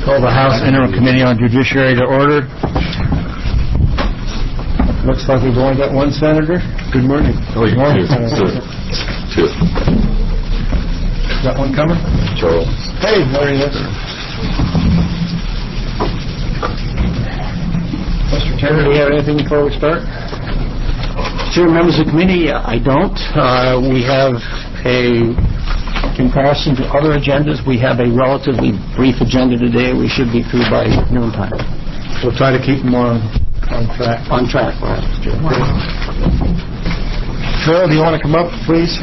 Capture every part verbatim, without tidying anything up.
Call the House Interim Committee on Judiciary to order. Looks like we've only got one senator. Good morning. Oh, you morning. Two. Two. Got one coming? Charles. Hey, morning. Mister Chairman, do you have anything before we start? Chair, members of the committee, I don't. Uh, we have a comparison to other agendas. We have a relatively brief agenda today. We should be through by noontime. We'll try to keep them on, on track. On track, right. Phil, do you want to come up, please?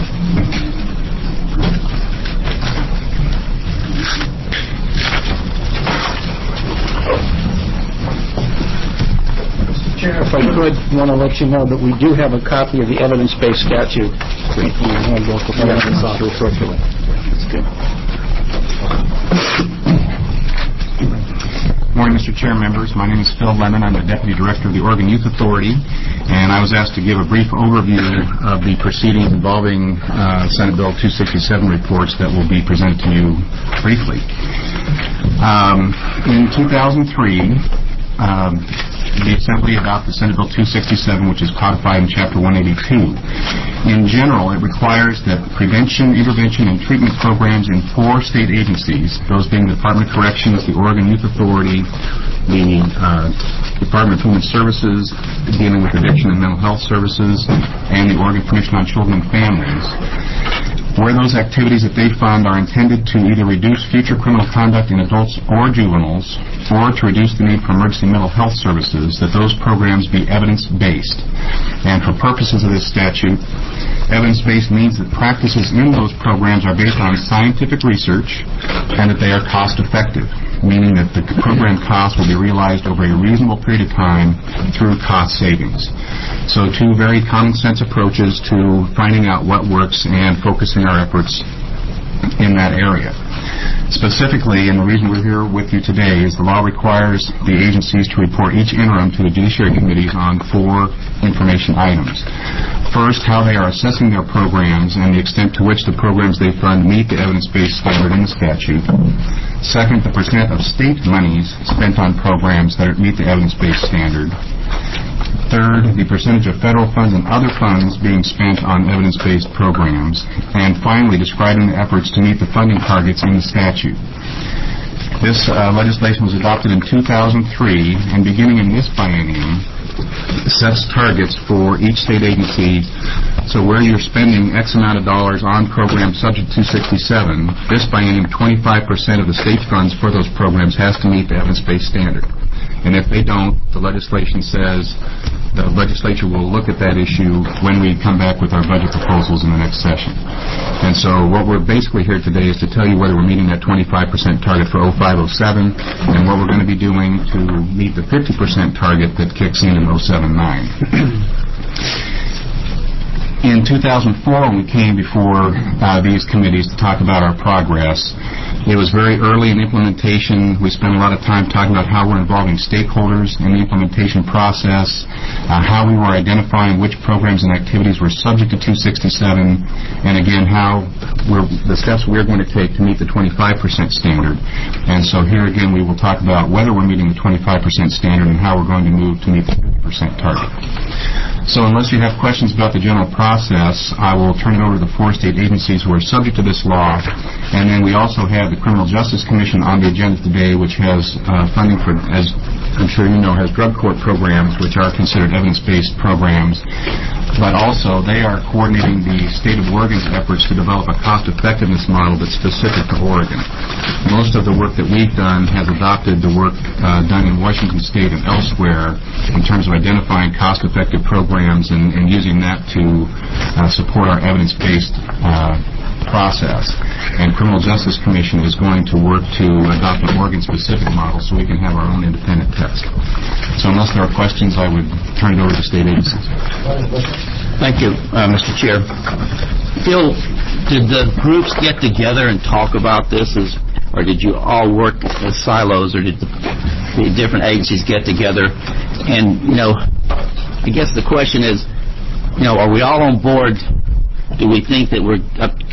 Chair, if I could, want to let you know that we do have a copy of the evidence-based statute in your handbook. That's good. Morning, Mister Chair, members. My name is Phil Lemon. I'm the Deputy Director of the Oregon Youth Authority, and I was asked to give a brief overview of the proceedings involving uh, Senate Bill two sixty-seven reports that will be presented to you briefly. Um, in two thousand three, um, the Assembly adopted Senate Bill two sixty-seven, which is codified in Chapter one eighty-two. In general, it requires that prevention, intervention, and treatment programs in four state agencies, those being the Department of Corrections, the Oregon Youth Authority, the uh, Department of Human Services, dealing with addiction and mental health services, and the Oregon Commission on Children and Families, where those activities that they fund are intended to either reduce future criminal conduct in adults or juveniles, or to reduce the need for emergency mental health services, that those programs be evidence-based. And for purposes of this statute, evidence-based means that practices in those programs are based on scientific research and that they are cost-effective, meaning that the program costs will be realized over a reasonable period of time through cost savings. So two very common-sense approaches to finding out what works and focusing our efforts in that area. Specifically, and the reason we're here with you today, is the law requires the agencies to report each interim to the Judiciary Committees on four information items. First, how they are assessing their programs and the extent to which the programs they fund meet the evidence-based standard in the statute. Second, the percent of state monies spent on programs that meet the evidence-based standard. Third, the percentage of federal funds and other funds being spent on evidence-based programs. And finally, describing the efforts to meet the funding targets in the statute. This uh, legislation was adopted in two thousand three, and beginning in this biennium, sets targets for each state agency. So where you're spending X amount of dollars on programs subject to two sixty-seven, this biennium, twenty-five percent of the state funds for those programs has to meet the evidence-based standard. And if they don't, the legislation says the legislature will look at that issue when we come back with our budget proposals in the next session. And so what we're basically here today is to tell you whether we're meeting that twenty-five percent target for oh five oh seven and what we're going to be doing to meet the fifty percent target that kicks in in oh seven nine. In two thousand four, when we came before uh, these committees to talk about our progress, it was very early in implementation. We spent a lot of time talking about how we're involving stakeholders in the implementation process, uh, how we were identifying which programs and activities were subject to two sixty-seven, and again, how we're, the steps we're going to take to meet the twenty-five percent standard. And so here again, we will talk about whether we're meeting the twenty-five percent standard and how we're going to move to meet the fifty percent target. So unless you have questions about the general process, I will turn it over to the four state agencies who are subject to this law. And then we also have the Criminal Justice Commission on the agenda today, which has uh, funding for, as I'm sure you know, has drug court programs, which are considered evidence-based programs. But also, they are coordinating the state of Oregon's efforts to develop a cost-effectiveness model that's specific to Oregon. Most of the work that we've done has adopted the work uh, done in Washington State and elsewhere in terms of identifying cost-effective programs and, and using that to uh, support our evidence-based uh, process. And Criminal Justice Commission is going to work to adopt an Oregon-specific model so we can have our own independent test. So unless there are questions, I would turn it over to state agencies. Thank you, uh, Mister Chair. Phil, did the groups get together and talk about this, as, or did you all work as silos, or did the, the different agencies get together? And, you know, I guess the question is, you know, are we all on board? Do we think that we're up,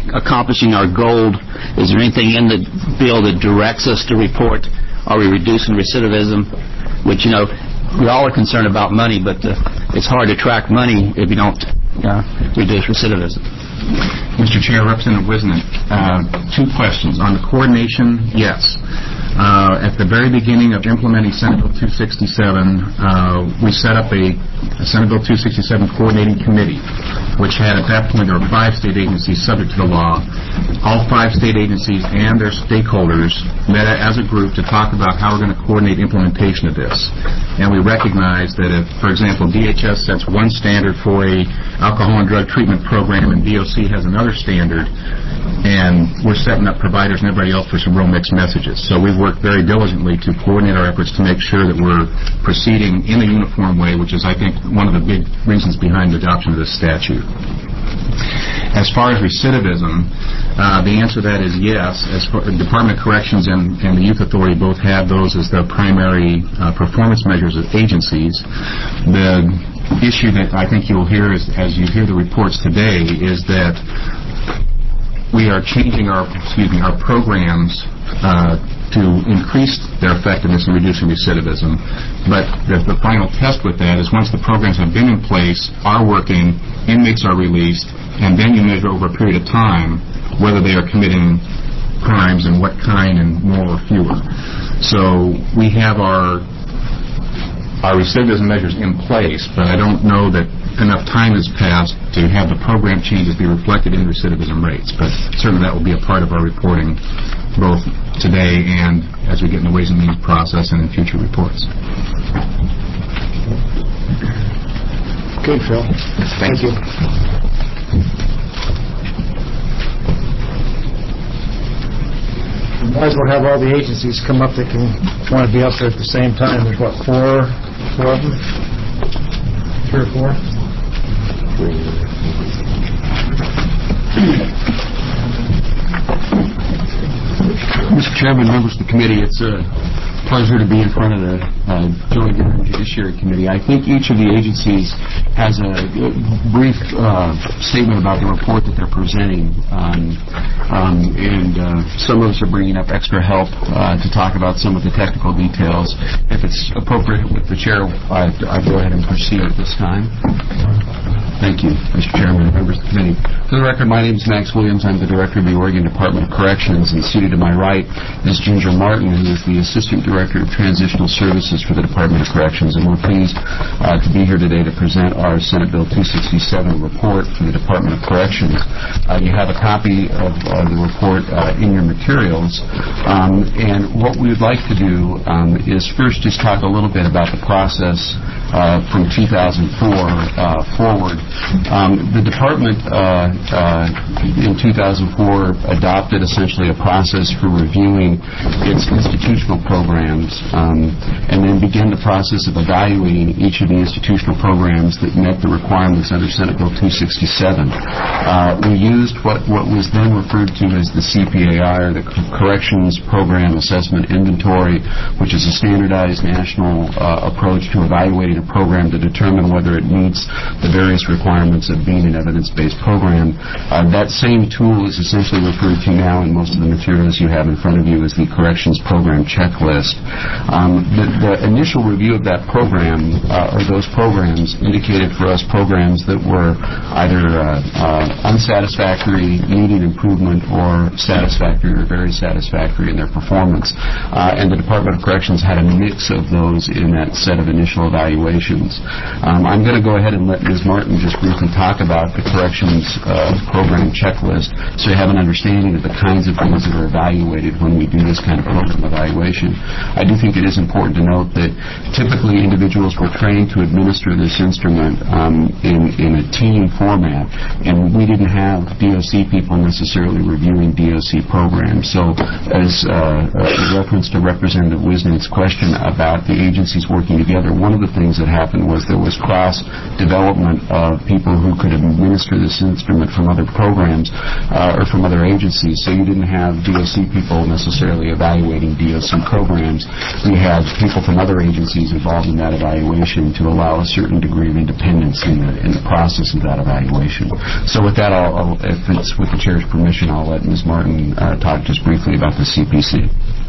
accomplishing our goal, is there anything in the bill that directs us to report, are we reducing recidivism? Which, you know, we all are concerned about money, but uh, it's hard to track money if you don't uh, reduce recidivism. Mister Chair, Representative Wisnik, uh, two questions. On the coordination, yes. Uh, at the very beginning of implementing Senate Bill two sixty-seven, uh, we set up a, a Senate Bill two sixty-seven coordinating committee, which had, at that point, there were five state agencies subject to the law. All five state agencies and their stakeholders met as a group to talk about how we're going to coordinate implementation of this. And we recognize that if, for example, D H S sets one standard for a alcohol and drug treatment program and D O C has another standard, and we're setting up providers and everybody else for some real mixed messages. So we've worked very diligently to coordinate our efforts to make sure that we're proceeding in a uniform way, which is, I think, one of the big reasons behind the adoption of this statute. As far as recidivism, uh, the answer to that is yes. As far, the Department of Corrections and, and the Youth Authority both have those as their primary uh, performance measures as agencies. The issue that I think you'll hear is, as you hear the reports today, is that we are changing our, excuse me, our programs uh, to increase their effectiveness in reducing recidivism. But the, the final test with that is once the programs have been in place, are working, inmates are released, and then you measure over a period of time whether they are committing crimes and what kind and more or fewer. So we have our our recidivism measures in place, but I don't know that enough time has passed to have the program changes be reflected in recidivism rates. But certainly that will be a part of our reporting both today and as we get in the Ways and Means process and in future reports. Okay, Phil. Thank you. We might as well have all the agencies come up that can want to be up there at the same time. There's, what, four, four of them? Three or four? Mister Chairman, members of the committee, it's a pleasure to be in front of the uh, Joint Judiciary Committee. I think each of the agencies has a brief uh, statement about the report that they're presenting, um, um, and uh, some of us are bringing up extra help uh, to talk about some of the technical details. If it's appropriate with the Chair, I, I go ahead and proceed at this time. Thank you, Mister Chairman, members of the committee. For the record, my name is Max Williams. I'm the Director of the Oregon Department of Corrections, and seated to my right is Ginger Martin, who is the Assistant Director of Transitional Services for the Department of Corrections, and we're pleased uh, to be here today to present our Senate Bill two sixty-seven report from the Department of Corrections. Uh, you have a copy of uh, the report uh, in your materials, um, and what we would like to do um, is first just talk a little bit about the process uh, from two thousand four uh, forward. Um, the Department uh, uh, in two thousand four adopted essentially a process for reviewing its institutional programs um, and then began the process of evaluating each of the institutional programs that met the requirements under Senate Bill two sixty-seven. Uh, we used what, what was then referred to as the C P A I, or the Corrections Program Assessment Inventory, which is a standardized national uh, approach to evaluating a program to determine whether it meets the various requirements of being an evidence-based program. Uh, that same tool is essentially referred to now in most of the materials you have in front of you as the Corrections Program Checklist. Um, the, the initial review of that program, uh, or those programs, indicated for us programs that were either uh, uh, unsatisfactory, needing improvement, or satisfactory or very satisfactory in their performance. Uh, and the Department of Corrections had a mix of those in that set of initial evaluations. Um, I'm going to go ahead and let Miz Martin just briefly talk about the Corrections uh, Program Checklist so you have an understanding of the kinds of things that are evaluated when we do this kind of program evaluation. I do think it is important to note that typically individuals were trained to administer this instrument um, in, in a team format, and we didn't have D O C people necessarily reviewing D O C programs. So as uh, a reference to Representative Wisnik's question about the agencies working together, one of the things that happened was there was cross-development of of people who could administer this instrument from other programs uh, or from other agencies. So you didn't have D O C people necessarily evaluating D O C programs. You had people from other agencies involved in that evaluation to allow a certain degree of independence in the, in the process of that evaluation. So with that, I'll, I'll, if it's with the Chair's permission, I'll let Miz Martin uh, talk just briefly about the C P C.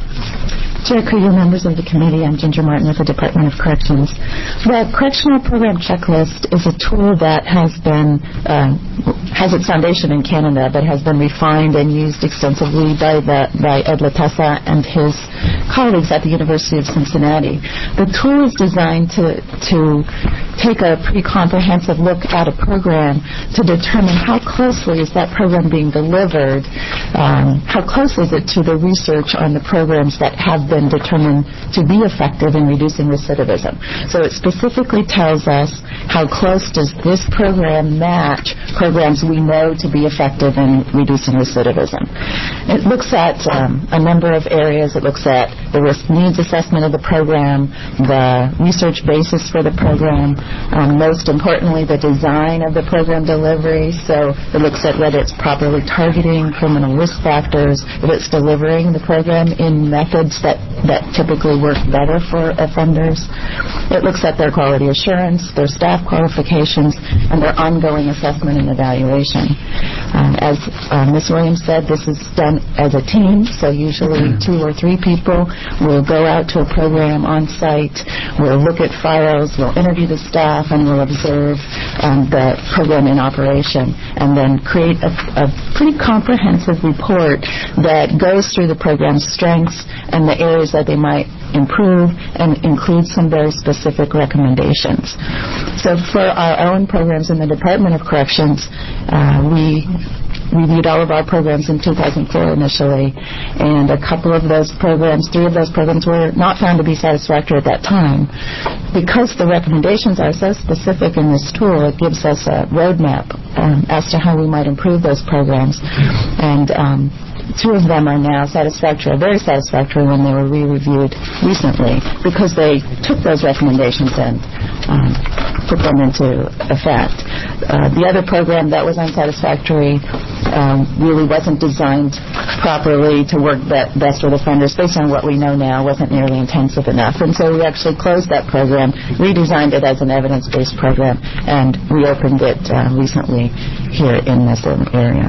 Chair Krieger, members of the committee, I'm Ginger Martin with the Department of Corrections. The Correctional Program Checklist is a tool that has been, uh, has its foundation in Canada, but has been refined and used extensively by, the, by Ed Latessa and his colleagues at the University of Cincinnati. The tool is designed to, to take a pretty comprehensive look at a program to determine how closely is that program being delivered, um, how close is it to the research on the programs that have been determined to be effective in reducing recidivism. So it specifically tells us how close does this program match programs we know to be effective in reducing recidivism. It looks at um, a number of areas. It looks at the risk needs assessment of the program, the research basis for the program, um, most importantly, the design of the program delivery. So it looks at whether it's properly targeting criminal risk factors, if it's delivering the program in methods that that typically work better for offenders. It looks at their quality assurance, their staff qualifications, and their ongoing assessment and evaluation. Um, as uh, Miz Williams said, this is done as a team, so usually two or three people will go out to a program on site, we'll look at files, we'll interview the staff, and we'll observe um, the program in operation, and then create a, a pretty comprehensive report that goes through the program's strengths and the areas that they might improve and include some very specific recommendations. So for our own programs in the Department of Corrections, uh, we reviewed all of our programs in two thousand four initially, and a couple of those programs, three of those programs were not found to be satisfactory at that time. Because the recommendations are so specific in this tool, it gives us a roadmap um, as to how we might improve those programs. And um, two of them are now satisfactory, or very satisfactory, when they were re-reviewed recently, because they took those recommendations and um, put them into effect. Uh, the other program that was unsatisfactory um, really wasn't designed properly to work be- best with offenders. Based on what we know now, wasn't nearly intensive enough. And so we actually closed that program, redesigned it as an evidence-based program, and reopened it uh, recently here in this area.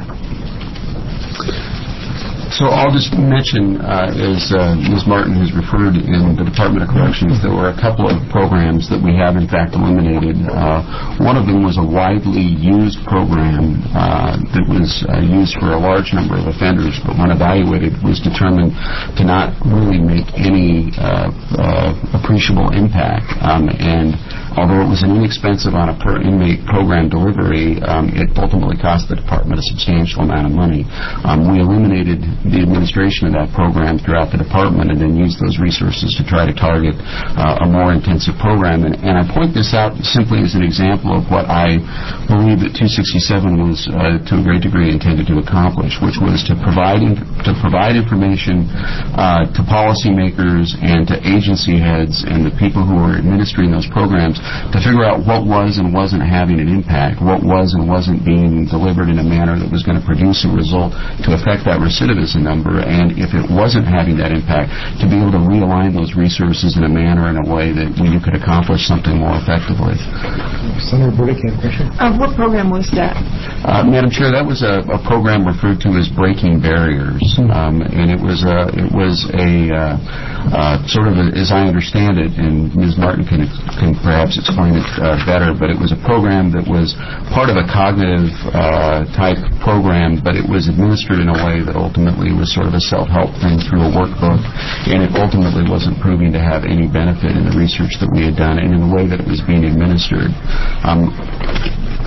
So I'll just mention, uh, as uh, Miz Martin has referred in the Department of Corrections, there were a couple of programs that we have in fact eliminated. Uh, one of them was a widely used program uh, that was uh, used for a large number of offenders, but when evaluated was determined to not really make any uh, uh, appreciable impact. Um, and although it was an inexpensive on a per inmate program delivery, um, it ultimately cost the department a substantial amount of money. Um, we eliminated the administration of that program throughout the department and then used those resources to try to target uh, a more intensive program. And, and I point this out simply as an example of what I believe that two sixty-seven was uh, to a great degree intended to accomplish, which was to provide in, to provide information uh, to policymakers and to agency heads and the people who are administering those programs to figure out what was and wasn't having an impact, what was and wasn't being delivered in a manner that was going to produce a result to affect that recidivism number, and if it wasn't having that impact, to be able to realign those resources in a manner in a way that you could accomplish something more effectively. Senator Burdick, you have a question? Uh, what program was that? Uh, Madam Chair, that was a, a program referred to as Breaking Barriers, um, and it was a, it was a uh, uh, sort of, a, as I understand it, and Miz Martin can, can perhaps explain it uh, better, but it was a program that was part of a cognitive uh, type program, but it was administered in a way that ultimately was sort of a self-help thing through a workbook, and it ultimately wasn't proving to have any benefit in the research that we had done and in the way that it was being administered. Um,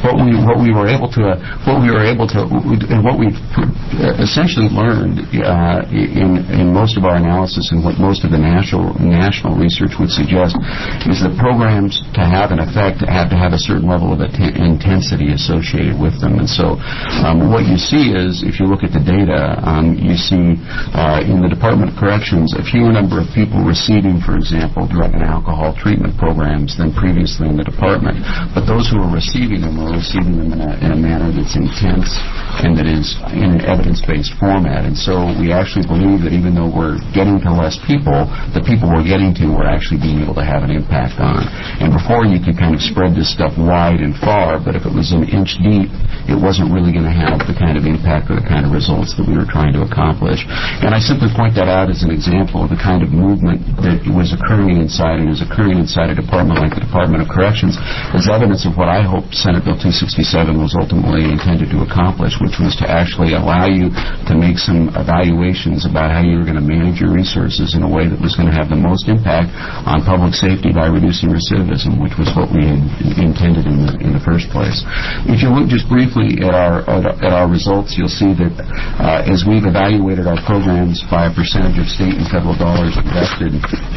what we what we were able to what we were able to and what we've essentially learned uh, in in most of our analysis and what most of the national national research would suggest is that programs to have an effect have to have a certain level of att- intensity associated with them. And so um, what you see is, if you look at the data, um, you see uh, in the Department of Corrections a fewer number of people receiving, for example, drug and alcohol treatment programs than previously in the department. But those who are receiving them are receiving them in a, in a manner that's intense and that is in an evidence-based format. And so we actually believe that even though we're getting to less people, the people we're getting to we're actually being able to have an impact on. And before you could kind of spread this stuff wide and far, but if it was an inch deep, it wasn't really going to have the kind of impact or the kind of results that we were trying to accomplish. And I simply point that out as an example of the kind of movement that was occurring inside and is occurring inside a department like the Department of Corrections as evidence of what I hope Senate Bill two sixty-seven was ultimately intended to accomplish, which was to actually allow you to make some evaluations about how you were going to manage your resources in a way that was going to have the most impact on public safety by reducing recidivism, which was what we had intended in the, in the first place. If you look just briefly at our at our results, you'll see that uh, as we've evaluated our programs by a percentage of state and federal dollars invested,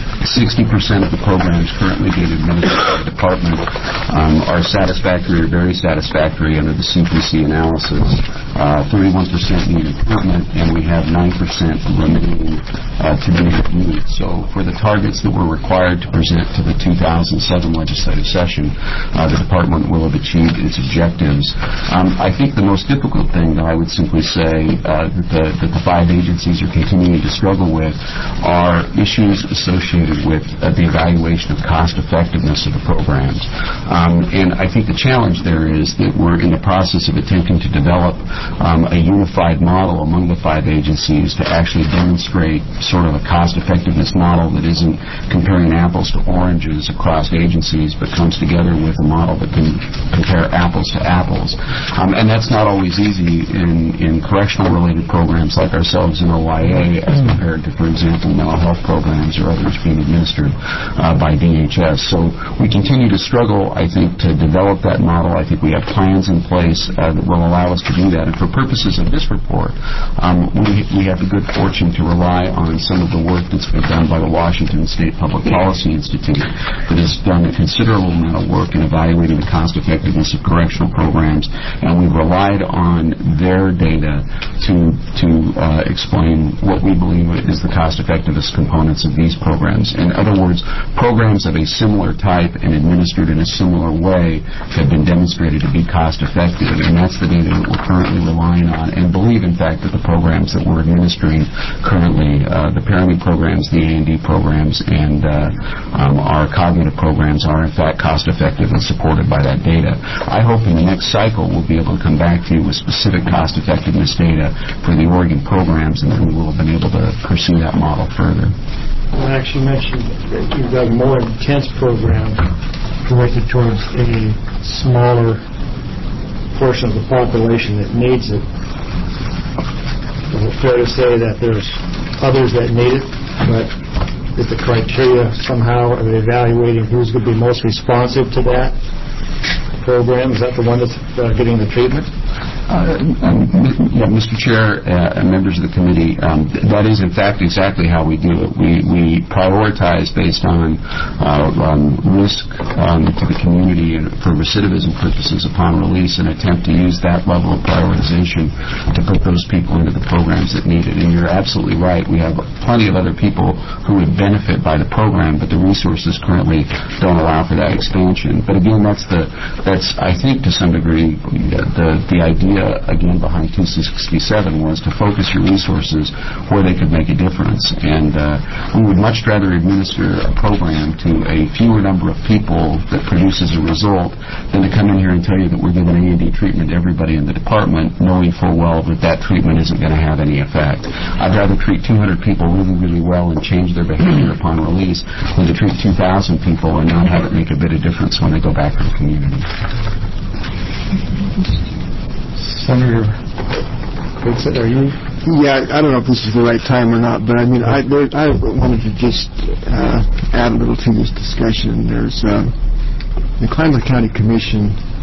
sixty percent of the programs currently being administered by the department um, are satisfactory or very satisfactory under the C P C analysis. Uh, thirty-one percent need improvement, and we have nine percent remaining uh, to be reviewed. So for the targets that were required to present to the two thousand seven legislative session, uh, the department will have achieved its objectives. Um, I think the most difficult thing that I would simply say uh, that, the, that the five agencies are continuing to struggle with are issues associated with uh, the evaluation of cost effectiveness of the programs. Um, and I think the challenge there is that we're in the process of attempting to develop um, a unified model among the five agencies to actually demonstrate sort of a cost effectiveness model that isn't comparing apples to oranges across agencies, but comes together with a model that can compare apples to apples. Um, and that's not always easy in, in correctional-related programs like ourselves in O Y A as compared to, for example, mental health programs or others being administered uh, by D H S. So we continue to struggle, I think, to develop that model. I think we have plans in place uh, that will allow us to do that. And for purposes of this report, um, we, we have the good fortune to rely on some of the work that's been done by the Washington State Public Policy Institute that has done a considerable amount of work in evaluating the cost effectiveness of correctional programs, and we've relied on their data to to uh, explain what we believe is the cost effectiveness components of these programs. In other words, programs of a similar type and administered in a similar way have been demonstrated to be cost effective, and that's the data that we're currently relying on, and believe in fact that the programs that we're administering currently, uh, the Pyramid programs, the A and D programs, and uh, um, our cognitive programs are in fact cost effective and supported by that data. I hope in the next cycle we'll be able to come back to you with specific cost effectiveness data for the Oregon programs, and then we will have been able to pursue that model further. You actually mentioned that you've got a more intense program directed towards a smaller portion of the population that needs it. Is it fair to say that there's others that need it, but is the criteria somehow, are they evaluating who's going to be most responsive to that program? Is that the one that's uh, getting the treatment? Uh, um, yeah, Mister Chair uh, and members of the committee, um, that is in fact exactly how we do it. We, we prioritize based on uh, um, risk um, to the community and for recidivism purposes upon release, and attempt to use that level of prioritization to put those people into the programs that need it. And you're absolutely right. We have plenty of other people who would benefit by the program, but the resources currently don't allow for that expansion. But again, that's the that's I think to some degree the the idea again behind two sixty-seven was to focus your resources where they could make a difference, and uh, we would much rather administer a program to a fewer number of people that produces a result than to come in here and tell you that we're giving A and D treatment to everybody in the department, knowing full well that that treatment isn't going to have any effect. I'd rather treat two hundred people really, really well and change their behavior upon release than to treat two thousand people and not have it make a bit of difference when they go back to the community. Senator, are you? Yeah, I don't know if this is the right time or not, but I mean, I, there, I wanted to just uh, add a little to this discussion. There's uh, the Klamath County Commission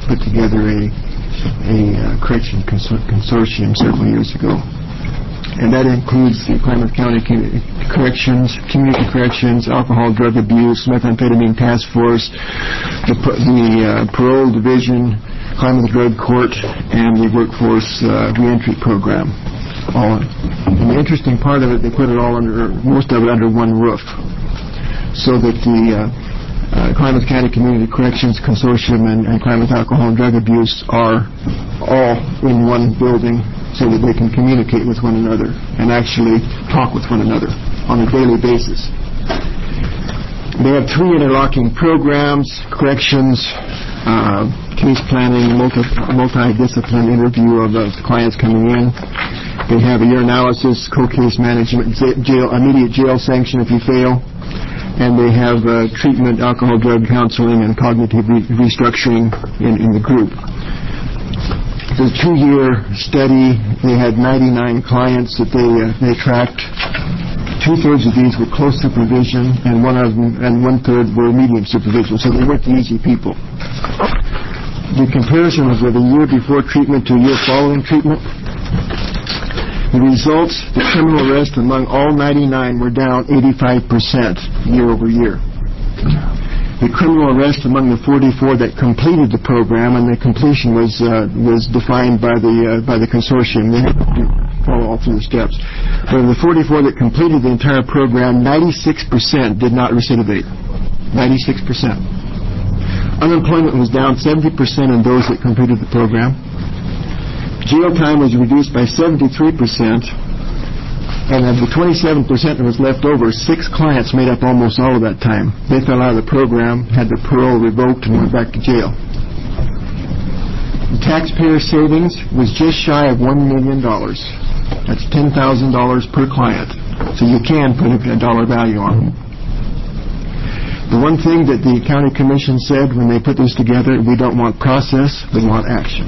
put together a, a uh, correction consor- consortium several years ago. And that includes the Klamath County Corrections, Community Corrections, Alcohol, Drug Abuse, Methamphetamine Task Force, the, the uh, Parole Division, Klamath Drug Court, and the Workforce uh, Reentry Program. All, and the interesting part of it, they put it all under, most of it under one roof, so that the uh, uh, Klamath County Community Corrections Consortium and, and Klamath Alcohol and Drug Abuse are all in one building, so that they can communicate with one another and actually talk with one another on a daily basis. They have three interlocking programs: corrections, uh, case planning, multi, multi-discipline interview of the clients coming in. They have a urinalysis, co-case management, jail, immediate jail sanction if you fail. And they have uh, treatment, alcohol, drug counseling, and cognitive re- restructuring in, in the group. The two-year study, they had ninety-nine clients that they uh, they tracked. Two-thirds of these were close supervision, and one of them, and one-third were medium supervision. So they weren't the easy people. The comparison was of a year before treatment to a year following treatment. The results: the criminal arrest among all ninety-nine were down eighty-five percent year over year. The criminal arrest among the forty-four that completed the program, and the completion was uh, was defined by the uh, by the consortium. They had to follow all through the steps. But of the forty-four that completed the entire program, ninety-six percent did not recidivate. ninety-six percent. Unemployment was down seventy percent in those that completed the program. Jail time was reduced by seventy-three percent. And of the twenty-seven percent that was left over, six clients made up almost all of that time. They fell out of the program, had their parole revoked, and went back to jail. The taxpayer savings was just shy of one million dollars. That's ten thousand dollars per client. So you can put a dollar value on them. The one thing that the county commission said when they put this together: we don't want process, we want action.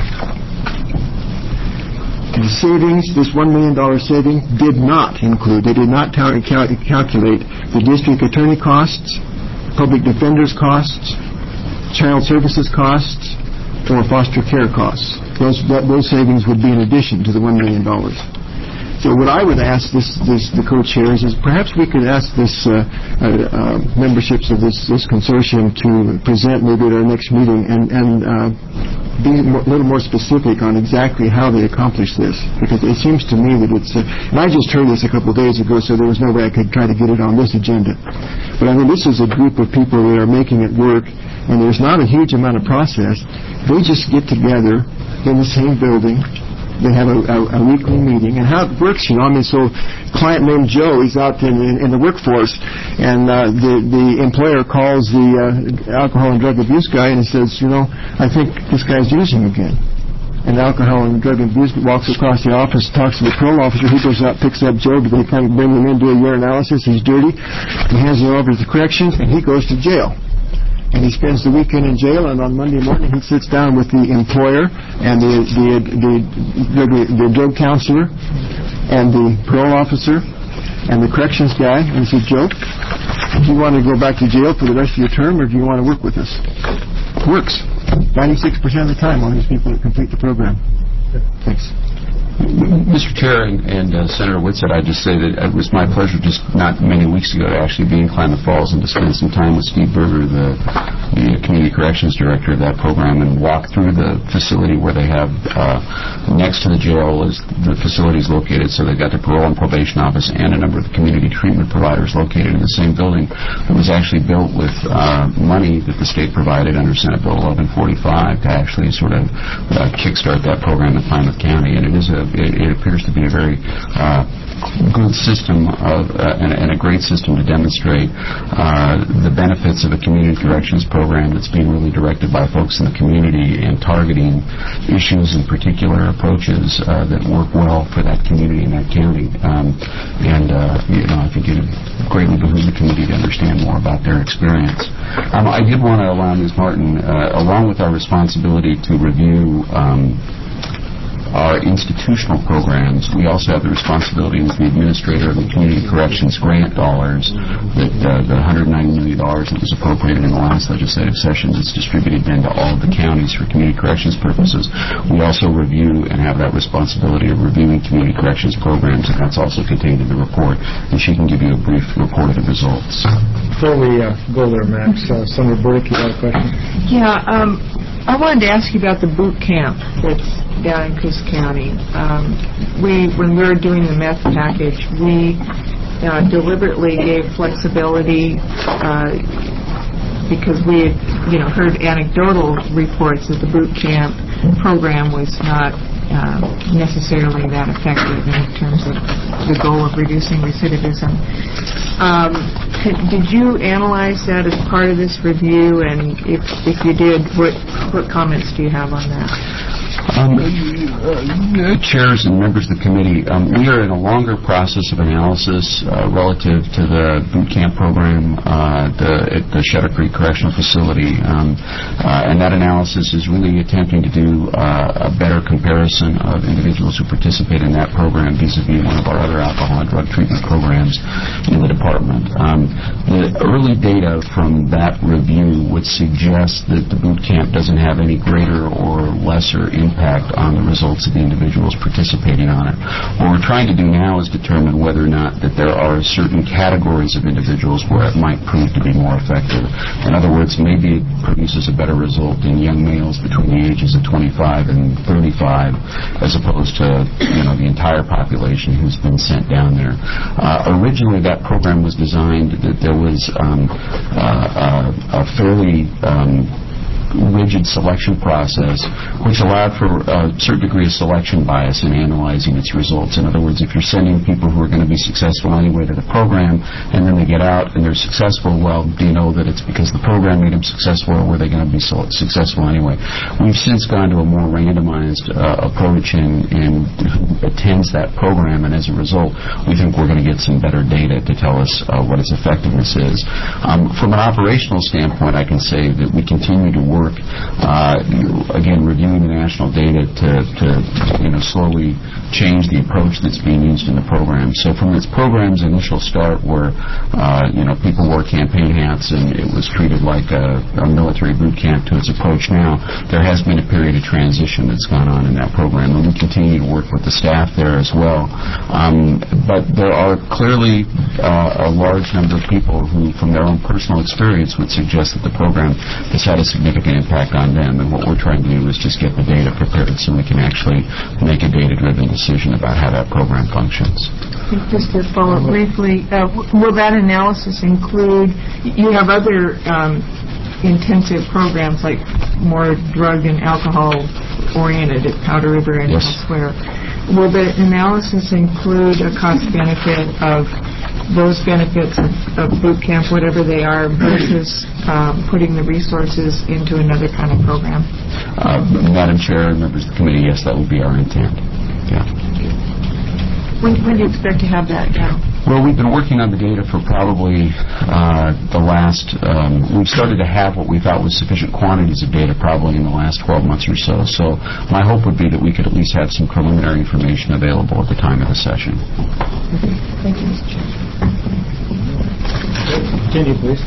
The savings, this one million dollars saving, did not include, they did not cal- cal- calculate the district attorney costs, public defender's costs, child services costs, or foster care costs. Those, that, those savings would be in addition to the one million dollars. So what I would ask this, this, the co-chairs is perhaps we could ask this uh, uh, uh, memberships of this, this consortium to present maybe at our next meeting and, and uh, be a little more specific on exactly how they accomplish this, because it seems to me that it's, uh, and I just heard this a couple of days ago, so there was no way I could try to get it on this agenda. But I mean, this is a group of people that are making it work, and there's not a huge amount of process. They just get together in the same building. They have a, a, a weekly meeting, and how it works, you know. I mean, so client named Joe, he's out in, in, in the workforce, and uh, the the employer calls the uh, alcohol and drug abuse guy and says, you know, I think this guy's using again. And the alcohol and drug abuse walks across the office, talks to the parole officer. He goes out, picks up Joe, they kind of bring him in, do a urinalysis. He's dirty. He hands him over to the corrections, and he goes to jail. And he spends the weekend in jail, and on Monday morning he sits down with the employer and the the the, the, the drug counselor and the parole officer and the corrections guy, and he says, Joe, do you want to go back to jail for the rest of your term, or do you want to work with us? It works. ninety-six percent of the time on these people that complete the program. Thanks. Mister Chair and, and uh, Senator Whitsett, I'd just say that it was my pleasure just not many weeks ago to actually be in Klamath Falls and to spend some time with Steve Berger, the, the Community Corrections Director of that program, and walk through the facility where they have uh, next to the jail is the facilities located. So they've got the parole and probation office and a number of the community treatment providers located in the same building. It was actually built with uh, money that the state provided under Senate Bill eleven forty-five to actually sort of uh, kickstart that program in Klamath County, and it is a It, it appears to be a very uh, good system of, uh, and, and a great system to demonstrate uh, the benefits of a community corrections program that's being really directed by folks in the community and targeting issues and particular approaches uh, that work well for that community and that county. Um, and uh, you know, I think it greatly behooves the community to understand more about their experience. Um, I did want to allow Miz Martin, uh, along with our responsibility to review um, our institutional programs, we also have the responsibility as the administrator of the community corrections grant dollars, that uh, the one hundred ninety million dollars that was appropriated in the last legislative session that's distributed then to all of the counties for community corrections purposes. We also review and have that responsibility of reviewing community corrections programs, and that's also contained in the report, and she can give you a brief report of the results. Before we uh, go there, Max, uh, Senator Burdick, you had a question? Yeah, um, I wanted to ask you about the boot camp that's down in Coos County. Um, we, when we were doing the meth package, we uh, deliberately gave flexibility uh, because we had, you know, heard anecdotal reports that the boot camp program was not uh, necessarily that effective in terms of the goal of reducing recidivism. Um, did you analyze that as part of this review, and if if you did, what what comments do you have on that? Um, uh, chairs and members of the committee, um, we are in a longer process of analysis uh, relative to the boot camp program uh, the, at the Shutter Creek Correctional Facility, um, uh, and that analysis is really attempting to do uh, a better comparison of individuals who participate in that program vis-a-vis one of our other alcohol and drug treatment programs in the department. Um, the early data from that review would suggest that the boot camp doesn't have any greater or lesser impact on the results of the individuals participating on it. What we're trying to do now is determine whether or not that there are certain categories of individuals where it might prove to be more effective. In other words, maybe it produces a better result in young males between the ages of twenty-five and thirty-five as opposed to, you know, the entire population who's been sent down there. Uh, originally, that program was designed that there was um, uh, a, a fairly um, rigid selection process which allowed for a certain degree of selection bias in analyzing its results. In other words, if you're sending people who are going to be successful anyway to the program and then they get out and they're successful, well, do you know that it's because the program made them successful, or were they going to be so successful anyway? We've since gone to a more randomized uh, approach in, in who attends that program, and as a result, we think we're going to get some better data to tell us uh, what its effectiveness is. Um, from an operational standpoint, I can say that we continue to work Work, uh, again, reviewing the national data to, to, you know, slowly change the approach that's being used in the program. So from its program's initial start where, uh, you know, people wore campaign hats and it was treated like a, a military boot camp to its approach now, there has been a period of transition that's gone on in that program, and we continue to work with the staff there as well. Um, but there are clearly uh, a large number of people who, from their own personal experience, would suggest that the program has had a significant impact on them, and what we're trying to do is just get the data prepared so we can actually make a data-driven decision about how that program functions. Just to follow up briefly, uh, will that analysis include, you have other um, intensive programs like more drug and alcohol-oriented at Powder River and yes. elsewhere. Will the analysis include a cost-benefit of those benefits of, of boot camp, whatever they are, versus um, putting the resources into another kind of program? Uh, Madam Chair and members of the committee, yes, that will be our intent. Yeah. When, when do you expect to have that down? Well, we've been working on the data for probably uh, the last, um, we've started to have what we thought was sufficient quantities of data probably in the last twelve months or so. So my hope would be that we could at least have some preliminary information available at the time of the session. Okay. Thank you, Mister Chair. Continue, please.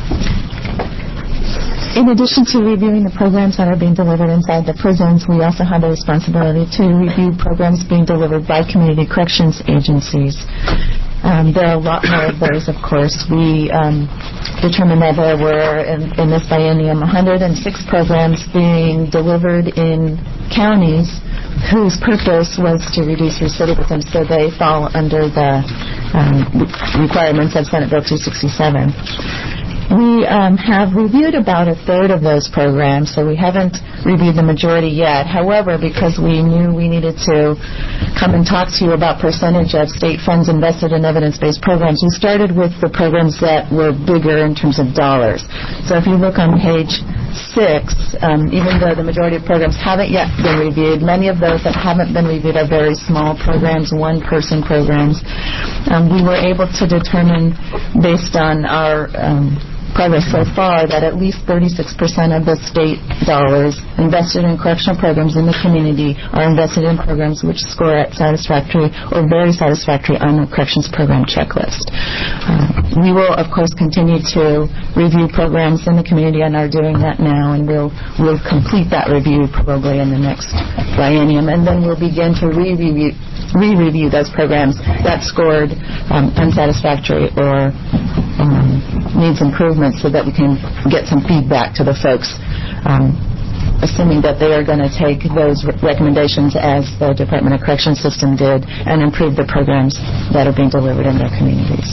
In addition to reviewing the programs that are being delivered inside the prisons, we also have a responsibility to review programs being delivered by community corrections agencies. Um, there are a lot more of those, of course. We um, determined that there were, in, in this biennium, one hundred six programs being delivered in counties whose purpose was to reduce recidivism, so they fall under the um, requirements of Senate Bill two sixty-seven. We um, have reviewed about a third of those programs, so we haven't reviewed the majority yet. However, because we knew we needed to come and talk to you about percentage of state funds invested in evidence-based programs, we started with the programs that were bigger in terms of dollars. So if you look on page six, um, even though the majority of programs haven't yet been reviewed, many of those that haven't been reviewed are very small programs, one-person programs. Um, we were able to determine, based on our um, progress so far that at least thirty-six percent of the state dollars invested in correctional programs in the community are invested in programs which score at satisfactory or very satisfactory on the corrections program checklist. Uh, we will, of course, continue to review programs in the community and are doing that now, and we'll, we'll complete that review probably in the next biennium, and then we'll begin to re-review, re-review those programs that scored um, unsatisfactory or um, needs improvement, so that we can get some feedback to the folks, um, assuming that they are going to take those re- recommendations as the Department of Corrections system did and improve the programs that are being delivered in their communities.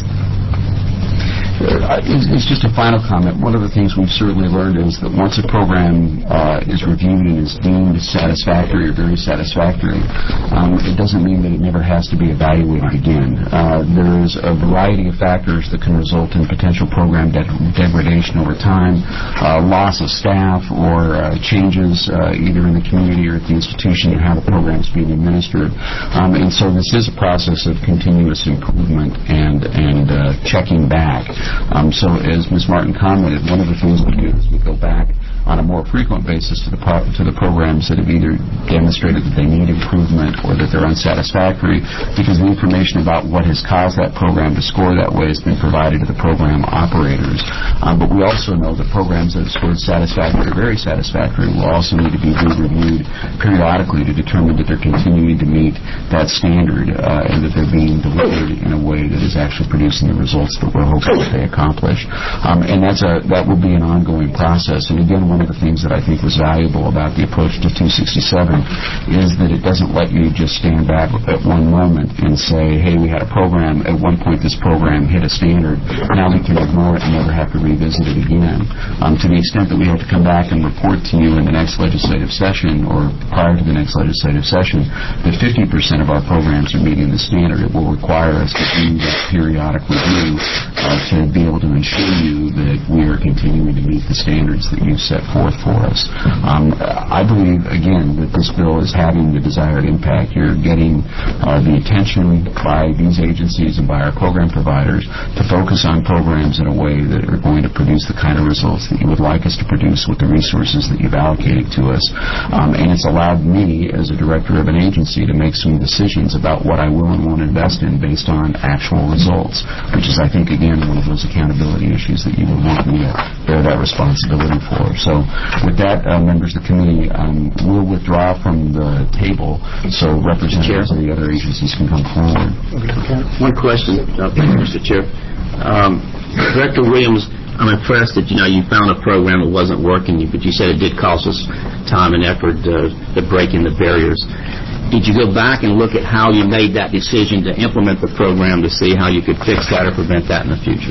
Uh, it's, it's just a final comment. One of the things we've certainly learned is that once a program uh, is reviewed and is deemed satisfactory or very satisfactory, um, it doesn't mean that it never has to be evaluated again. Uh, there's a variety of factors that can result in potential program de- degradation over time, uh, loss of staff, or uh, changes uh, either in the community or at the institution in how the program is being administered. Um, and so this is a process of continuous improvement and, and uh, checking back. Um, so as Miz Martin commented, one of the things we do is we go back on a more frequent basis to the pro- to the programs that have either demonstrated that they need improvement or that they're unsatisfactory, because the information about what has caused that program to score that way has been provided to the program operators. Um, but we also know that programs that have scored satisfactory or very satisfactory will also need to be re-reviewed periodically to determine that they're continuing to meet that standard uh, and that they're being delivered in a way that is actually producing the results that we're hoping that they accomplish. Um, and that's a that will be an ongoing process. And again, one of the things that I think was valuable about the approach to two sixty-seven is that it doesn't let you just stand back at one moment and say, hey, we had a program, at one point this program hit a standard, now we can ignore it and never have to revisit it again. Um, to the extent that we have to come back and report to you in the next legislative session or prior to the next legislative session that fifty percent of our programs are meeting the standard, it will require us to do that periodic review uh, to be able to ensure you that we are continuing to meet the standards that you've set forth for us. Um, I believe, again, that this bill is having the desired impact. You're getting uh, the attention by these agencies and by our program providers to focus on programs in a way that are going to produce the kind of results that you would like us to produce with the resources that you've allocated to us. Um, and it's allowed me, as a director of an agency, to make some decisions about what I will and won't invest in based on actual results, which is, I think, again, one of those accountability issues that you would want me to bear that responsibility for. So with that, uh, members of the committee, um, we'll withdraw from the table so representatives of the other agencies can come forward. One question, uh, thank you, Mister Chair. Um, Director Williams, I'm impressed that, you know, you found a program that wasn't working, but you said it did cost us time and effort uh, to break in the barriers. Did you go back and look at how you made that decision to implement the program to see how you could fix that or prevent that in the future?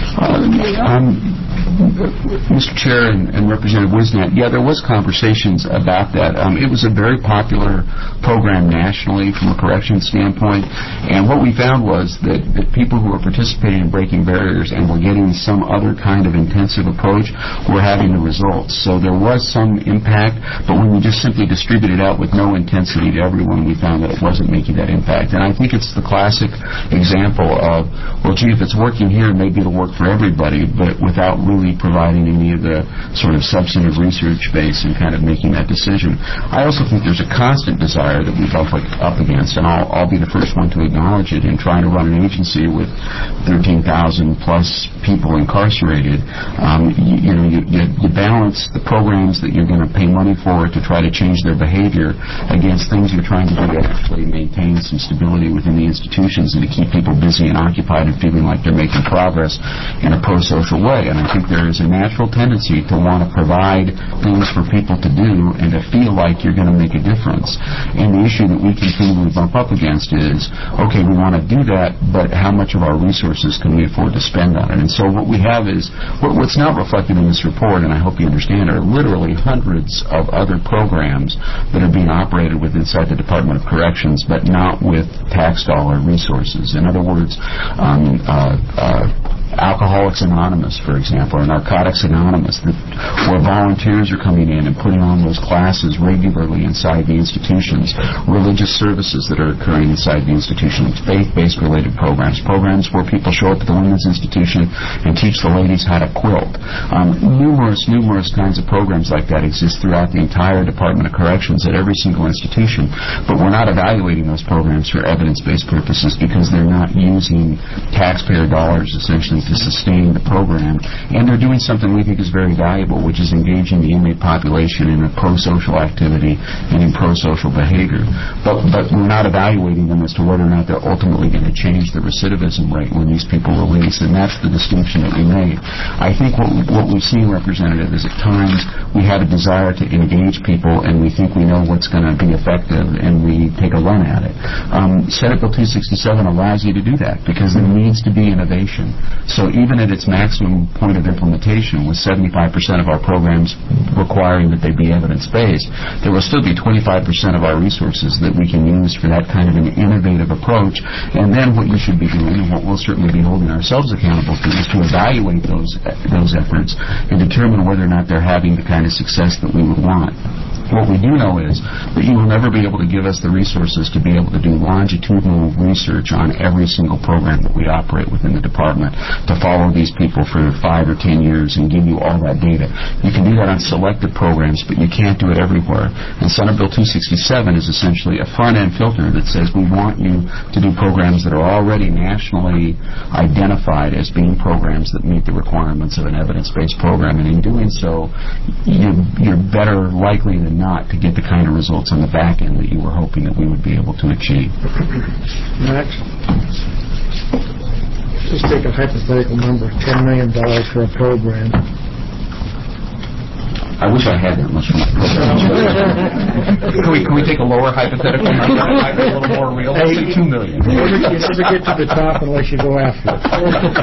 Uh, um, Mister Chair and, and Representative Wisnat, yeah, there was conversations about that. Um, it was a very popular program nationally from a corrections standpoint, and what we found was that, that people who were participating in breaking barriers and were getting some other kind of intensive approach were having the results. So there was some impact, but when we just simply distributed out with no intensity to everyone, we found that it wasn't making that impact. And I think it's the classic example of, well, gee, if it's working here, maybe it'll work for everybody, but without really providing any of the sort of substantive research base and kind of making that decision. I also think there's a constant desire that we bump up against, and I'll, I'll be the first one to acknowledge it, in trying to run an agency with thirteen thousand plus people incarcerated. Um, you, you know, you, you, you balance the programs that you're going to pay money for to try to change their behavior against things you're trying to do to actually maintain some stability within the institutions and to keep people busy and occupied and feeling like they're making progress in a pro-social way. And I think there is a natural tendency to want to provide things for people to do and to feel like you're going to make a difference. And the issue that we continually bump up against is, okay, we want to do that, but how much of our resources can we afford to spend on it? And so what we have is, what's not reflected in this report, and I hope you understand, are literally hundreds of other programs that are being operated with inside the Department of Corrections, but not with tax dollar resources. In other words, um, uh, uh, alcohol Alcoholics Anonymous, for example, or Narcotics Anonymous, that, where volunteers are coming in and putting on those classes regularly inside the institutions, religious services that are occurring inside the institutions, faith-based related programs, programs where people show up at the women's institution and teach the ladies how to quilt. Um, numerous, numerous kinds of programs like that exist throughout the entire Department of Corrections at every single institution, but we're not evaluating those programs for evidence-based purposes because they're not using taxpayer dollars essentially to sustain the program, and they're doing something we think is very valuable, which is engaging the inmate population in a pro-social activity and in pro-social behavior. But, but we're not evaluating them as to whether or not they're ultimately going to change the recidivism rate when these people release, and that's the distinction that we made. I think what, what we've seen, Representative, is at times we have a desire to engage people and we think we know what's going to be effective and we take a run at it. Um, Senate Bill two sixty-seven allows you to do that because there needs to be innovation. So even at its maximum point of implementation, with seventy-five percent of our programs requiring that they be evidence-based, there will still be twenty-five percent of our resources that we can use for that kind of an innovative approach. And then what you should be doing, and what we'll certainly be holding ourselves accountable to, is to evaluate those those efforts and determine whether or not they're having the kind of success that we would want. What we do know is that you will never be able to give us the resources to be able to do longitudinal research on every single program that we operate within the department, to follow these people for five or ten years and give you all that data. You can do that on selected programs, but you can't do it everywhere. And Senate Bill two sixty-seven is essentially a front-end filter that says we want you to do programs that are already nationally identified as being programs that meet the requirements of an evidence-based program. And in doing so, you, you're better likely than not to get the kind of results on the back end that you were hoping that we would be able to achieve. Next. Just take a hypothetical number, ten million dollars for a program. I wish I had that much for my program. can, we, can we take a lower hypothetical number? That might be a little more real. Let's say two million dollars. You never, you never get to the top unless you go after it.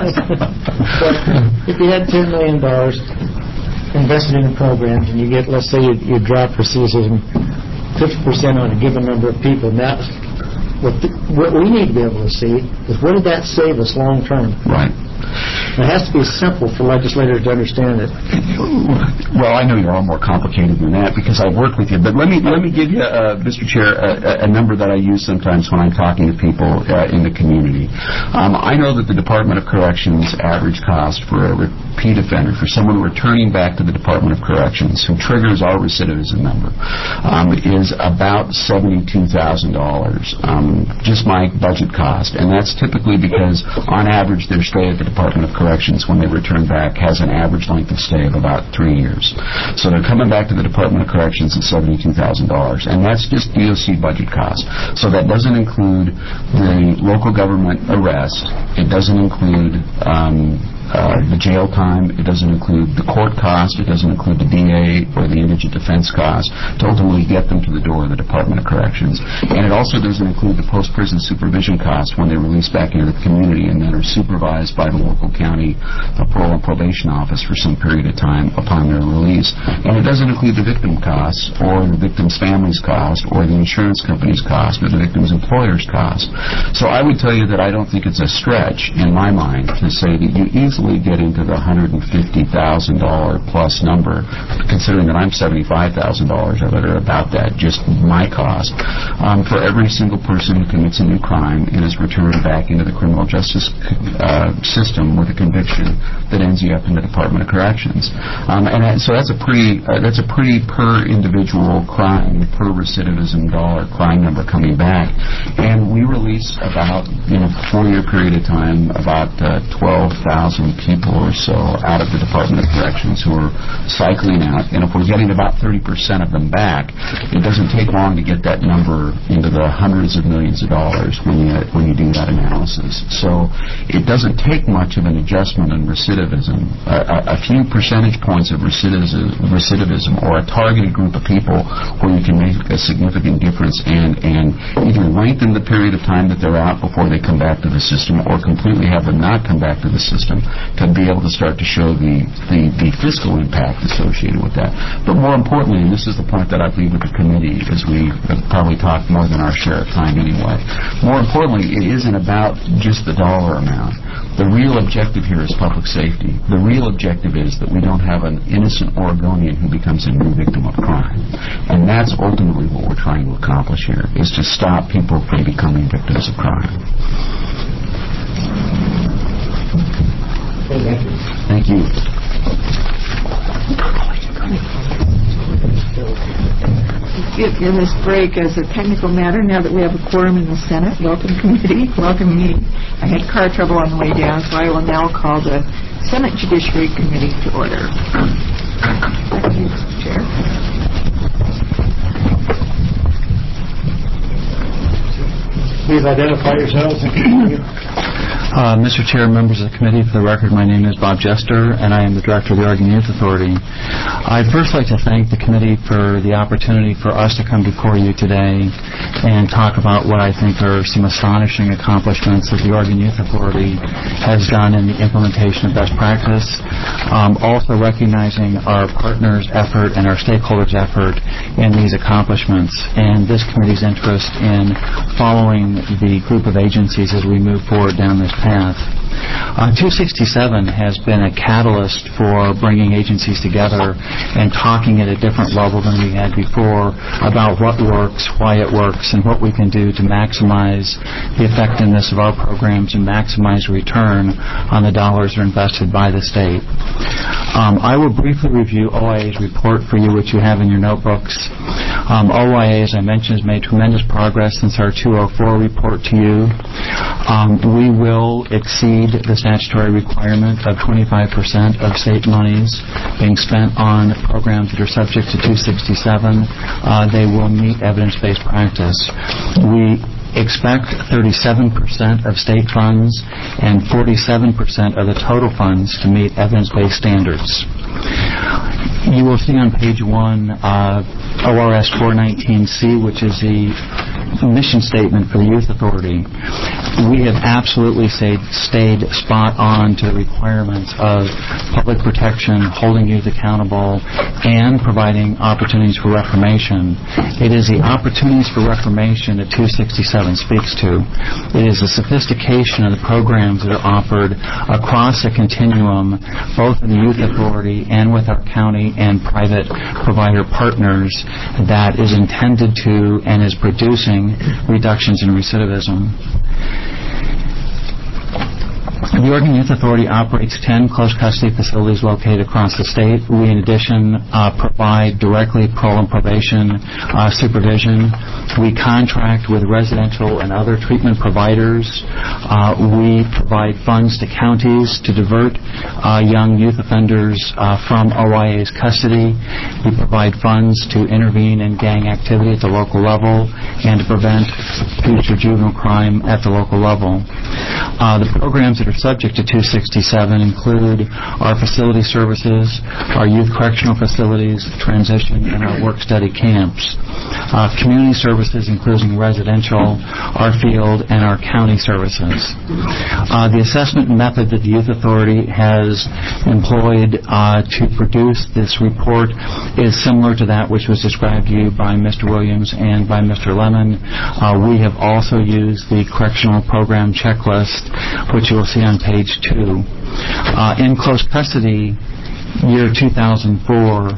But if you had ten million dollars invested in programs and you get, let's say you, you drop recidivism fifty percent on a given number of people, now what, the, what we need to be able to see is what did that save us long term? Right. It has to be simple for legislators to understand it. Well, I know you're all more complicated than that because I work with you, but let me let me give you, uh, Mister Chair, a, a number that I use sometimes when I'm talking to people uh, in the community. Um, I know that the Department of Corrections average cost for a repeat offender, for someone returning back to the Department of Corrections who triggers our recidivism number, um, is about seventy-two thousand dollars, um, just my budget cost, and that's typically because on average their stay at the Department of Corrections when they return back has an average length of stay of about three years. So they're coming back to the Department of Corrections at seventy-two thousand dollars, and that's just D O C budget cost. So that doesn't include the local government arrest. It doesn't include um, uh, the jail time. It doesn't include the court cost. It doesn't include the D A or the indigent defense cost to ultimately get them to the door of the Department of Corrections. And it also doesn't include the post-prison supervision cost when they release back into the community and then are supervised by the local county uh, parole and probation office for some period of time upon their release. And it doesn't include the victim costs or the victim's family's cost or the insurance company's cost or the victim's employer's cost. So I would tell you that I don't think it's a stretch in my mind to say that you easily get into the one hundred fifty thousand dollars plus number, considering that I'm seventy-five thousand dollars of it or about that, just my cost, um, for every single person who commits a new crime and is returned back into the criminal justice uh, system with a conviction that ends you up in the Department of Corrections. Um, and that, so that's a pretty uh, that's a pretty per individual crime, per recidivism dollar crime number coming back. And we release about, in a four-year period of time, about uh, twelve thousand people or so out of the Department of Corrections who are cycling out. And if we're getting about thirty percent of them back, it doesn't take long to get that number into the hundreds of millions of dollars when you when you do that analysis. So it doesn't take much of an adjustment in recidivism. A, a, a few percentage points of recidivism, recidivism or a targeted group of people where you can make a significant difference and, and either lengthen the period of time that they're out before they come back to the system or completely have them not come back to the system. to be able to start to show the, the, the fiscal impact associated with that. But more importantly, and this is the point that I believe with the committee, as we have probably talked more than our share of time anyway, more importantly, it isn't about just the dollar amount. The real objective here is public safety. The real objective is that we don't have an innocent Oregonian who becomes a new victim of crime. And that's ultimately what we're trying to accomplish here, is to stop people from becoming victims of crime. Thank you. In this break, as a technical matter, now that we have a quorum in the Senate, welcome committee, welcome me. I had car trouble on the way down, so I will now call the Senate Judiciary Committee to order. Thank you, Chair. Please identify yourselves. Uh, Mister Chair, members of the committee, for the record, my name is Bob Jester, and I am the director of the Oregon Youth Authority. I'd first like to thank the committee for the opportunity for us to come before you today and talk about what I think are some astonishing accomplishments that the Oregon Youth Authority has done in the implementation of best practice, um, also recognizing our partners' effort and our stakeholders' effort in these accomplishments, and this committee's interest in following the group of agencies as we move forward down this path. Uh, two sixty-seven has been a catalyst for bringing agencies together and talking at a different level than we had before about what works, why it works, and what we can do to maximize the effectiveness of our programs and maximize return on the dollars that are invested by the state. Um, I will briefly review O I A's report for you, which you have in your notebooks. Um, O I A, as I mentioned, has made tremendous progress since our two oh four report to you. Um, we will exceed the statutory requirement of twenty-five percent of state monies being spent on programs that are subject to two sixty-seven. Uh, they will meet evidence-based practice. We expect thirty-seven percent of state funds and forty-seven percent of the total funds to meet evidence-based standards. You will see on page one uh, O R S four nineteen C, which is the mission statement for the Youth Authority. We have absolutely stayed, stayed spot on to the requirements of public protection, holding youth accountable, and providing opportunities for reformation. It is the opportunities for reformation that two sixty-seven speaks to. It is the sophistication of the programs that are offered across a continuum, both in the Youth Authority and with our county and private provider partners, that is intended to and is producing reductions in recidivism. The Oregon Youth Authority operates ten close custody facilities located across the state. We, in addition, uh, provide directly parole and probation uh, supervision. We contract with residential and other treatment providers. Uh, we provide funds to counties to divert uh, young youth offenders uh, from O I A's custody. We provide funds to intervene in gang activity at the local level and to prevent future juvenile crime at the local level. Uh, the programs that are subject to two sixty-seven include our facility services, our youth correctional facilities, transition, and our work-study camps. Uh, community services, including residential, our field, and our county services. Uh, the assessment method that the Youth Authority has employed uh, to produce this report is similar to that which was described to you by Mister Williams and by Mister Lemon. Uh, we have also used the correctional program checklist, which you will see on page two. Uh, in close custody, year two thousand four,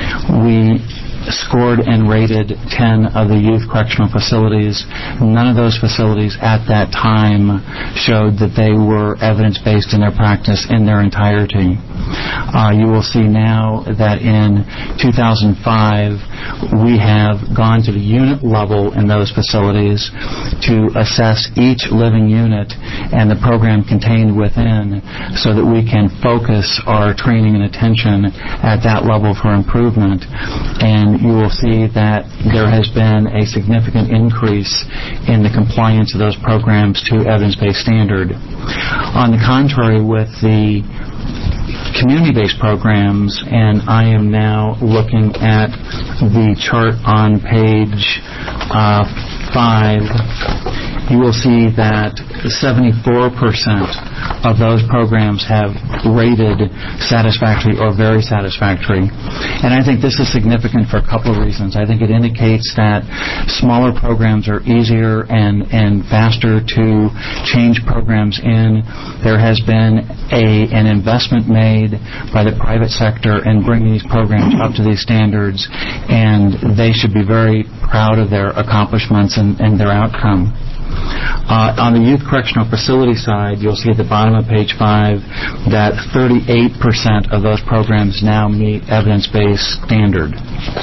we scored and rated ten of the youth correctional facilities. None of those facilities at that time showed that they were evidence-based in their practice in their entirety. Uh, you will see now that in two thousand five, we have gone to the unit level in those facilities to assess each living unit and the program contained within so that we can focus our training and attention at that level for improvement. And you will see that there has been a significant increase in the compliance of those programs to evidence-based standard. On the contrary, with the community-based programs, and I am now looking at the chart on page uh, five, you will see that seventy-four percent of those programs have rated satisfactory or very satisfactory. And I think this is significant for a couple of reasons. I think it indicates that smaller programs are easier and, and faster to change programs in. There has been a, an investment made by the private sector in bringing these programs up to these standards, and they should be very proud of their accomplishments and, and their outcome. Uh, on the youth correctional facility side, you'll see at the bottom of page five that thirty-eight percent of those programs now meet evidence-based standard.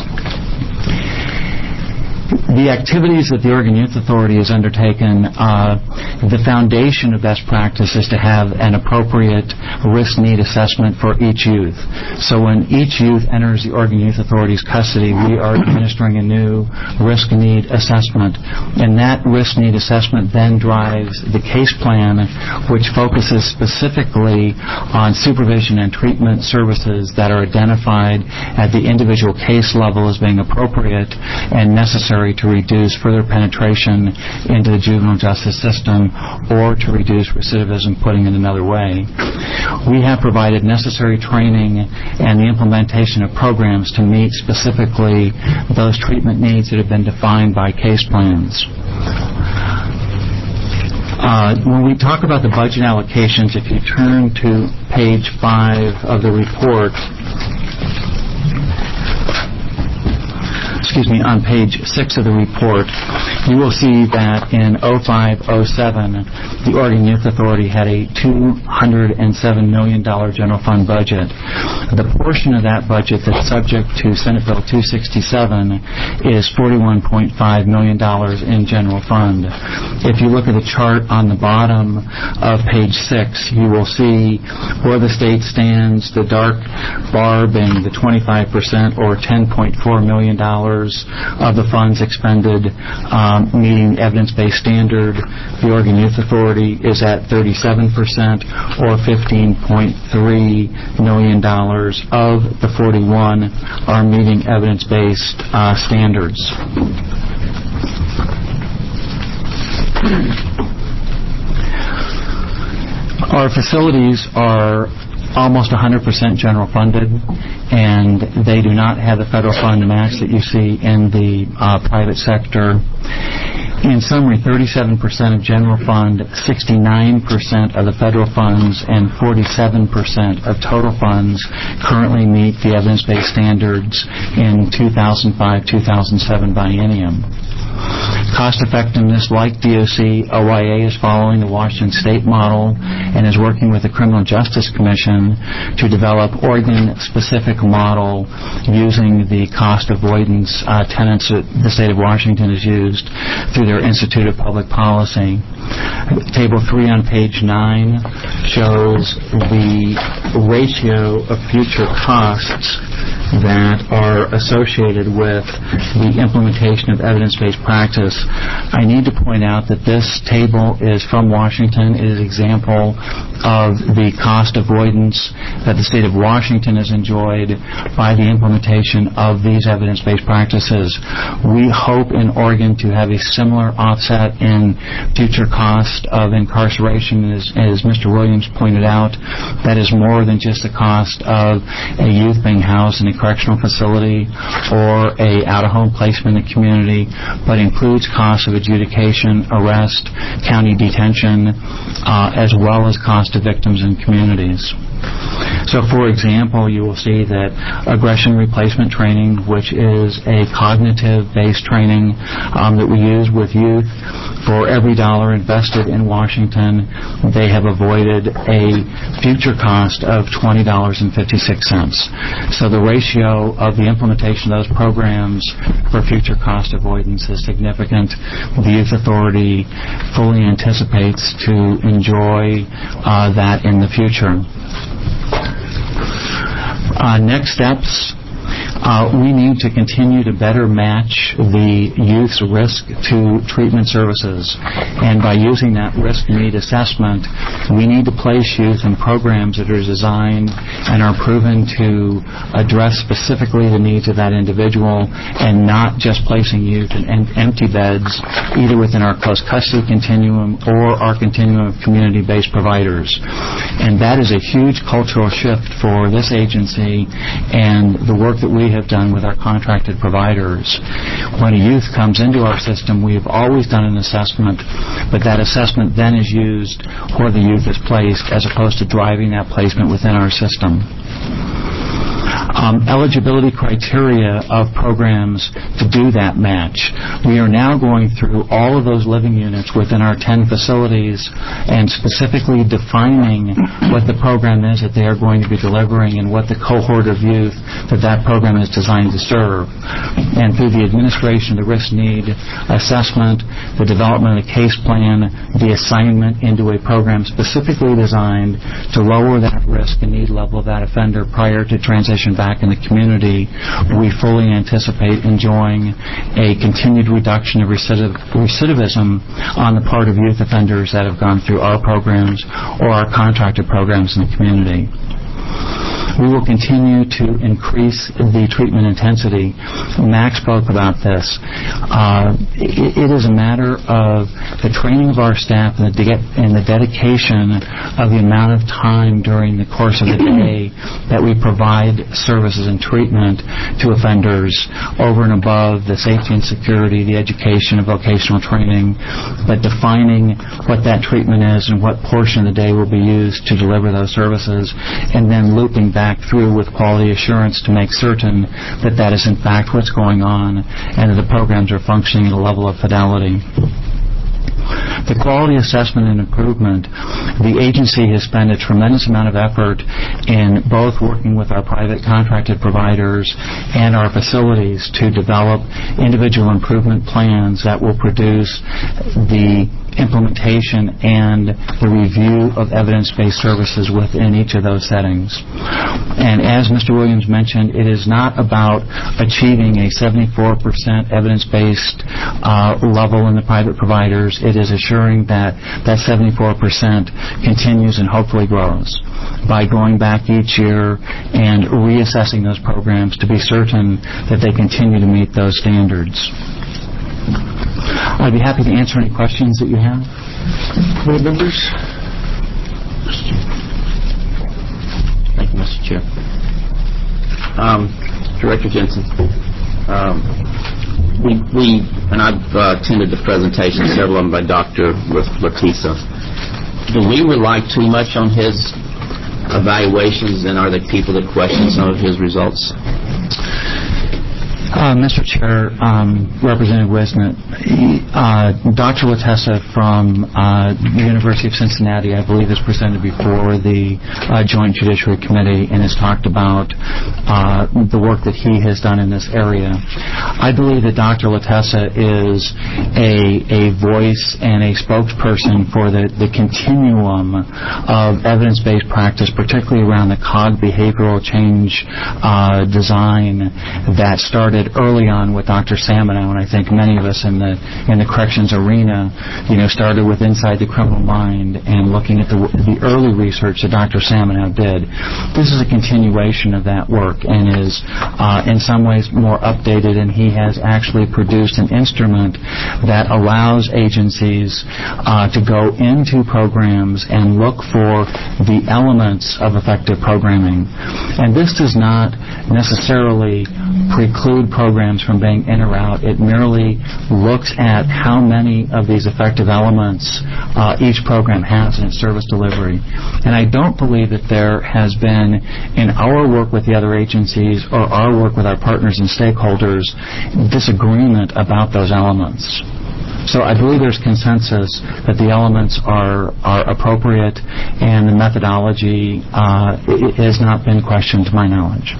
The activities that the Oregon Youth Authority has undertaken, uh, the foundation of best practice is to have an appropriate risk-need assessment for each youth. So when each youth enters the Oregon Youth Authority's custody, we are administering a new risk-need assessment. And that risk-need assessment then drives the case plan, which focuses specifically on supervision and treatment services that are identified at the individual case level as being appropriate and necessary to reduce further penetration into the juvenile justice system or to reduce recidivism, putting it another way. We have provided necessary training and the implementation of programs to meet specifically those treatment needs that have been defined by case plans. Uh, when we talk about the budget allocations, if you turn to page five of the report, excuse me, on page six of the report, you will see that in oh five oh seven, the Oregon Youth Authority had a two hundred seven million dollars general fund budget. The portion of that budget that's subject to Senate Bill two sixty-seven is forty-one point five million dollars in general fund. If you look at the chart on the bottom of page six, you will see where the state stands, the dark bar being the twenty-five percent or ten point four million dollars of the funds expended um, meeting evidence-based standard. The Oregon Youth Authority is at thirty-seven percent or fifteen point three million dollars of the forty-one are meeting evidence-based uh, standards. Our facilities are almost one hundred percent general funded, and they do not have the federal fund match that you see in the uh, private sector. In summary, thirty-seven percent of general fund, sixty-nine percent of the federal funds, and forty-seven percent of total funds currently meet the evidence-based standards in two thousand five to two thousand seven biennium. Cost effectiveness, like D O C, O I A is following the Washington State model and is working with the Criminal Justice Commission to develop Oregon-specific model using the cost avoidance uh, tenets that the state of Washington has used through their Institute of Public Policy. Table three on page nine shows the ratio of future costs that are associated with the implementation of evidence-based practice. I need to point out that this table is from Washington. It is an example of the cost avoidance that the state of Washington has enjoyed by the implementation of these evidence-based practices. We hope in Oregon to have a similar offset in future cost of incarceration. As, as Mister Williams pointed out, that is more than just the cost of a youth being housed in a correctional facility or a out-of-home placement in the community, but includes costs of adjudication, arrest, county detention, uh, as well as cost to victims and communities. So, for example, you will see that aggression replacement training, which is a cognitive-based training um, that we use with youth, for every dollar invested in Washington, they have avoided a future cost of twenty dollars and fifty-six cents. So the ratio of the implementation of those programs for future cost avoidance is significant. The Youth Authority fully anticipates to enjoy uh, that in the future. Uh, next steps. Uh, we need to continue to better match the youth's risk to treatment services. And by using that risk need assessment, we need to place youth in programs that are designed and are proven to address specifically the needs of that individual, and not just placing youth in em- empty beds, either within our close custody continuum or our continuum of community-based providers. And that is a huge cultural shift for this agency and the work that we have done with our contracted providers. When a youth comes into our system, we have always done an assessment, but that assessment then is used where the youth is placed as opposed to driving that placement within our system. Um, eligibility criteria of programs to do that match. We are now going through all of those living units within our ten facilities and specifically defining what the program is that they are going to be delivering and what the cohort of youth that that program is designed to serve. And through the administration of the risk need assessment, the development of the case plan, the assignment into a program specifically designed to lower that risk and need level of that offender prior to transition back in the community, we fully anticipate enjoying a continued reduction of recidiv- recidivism on the part of youth offenders that have gone through our programs or our contracted programs in the community. We will continue to increase the treatment intensity. Max spoke about this. Uh, it, it is a matter of the training of our staff and the, de- and the dedication of the amount of time during the course of the day that we provide services and treatment to offenders over and above the safety and security, the education and vocational training, but defining what that treatment is and what portion of the day will be used to deliver those services, and then looping back through with quality assurance to make certain that that is in fact what's going on and that the programs are functioning at a level of fidelity. The quality assessment and improvement, the agency has spent a tremendous amount of effort in both working with our private contracted providers and our facilities to develop individual improvement plans that will produce the implementation and the review of evidence-based services within each of those settings. And as Mister Williams mentioned, it is not about achieving a seventy-four percent evidence-based uh, level in the private providers. It is assuring that that seventy-four percent continues and hopefully grows by going back each year and reassessing those programs to be certain that they continue to meet those standards. I'd be happy to answer any questions that you have. Board members? Thank you, Mister Chair. Um, Director Jensen, um, we, we, and I've uh, attended the presentation, several of them by Doctor Latissa. Do we rely too much on his evaluations, and are there people that question some of his results? Uh, Mister Chair, um, Representative Wisnett, uh, Doctor Latessa from uh, the University of Cincinnati, I believe, has presented before the uh, Joint Judiciary Committee and has talked about uh, the work that he has done in this area. I believe that Doctor Latessa is a, a voice and a spokesperson for the, the continuum of evidence-based practice, particularly around the C O G behavioral change uh, design that started early on with Doctor Samenow, and I think many of us in the in the corrections arena, you know, started with Inside the Criminal Mind and looking at the the early research that Doctor Samenow did. This is a continuation of that work and is uh, in some ways more updated, and he has actually produced an instrument that allows agencies uh, to go into programs and look for the elements of effective programming. And this does not necessarily preclude programs from being in or out. It merely looks at how many of these effective elements uh, each program has in its service delivery. And I don't believe that there has been, in our work with the other agencies or our work with our partners and stakeholders, disagreement about those elements. So I believe there's consensus that the elements are, are appropriate and the methodology uh, has not been questioned to my knowledge.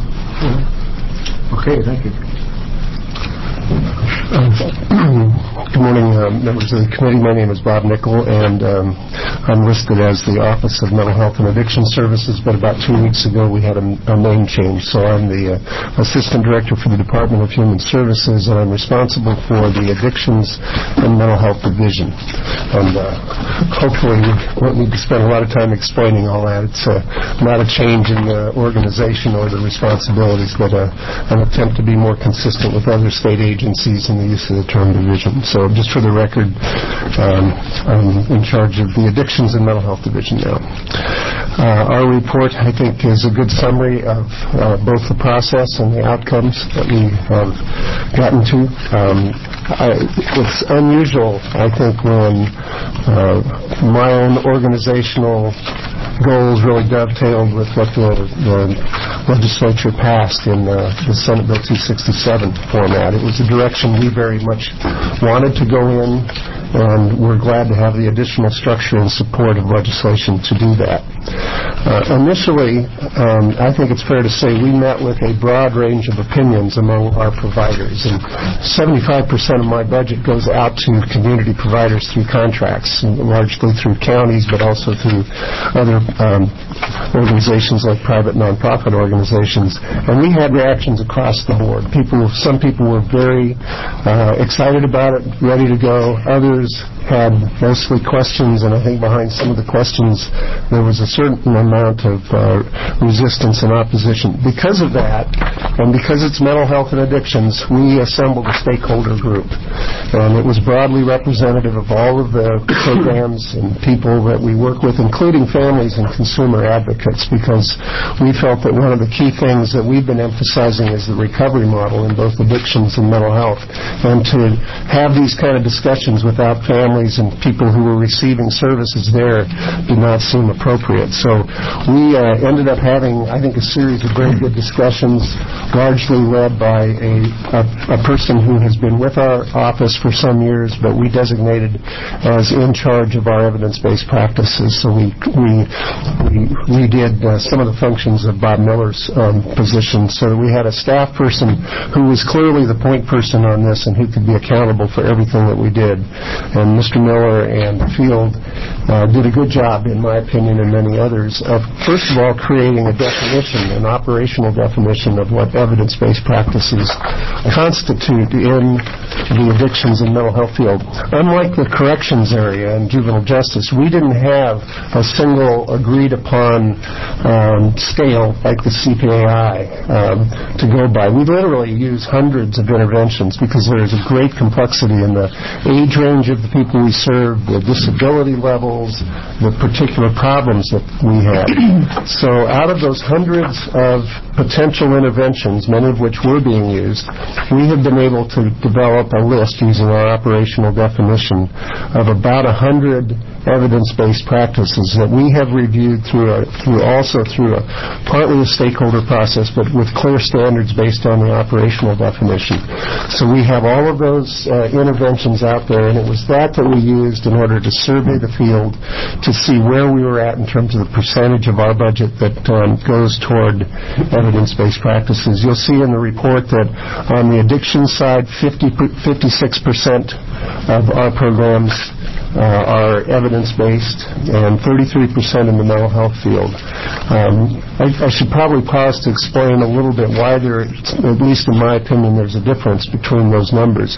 Okay, thank you. Uh, Good morning, um, members of the committee. My name is Bob Nickel, and um, I'm listed as the Office of Mental Health and Addiction Services, but about two weeks ago we had a, a name change, so I'm the uh, Assistant Director for the Department of Human Services, and I'm responsible for the Addictions and Mental Health Division. And uh, hopefully we won't need to spend a lot of time explaining all that. It's uh, not a change in the organization or the responsibilities, but uh, an attempt to be more consistent with other state agencies in the use of the term division. So just for the record, um, I'm in charge of the Addictions and Mental Health Division now. Uh, our report, I think, is a good summary of uh, both the process and the outcomes that we have gotten to. Um, I, it's unusual, I think, when uh, my own organizational goals really dovetailed with what the, the legislature passed in uh, the Senate Bill two sixty-seven format. It was a direction we very much wanted to go in, and we're glad to have the additional structure and support of legislation to do that. Uh, initially, um, I think it's fair to say we met with a broad range of opinions among our providers, and seventy-five percent of my budget goes out to community providers through contracts, largely through counties, but also through other um, organizations like private nonprofit organizations. And we had reactions across the board. People, some people were very uh, excited about it, ready to go. Others had mostly questions, and I think behind some of the questions there was a certain amount of uh, resistance and opposition. Because of that, and because it's mental health and addictions, we assembled a stakeholder group, and it was broadly representative of all of the programs and people that we work with, including families and consumer advocates, because we felt that one of the key things that we've been emphasizing is the recovery model in both addictions and mental health, and to have these kind of discussions without families and people who were receiving services there did not seem appropriate. So we uh, ended up having, I think, a series of very good discussions, largely led by a, a, a person who has been with our office for some years, but we designated as in charge of our evidence-based practices. So we we we redid uh, some of the functions of Bob Miller's um, position, so that we had a staff person who was clearly the point person on this and who could be accountable for everything that we did. And Mister Miller and the field uh, did a good job, in my opinion, and many others, of first of all creating a definition, an operational definition of what evidence-based practices constitute in the addictions and mental health field. Unlike the corrections area and juvenile justice, we didn't have a single agreed-upon um, scale like the C P A I um, to go by. We literally use hundreds of interventions because there is a great complexity in the age range of the people we serve, the disability levels, the particular problems that we have. So out of those hundreds of potential interventions, many of which were being used, we have been able to develop a list using our operational definition of about a hundred evidence-based practices that we have reviewed through, a, through also through a, partly a stakeholder process, but with clear standards based on the operational definition. So we have all of those uh, interventions out there, and it was that that we used in order to survey the field to see where we were at in terms of the percentage of our budget that um, goes toward evidence-based practices. You'll see in the report that on the addiction side, fifty, fifty-six percent of our programs Uh, are evidence-based, and thirty-three percent in the mental health field. Um, I, I should probably pause to explain a little bit why there, at least in my opinion, there's a difference between those numbers.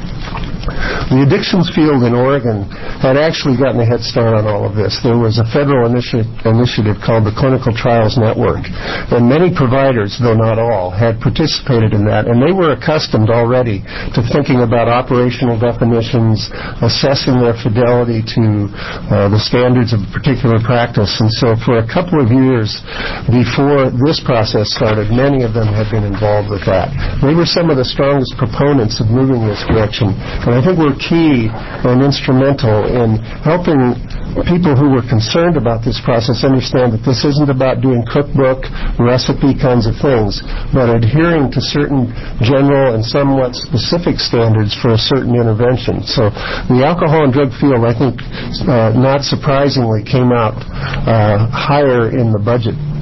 The addictions field in Oregon had actually gotten a head start on all of this. There was a federal initi- initiative called the Clinical Trials Network, and many providers, though not all, had participated in that, and they were accustomed already to thinking about operational definitions, assessing their fidelity to uh, the standards of a particular practice. And so for a couple of years before this process started, many of them had been involved with that. They were some of the strongest proponents of moving this direction, and I think we're key and instrumental in helping people who were concerned about this process understand that this isn't about doing cookbook, recipe kinds of things, but adhering to certain general and somewhat specific standards for a certain intervention. So the alcohol and drug field, I think, uh, not surprisingly, came out uh, higher in the budget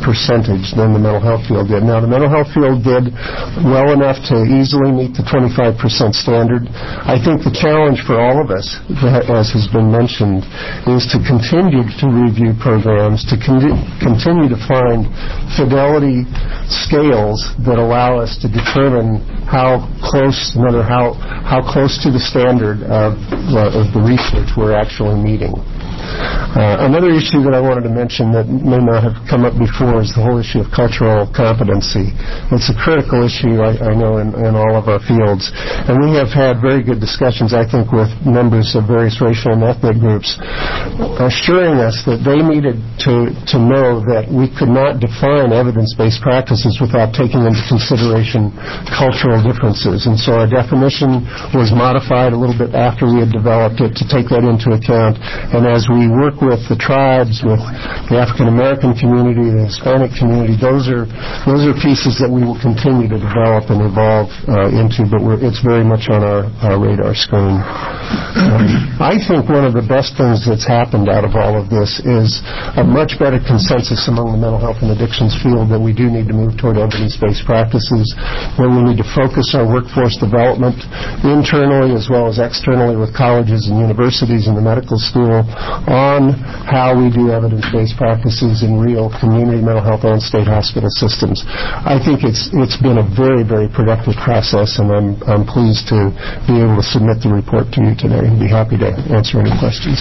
percentage than the mental health field did. Now, the mental health field did well enough to easily meet the twenty-five percent standard. I think the challenge for all of us, as has been mentioned, is to continue to review programs, to con- continue to find fidelity scales that allow us to determine how close, no matter how, how close to the standard of, uh, of the research we're actually meeting. Uh, another issue that I wanted to mention that may not have come up before is the whole issue of cultural competency. It's a critical issue, I, I know, in, in all of our fields. And we have had very good discussions, I think, with members of various racial and ethnic groups, assuring us that they needed to, to know that we could not define evidence-based practices without taking into consideration cultural differences. And so our definition was modified a little bit after we had developed it to take that into account. And as we work with the tribes, with the African American community, the Hispanic community, those are those are pieces that we will continue to develop and evolve uh, into, but we're, it's very much on our, our radar screen. Um, I think one of the best things that's happened out of all of this is a much better consensus among the mental health and addictions field that we do need to move toward evidence-based practices, that we need to focus our workforce development internally as well as externally with colleges and universities and the medical school on how we do evidence-based practices in real community mental health and state hospital systems. I think it's it's been a very, very productive process, and I'm I'm pleased to be able to submit the report to you today and be happy to answer any questions.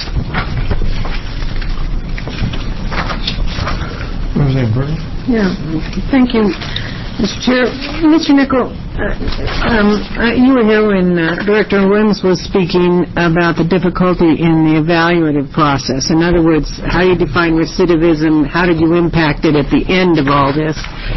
Yeah, thank you, Mister Chair. Mister Nickel, uh, um, uh, you were here when uh, Director Williams was speaking about the difficulty in the evaluative process. In other words, how you define recidivism, how did you impact it at the end of all this?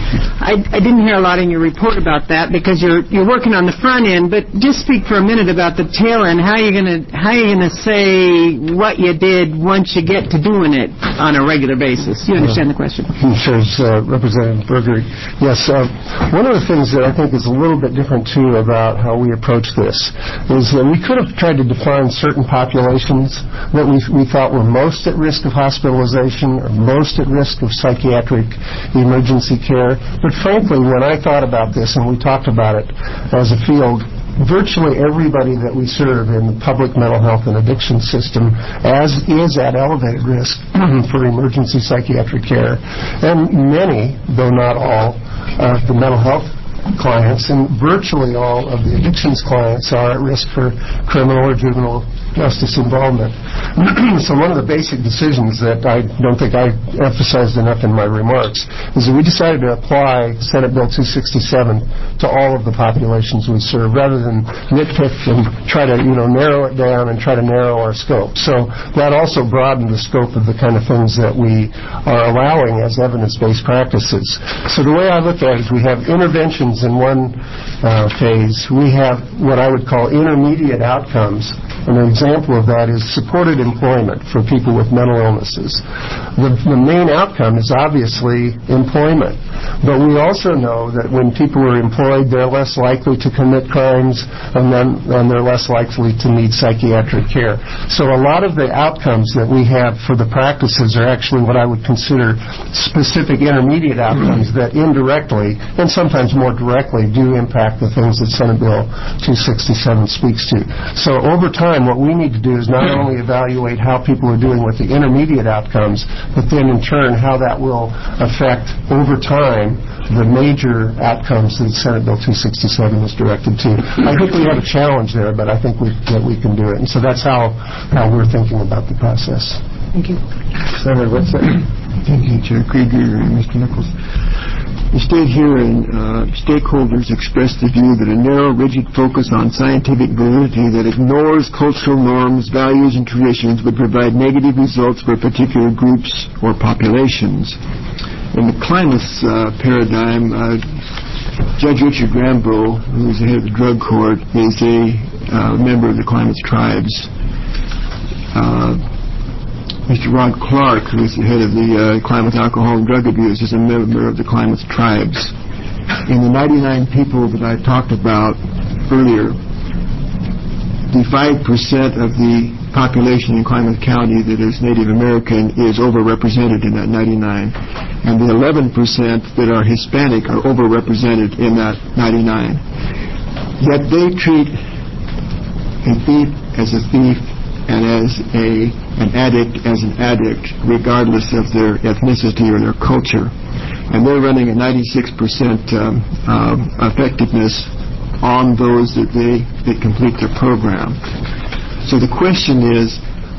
I, I didn't hear a lot in your report about that because you're you're working on the front end, but just speak for a minute about the tail end. How are you gonna how are you gonna say what you did once you get to doing it on a regular basis? You understand the question? Sure, uh, Representative Berger. Yes, uh, one of the things that I think is a little bit different, too, about how we approach this is that we could have tried to define certain populations that we, we thought were most at risk of hospitalization or most at risk of psychiatric emergency care. But frankly, when I thought about this and we talked about it as a field, virtually everybody that we serve in the public mental health and addiction system as is at elevated risk for emergency psychiatric care. And many, though not all, of the mental health clients and virtually all of the addictions clients are at risk for criminal or juvenile justice involvement. So one of the basic decisions that I don't think I emphasized enough in my remarks is that we decided to apply Senate Bill two sixty-seven to all of the populations we serve rather than nitpick and try to, you know, narrow it down and try to narrow our scope. So that also broadened the scope of the kind of things that we are allowing as evidence-based practices. So the way I look at it is we have interventions in one uh, phase. We have what I would call intermediate outcomes. And an example of that is supported employment for people with mental illnesses. The, the main outcome is obviously employment. But we also know that when people are employed, they're less likely to commit crimes and then and they're less likely to need psychiatric care. So a lot of the outcomes that we have for the practices are actually what I would consider specific intermediate outcomes that indirectly and sometimes more directly do impact the things that Senate Bill two sixty-seven speaks to. So over time, what we need to do is not only evaluate how people are doing with the intermediate outcomes, but then in turn how that will affect over time the major outcomes that Senate Bill two sixty-seven is directed to. I think we have a challenge there, but I think we, that we can do it. And so that's how, how we're thinking about the process. Thank you. Senator Whitson. Thank you, Chair Krieger and Mister Nichols. The state hearing, uh, stakeholders expressed the view that a narrow, rigid focus on scientific validity that ignores cultural norms, values, and traditions would provide negative results for particular groups or populations. In the Klimas uh, paradigm, uh, Judge Richard Grambo, who is the head of the drug court, is a uh, member of the Klimas tribes. Uh, Mister Rod Clark, who is the head of the uh, Klamath Alcohol and Drug Abuse, is a member of the Klamath tribes. In the ninety-nine people that I talked about earlier, the five percent of the population in Klamath County that is Native American is overrepresented in that ninety-nine, and the eleven percent that are Hispanic are overrepresented in that ninety-nine. Yet they treat a thief as a thief and as a an addict as an addict, regardless of their ethnicity or their culture. And they're running a ninety-six percent um, uh, effectiveness on those that they that complete their program. So the question is,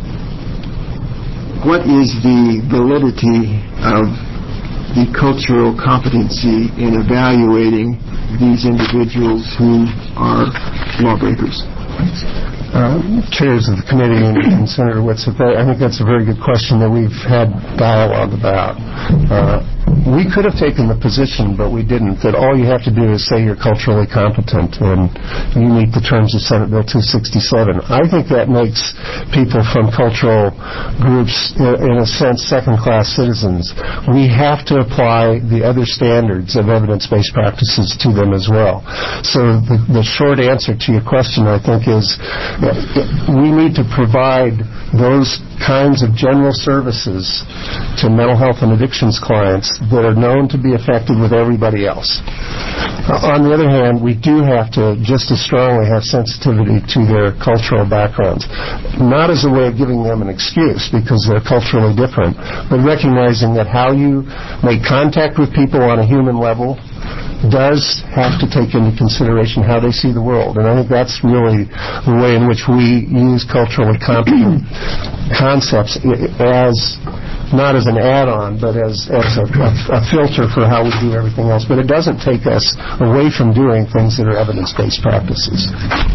what is the validity of the cultural competency in evaluating these individuals who are lawbreakers? Uh, chairs of the committee and, and Senator Witz, I think that's a very good question that we've had dialogue about. Uh, we could have taken the position, but we didn't, that all you have to do is say you're culturally competent and you meet the terms of Senate Bill two sixty-seven. I think that makes people from cultural groups, in a sense, second-class citizens. We have to apply the other standards of evidence-based practices to them as well. So the, the short answer to your question, I think, is we need to provide those kinds of general services to mental health and addictions clients that are known to be effective with everybody else. Uh, on the other hand, we do have to just as strongly have sensitivity to their cultural backgrounds, not as a way of giving them an excuse because they're culturally different, but recognizing that how you make contact with people on a human level does have to take into consideration how they see the world. And I think that's really the way in which we use culturally competent concepts as, not as an add-on, but as, as a, a, a filter for how we do everything else. But it doesn't take us away from doing things that are evidence-based practices.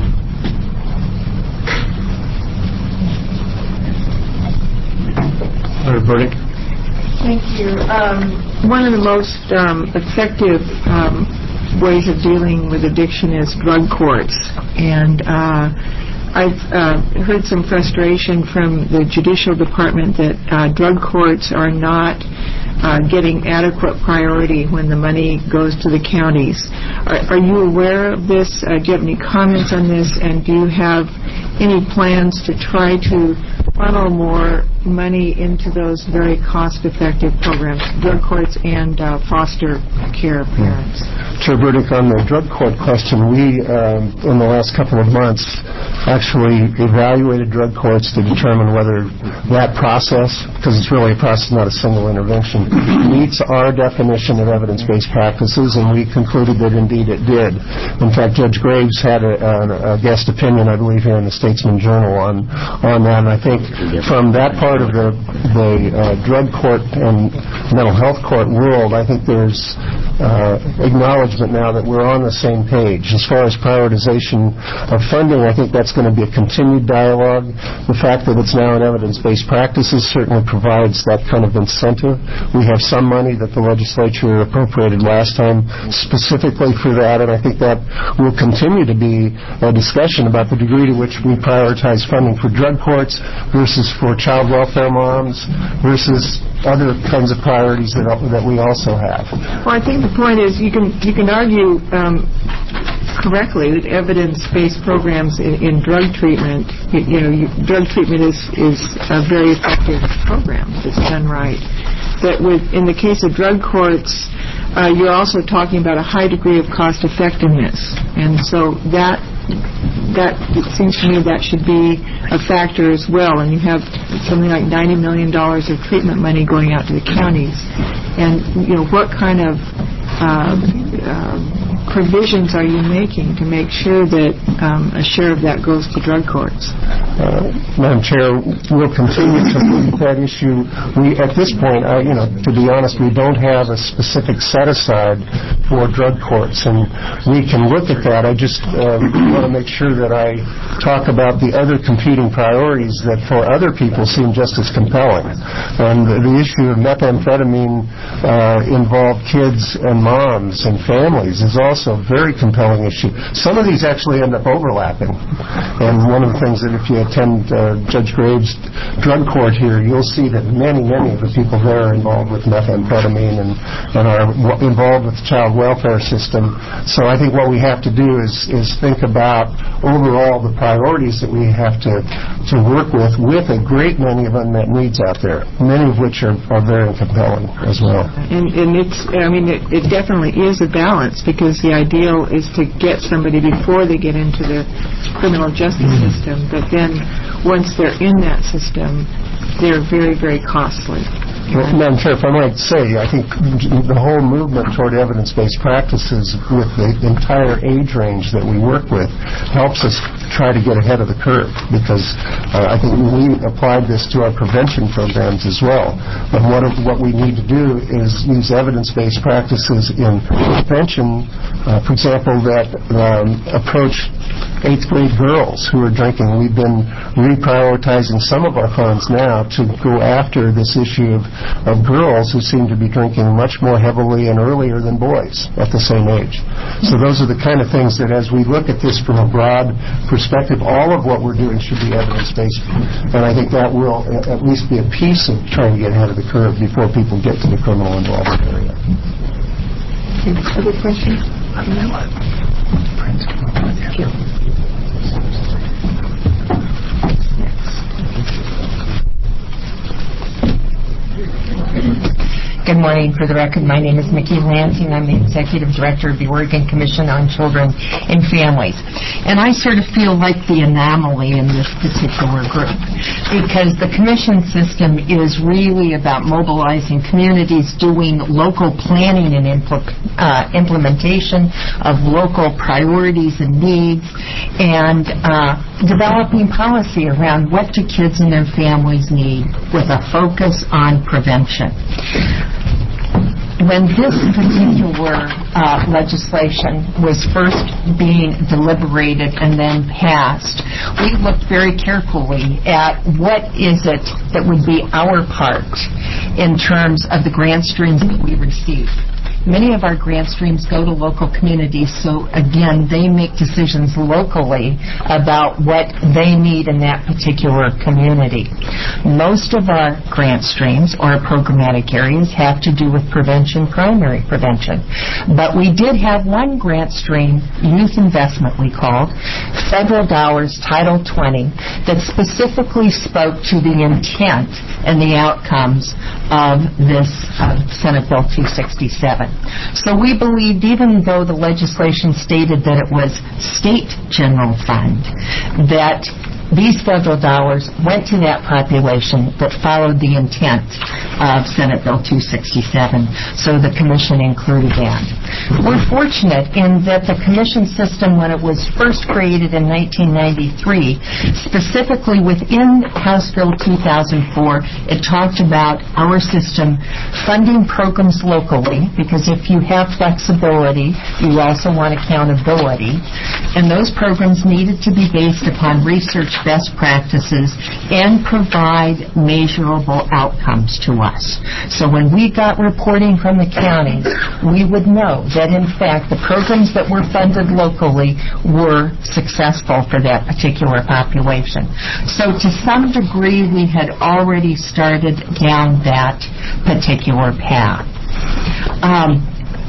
Burdick. Thank you. Um, one of the most um, effective um, ways of dealing with addiction is drug courts. And uh, I've uh, heard some frustration from the Judicial Department that uh, drug courts are not uh, getting adequate priority when the money goes to the counties. Are, are you aware of this? Uh, do you have any comments on this? And do you have any plans to try to funnel more money into those very cost-effective programs, drug courts and uh, foster care parents? Chair Burdick, on the drug court question, we, um, in the last couple of months, actually evaluated drug courts to determine whether that process, because it's really a process, not a single intervention, meets our definition of evidence-based practices, and we concluded that indeed it did. In fact, Judge Graves had a, a, a guest opinion, I believe, here in the Statesman Journal on, on that, and I think from that part of the, the uh, drug court and mental health court world, I think there's uh, acknowledgement now that we're on the same page. As far as prioritization of funding, I think that's going to be a continued dialogue. The fact that it's now an evidence-based practices certainly provides that kind of incentive. We have some money that the legislature appropriated last time specifically for that, and I think that will continue to be a discussion about the degree to which we prioritize funding for drug courts versus for child welfare moms versus other kinds of priorities that, that we also have. Well, I think the point is you can you can argue um, correctly that evidence-based programs in, in drug treatment, you, you know, you, drug treatment is is a very effective program if it's done right. But with in the case of drug courts, uh, you're also talking about a high degree of cost effectiveness, and so that. That it seems to me that should be a factor as well. And you have something like ninety million dollars of treatment money going out to the counties. And, you know, what kind of uh, uh, provisions are you making to make sure that um, a share of that goes to drug courts? Uh, Madam Chair, we'll continue to look at that issue. We, at this point, I, you know, to be honest, we don't have a specific set-aside for drug courts, and we can look at that. I just uh, want to make sure that I talk about the other competing priorities that for other people seem just as compelling. And the, the issue of methamphetamine uh, involved kids and moms and families is also also a very compelling issue. Some of these actually end up overlapping. And one of the things that if you attend uh, Judge Graves' drug court here, you'll see that many, many of the people there are involved with methamphetamine and, and are w- involved with the child welfare system. So I think what we have to do is, is think about overall the priorities that we have to, to work with, with a great many of unmet needs out there, many of which are, are very compelling as well. And, and it's, I mean, it, it definitely is a balance, because the ideal is to get somebody before they get into the criminal justice mm-hmm. system, but then once they're in that system, they're very, very costly. Madam Chair, if I might say, I think the whole movement toward evidence-based practices with the entire age range that we work with helps us try to get ahead of the curve, because uh, I think we applied this to our prevention programs as well. But what, what we need to do is use evidence-based practices in prevention, uh, for example, that um, approach eighth grade girls who are drinking. We've been reprioritizing some of our funds now to go after this issue of of girls who seem to be drinking much more heavily and earlier than boys at the same age. So those are the kind of things that, as we look at this from a broad perspective, all of what we're doing should be evidence-based. And I think that will at least be a piece of trying to get ahead of the curve before people get to the criminal involvement area. Other questions? Thank you. Good morning. For the record, my name is Mickey Lansing. I'm the Executive Director of the Oregon Commission on Children and Families. And I sort of feel like the anomaly in this particular group, because the commission system is really about mobilizing communities, doing local planning and impl- uh, implementation of local priorities and needs, and uh, developing policy around what do kids and their families need with a focus on prevention. When this particular uh, legislation was first being deliberated and then passed, we looked very carefully at what is it that would be our part in terms of the grant streams that we receive. Many of our grant streams go to local communities, so again, they make decisions locally about what they need in that particular community. Most of our grant streams or programmatic areas have to do with prevention, primary prevention. But we did have one grant stream, youth investment we called, federal dollars, Title twenty, that specifically spoke to the intent and the outcomes of this uh, Senate Bill two sixty-seven. So we believed, even though the legislation stated that it was state general fund, that these federal dollars went to that population that followed the intent of Senate Bill two sixty-seven, so the commission included that. We're fortunate in that the commission system, when it was first created in nineteen ninety-three, specifically within House Bill two thousand four, it talked about our system funding programs locally, because if you have flexibility, you also want accountability, and those programs needed to be based upon research best practices and provide measurable outcomes to us. So when we got reporting from the counties, we would know that in fact the programs that were funded locally were successful for that particular population. So to some degree we had already started down that particular path. Um,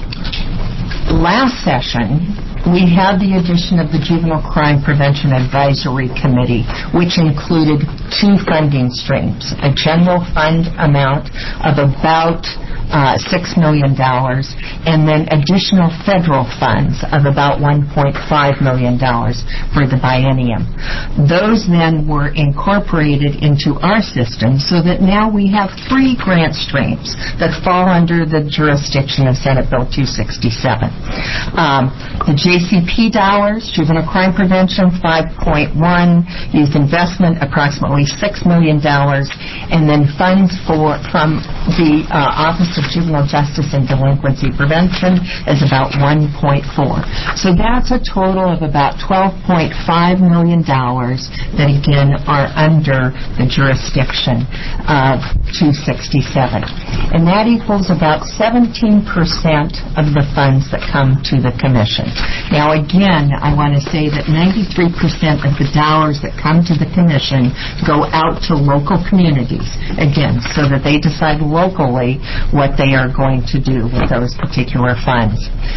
last session we had the addition of the Juvenile Crime Prevention Advisory Committee, which included two funding streams, a general fund amount of about uh, six million dollars, and then additional federal funds of about one point five million dollars for the biennium. Those then were incorporated into our system so that now we have three grant streams that fall under the jurisdiction of Senate Bill two sixty-seven. Um, the J C P dollars, Juvenile Crime Prevention, five point one, Youth Investment, approximately six million dollars, and then funds for from the uh, Office of Juvenile Justice and Delinquency Prevention is about one point four. So that's a total of about twelve point five million dollars that again are under the jurisdiction of two sixty-seven. and that equals about seventeen percent of the funds that come to the Commission. Now, again, I want to say that ninety-three percent of the dollars that come to the Commission go out to local communities, again, so that they decide locally what they are going to do with those particular funds.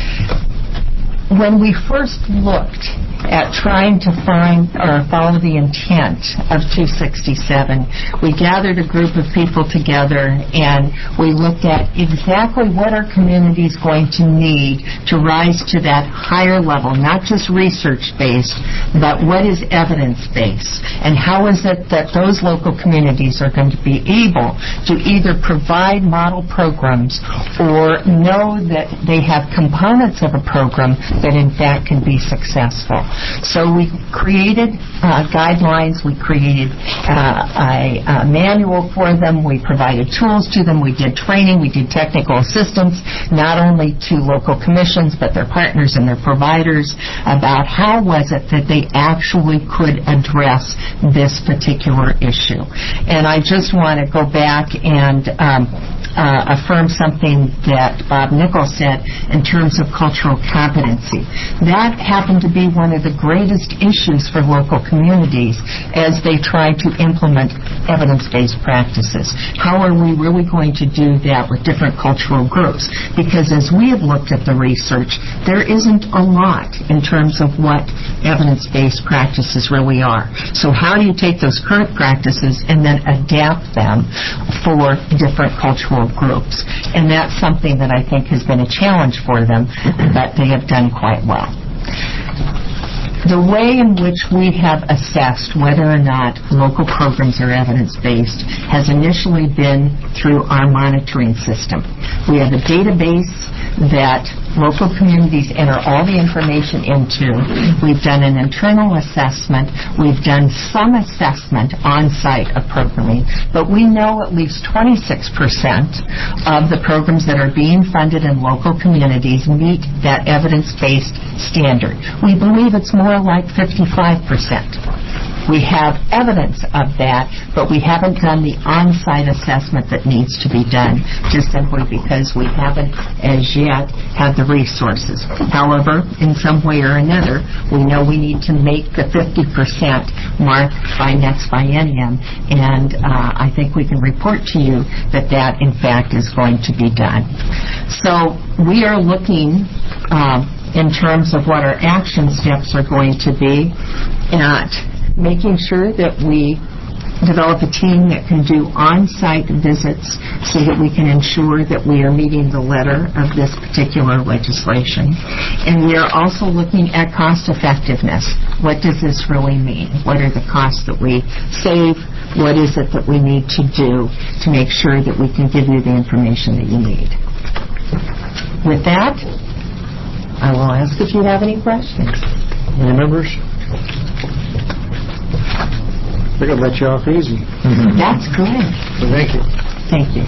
When we first looked at trying to find or follow the intent of two sixty-seven, we gathered a group of people together and we looked at exactly what our community is going to need to rise to that higher level, not just research-based, but what is evidence-based, and how is it that those local communities are going to be able to either provide model programs or know that they have components of a program that in fact can be successful. So we created uh, guidelines, we created uh, a, a manual for them, we provided tools to them, we did training, we did technical assistance, not only to local commissions but their partners and their providers about how was it that they actually could address this particular issue. And I just want to go back and um, uh, affirm something that Bob Nichols said in terms of cultural competency. That happened to be one of the greatest issues for local communities as they try to implement evidence-based practices. How are we really going to do that with different cultural groups? Because as we have looked at the research, there isn't a lot in terms of what evidence-based practices really are. So how do you take those current practices and then adapt them for different cultural groups? And that's something that I think has been a challenge for them, but they have done quite well. The way in which we have assessed whether or not local programs are evidence-based has initially been through our monitoring system. We have a database that local communities enter all the information into. We've done an internal assessment. We've done some assessment on-site of programming, but we know at least twenty-six percent of the programs that are being funded in local communities meet that evidence-based standard. We believe it's more like fifty-five percent. We have evidence of that, but we haven't done the on-site assessment that needs to be done, just simply because we haven't as yet had the resources. However, in some way or another, we know we need to make the fifty percent mark by next biennium, and uh, I think we can report to you that that, in fact, is going to be done. So we are looking uh, in terms of what our action steps are going to be at making sure that we develop a team that can do on-site visits so that we can ensure that we are meeting the letter of this particular legislation. And we are also looking at cost effectiveness. What does this really mean? What are the costs that we save? What is it that we need to do to make sure that we can give you the information that you need? With that, I will ask if you have any questions. Any members? I think I'll let you off easy. Mm-hmm. That's good. So thank you. Thank you.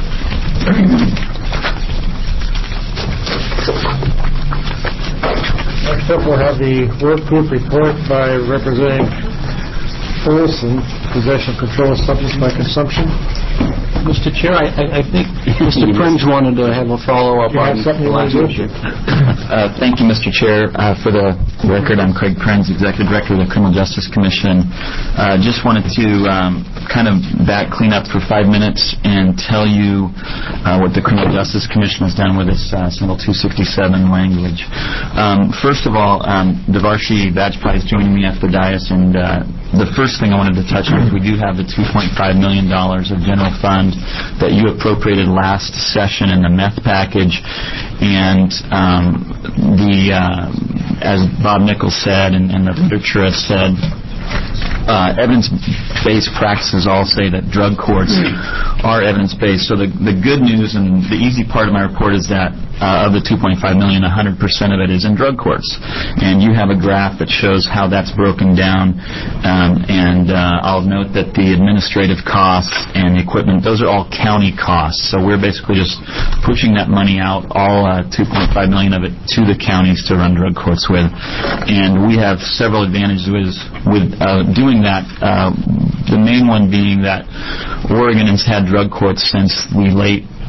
Next up, we'll have the work group report by Representative Olson, possession of controlled substance by consumption. Mister Chair, I, I, I think Mister Pringe wanted to have a follow-up You have on something the you want last to do? issue. Uh, thank you, Mister Chair. Uh, for the record, I'm Craig Prinz, Executive Director of the Criminal Justice Commission. Uh, just wanted to um, kind of back clean up for five minutes and tell you uh, what the Criminal Justice Commission has done with this uh, Symbol two sixty-seven language. Um, first of all, um, Devarshi Vajpayee is joining me at the dais, and uh, the first thing I wanted to touch on is we do have the two point five million dollars of general fund that you appropriated last session in the meth package, and um, the uh, as Bob Nichols said and, and the literature has said, uh, evidence-based practices all say that drug courts are evidence-based. So the, the good news and the easy part of my report is that uh, of the two point five million dollars, one hundred percent of it is in drug courts. And you have a graph that shows how that's broken down. Um, and uh, I'll note that the administrative costs and the equipment, those are all county costs. So we're basically just pushing that money out, all uh, two point five million dollars of it, to the counties to run drug courts with. And we have several advantages with, with uh, doing that. Uh, the main one being that Oregon has had drug courts since the late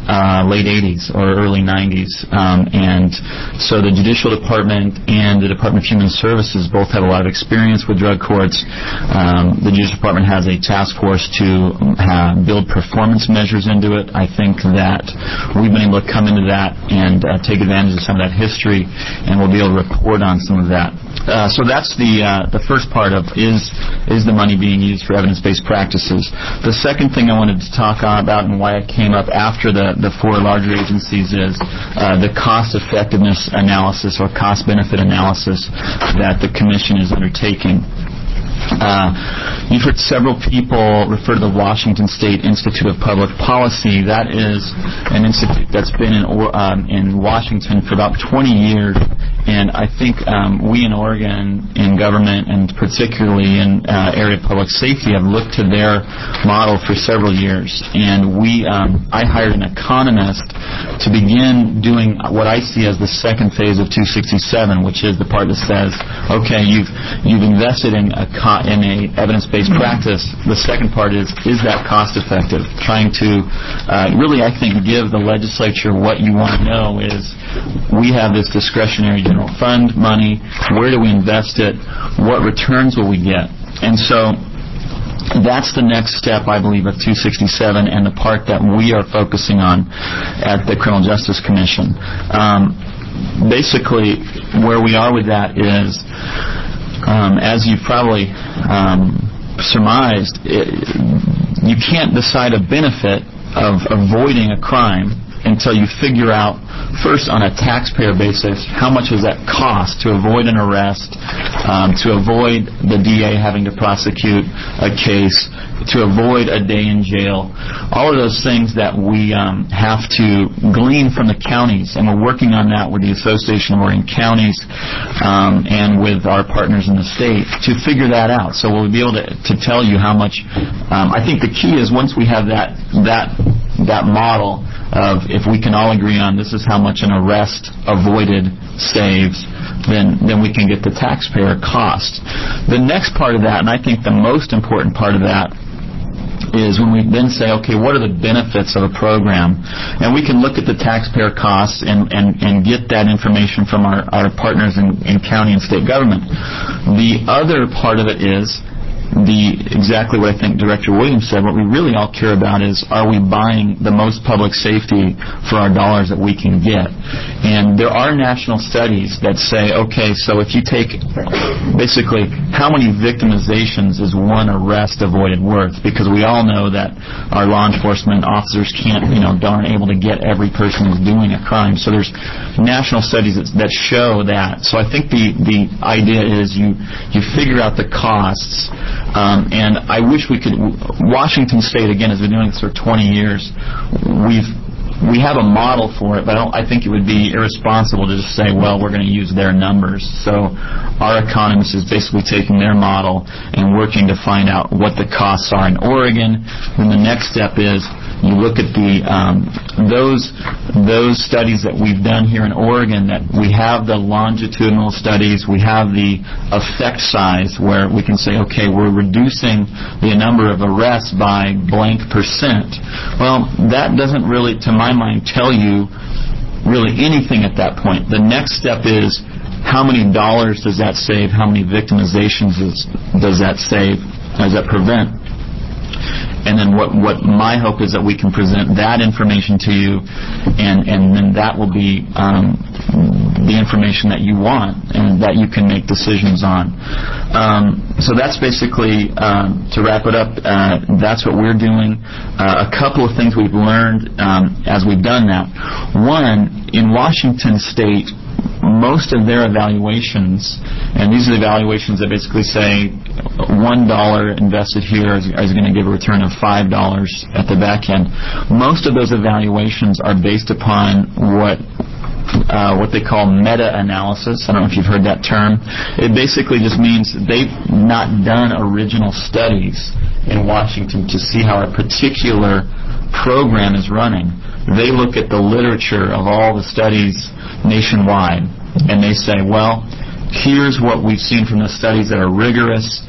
uh, late eighties or early nineties. Um, and so the Judicial Department and the Department of Human Services both have a lot of experience with drug courts. Um, the Judicial Department has a task force to uh, build performance measures into it. I think that we've been able to come into that and uh, take advantage of some of that history, and we'll be able to report on some of that. Uh, so that's the uh, the first part of is is the money being used for evidence-based practices. The second thing I wanted to talk about and why it came up after the, the four larger agencies is uh, the cost-effectiveness analysis or cost-benefit analysis that the Commission is undertaking. Uh, you've heard several people refer to the Washington State Institute of Public Policy. That is an institute that's been in um, in Washington for about twenty years, and I think um, we in Oregon, in government, and particularly in uh, area of public safety, have looked to their model for several years. And we, um, I hired an economist to begin doing what I see as the second phase of two sixty-seven, which is the part that says, okay, you've you've invested in a co- in a evidence-based practice. The second part is, is that cost-effective? Trying to uh, really, I think, give the legislature what you want to know is, we have this discretionary general fund money. Where do we invest it? What returns will we get? And so that's the next step, I believe, of two sixty-seven and the part that we are focusing on at the Criminal Justice Commission. Um, basically, where we are with that is, Um, as you've probably um, surmised, it, you can't decide a benefit of avoiding a crime until you figure out, first on a taxpayer basis, how much does that cost to avoid an arrest, um, to avoid the D A having to prosecute a case, to avoid a day in jail. All of those things that we um, have to glean from the counties, and we're working on that with the Association of Oregon Counties um, and with our partners in the state to figure that out. So we'll be able to, to tell you how much. Um, I think the key is once we have that that that model of if we can all agree on this is how much an arrest avoided saves, then then we can get the taxpayer cost. The next part of that, and I think the most important part of that, is when we then say, okay, what are the benefits of a program? And we can look at the taxpayer costs and, and, and get that information from our, our partners in, in county and state government. The other part of it is the exactly what I think Director Williams said. What we really all care about is, are we buying the most public safety for our dollars that we can get? And there are national studies that say, okay, so if you take basically how many victimizations is one arrest avoided worth? Because we all know that our law enforcement officers can't, you know, aren't able to get every person who's doing a crime. So there's national studies that, that show that. So I think the, the idea is you, you figure out the costs. Um, and I wish we could. Washington State, again, has been doing this for twenty years. We've we have a model for it, but I, don't, I think it would be irresponsible to just say, well, we're going to use their numbers. So our economist is basically taking their model and working to find out what the costs are in Oregon. Then the next step is you look at the um, those those studies that we've done here in Oregon, that we have the longitudinal studies, we have the effect size where we can say, okay, we're reducing the number of arrests by blank percent. Well, that doesn't really, to my mind, tell you really anything at that point. The next step is, how many dollars does that save? How many victimizations is, does that save? Does that prevent? And then what, what my hope is that we can present that information to you, and, and then that will be um, the information that you want and that you can make decisions on. Um, so that's basically, um, to wrap it up, uh, that's what we're doing. Uh, a couple of things we've learned um, as we've done that. One, in Washington State, most of their evaluations, and these are the evaluations that basically say one dollar invested here is, is going to give a return of five dollars at the back end. Most of those evaluations are based upon what Uh, what they call meta-analysis. I don't know if you've heard that term. It basically just means they've not done original studies in Washington to see how a particular program is running. They look at the literature of all the studies nationwide, and they say, well, here's what we've seen from the studies that are rigorous.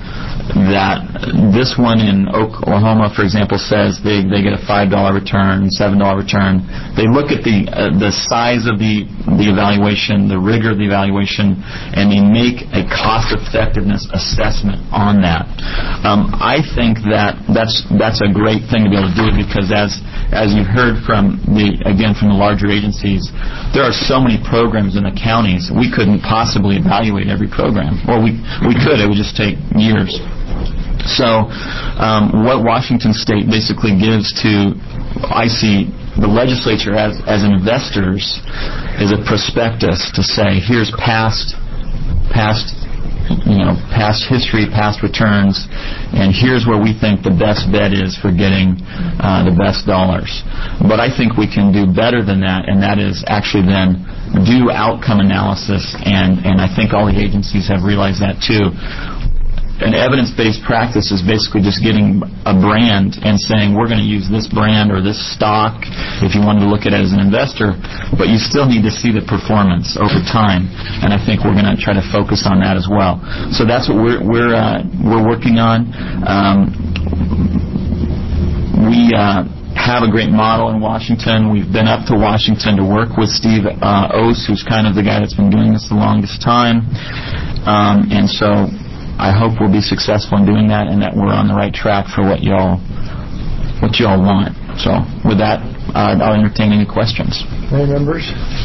that this one in Oklahoma, for example, says they, they get a five dollar return, seven dollar return. They look at the uh, the size of the the evaluation, the rigor of the evaluation, and they make a cost effectiveness assessment on that. Um, I think that that's that's a great thing to be able to do, because as as you've heard from the again from the larger agencies, there are so many programs in the counties, we couldn't possibly evaluate every program. Well, we we could. It would just take years. So um, what Washington State basically gives to, I see, the legislature as, as investors is a prospectus to say, here's past, past, you know, past history, past returns, and here's where we think the best bet is for getting uh, the best dollars. But I think we can do better than that, and that is actually then do outcome analysis, and, and I think all the agencies have realized that too. An evidence-based practice is basically just getting a brand and saying, we're going to use this brand or this stock if you wanted to look at it as an investor, but you still need to see the performance over time, and I think we're going to try to focus on that as well. So that's what we're we're uh, we're working on. Um, we uh, have a great model in Washington. We've been up to Washington to work with Steve uh, Oss, who's kind of the guy that's been doing this the longest time, um, and so I hope we'll be successful in doing that, and that we're on the right track for what y'all what y'all want. So with that, uh, I'll entertain any questions. Any members?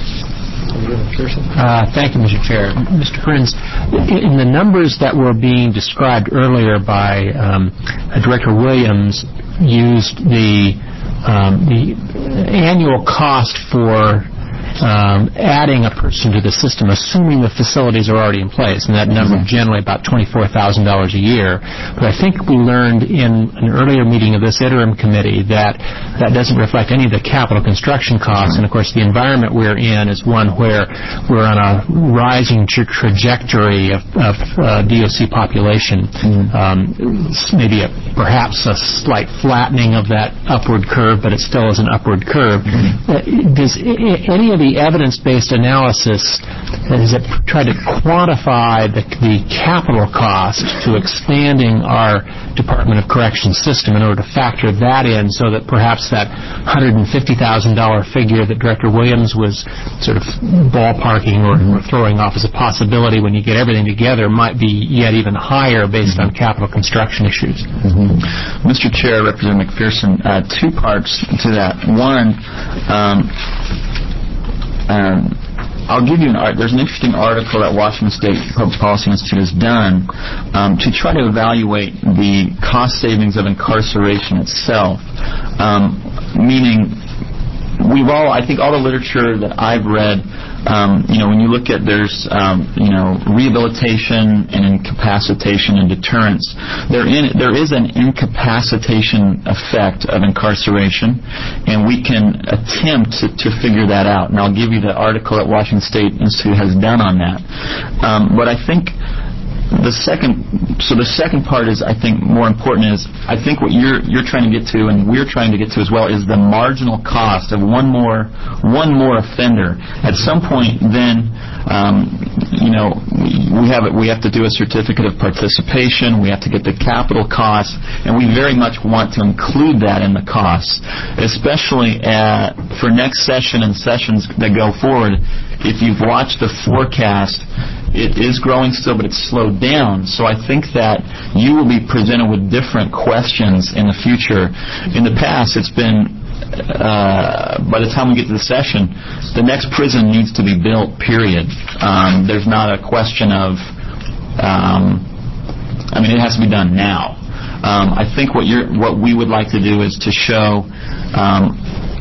Uh, thank you, Mister Chair. Mister Prince, in the numbers that were being described earlier by um, Director Williams, used the um, the annual cost for Um, adding a person to the system, assuming the facilities are already in place, and that number generally about twenty-four thousand dollars a year. But I think we learned in an earlier meeting of this interim committee that that doesn't reflect any of the capital construction costs, and of course the environment we're in is one where we're on a rising tra- trajectory of, of uh, D O C population. Um, maybe a, perhaps a slight flattening of that upward curve, but it still is an upward curve. Uh, does I- any of the evidence-based analysis, has it tried to quantify the, the capital cost to expanding our Department of Corrections system in order to factor that in, so that perhaps that one hundred fifty thousand dollars figure that Director Williams was sort of ballparking or throwing off as a possibility when you get everything together might be yet even higher based on capital construction issues? Mm-hmm. Mister Chair, Representative McPherson, uh, two parts to that. One, um, Um, I'll give you an art. There's an interesting article that Washington State Public Policy Institute has done um, to try to evaluate the cost savings of incarceration itself. Um, meaning, we've all, I think, all the literature that I've read. Um, you know, when you look at there's, um, you know, rehabilitation and incapacitation and deterrence, there in, there is an incapacitation effect of incarceration, and we can attempt to, to figure that out. And I'll give you the article that Washington State Institute has done on that. Um, but I think the second, so the second part is, I think, more important is, I think what you're you're trying to get to, and we're trying to get to as well, is the marginal cost of one more one more offender. At some point, then, um, you know, we have we have to do a certificate of participation. We have to get the capital costs, and we very much want to include that in the costs, especially at, for next session and sessions that go forward. If you've watched the forecast, it is growing still, but it's slowed down. So I think that you will be presented with different questions in the future. In the past, it's been, uh, by the time we get to the session, the next prison needs to be built, period. Um, there's not a question of, um, I mean, it has to be done now. Um, I think what you're, what we would like to do is to show, um,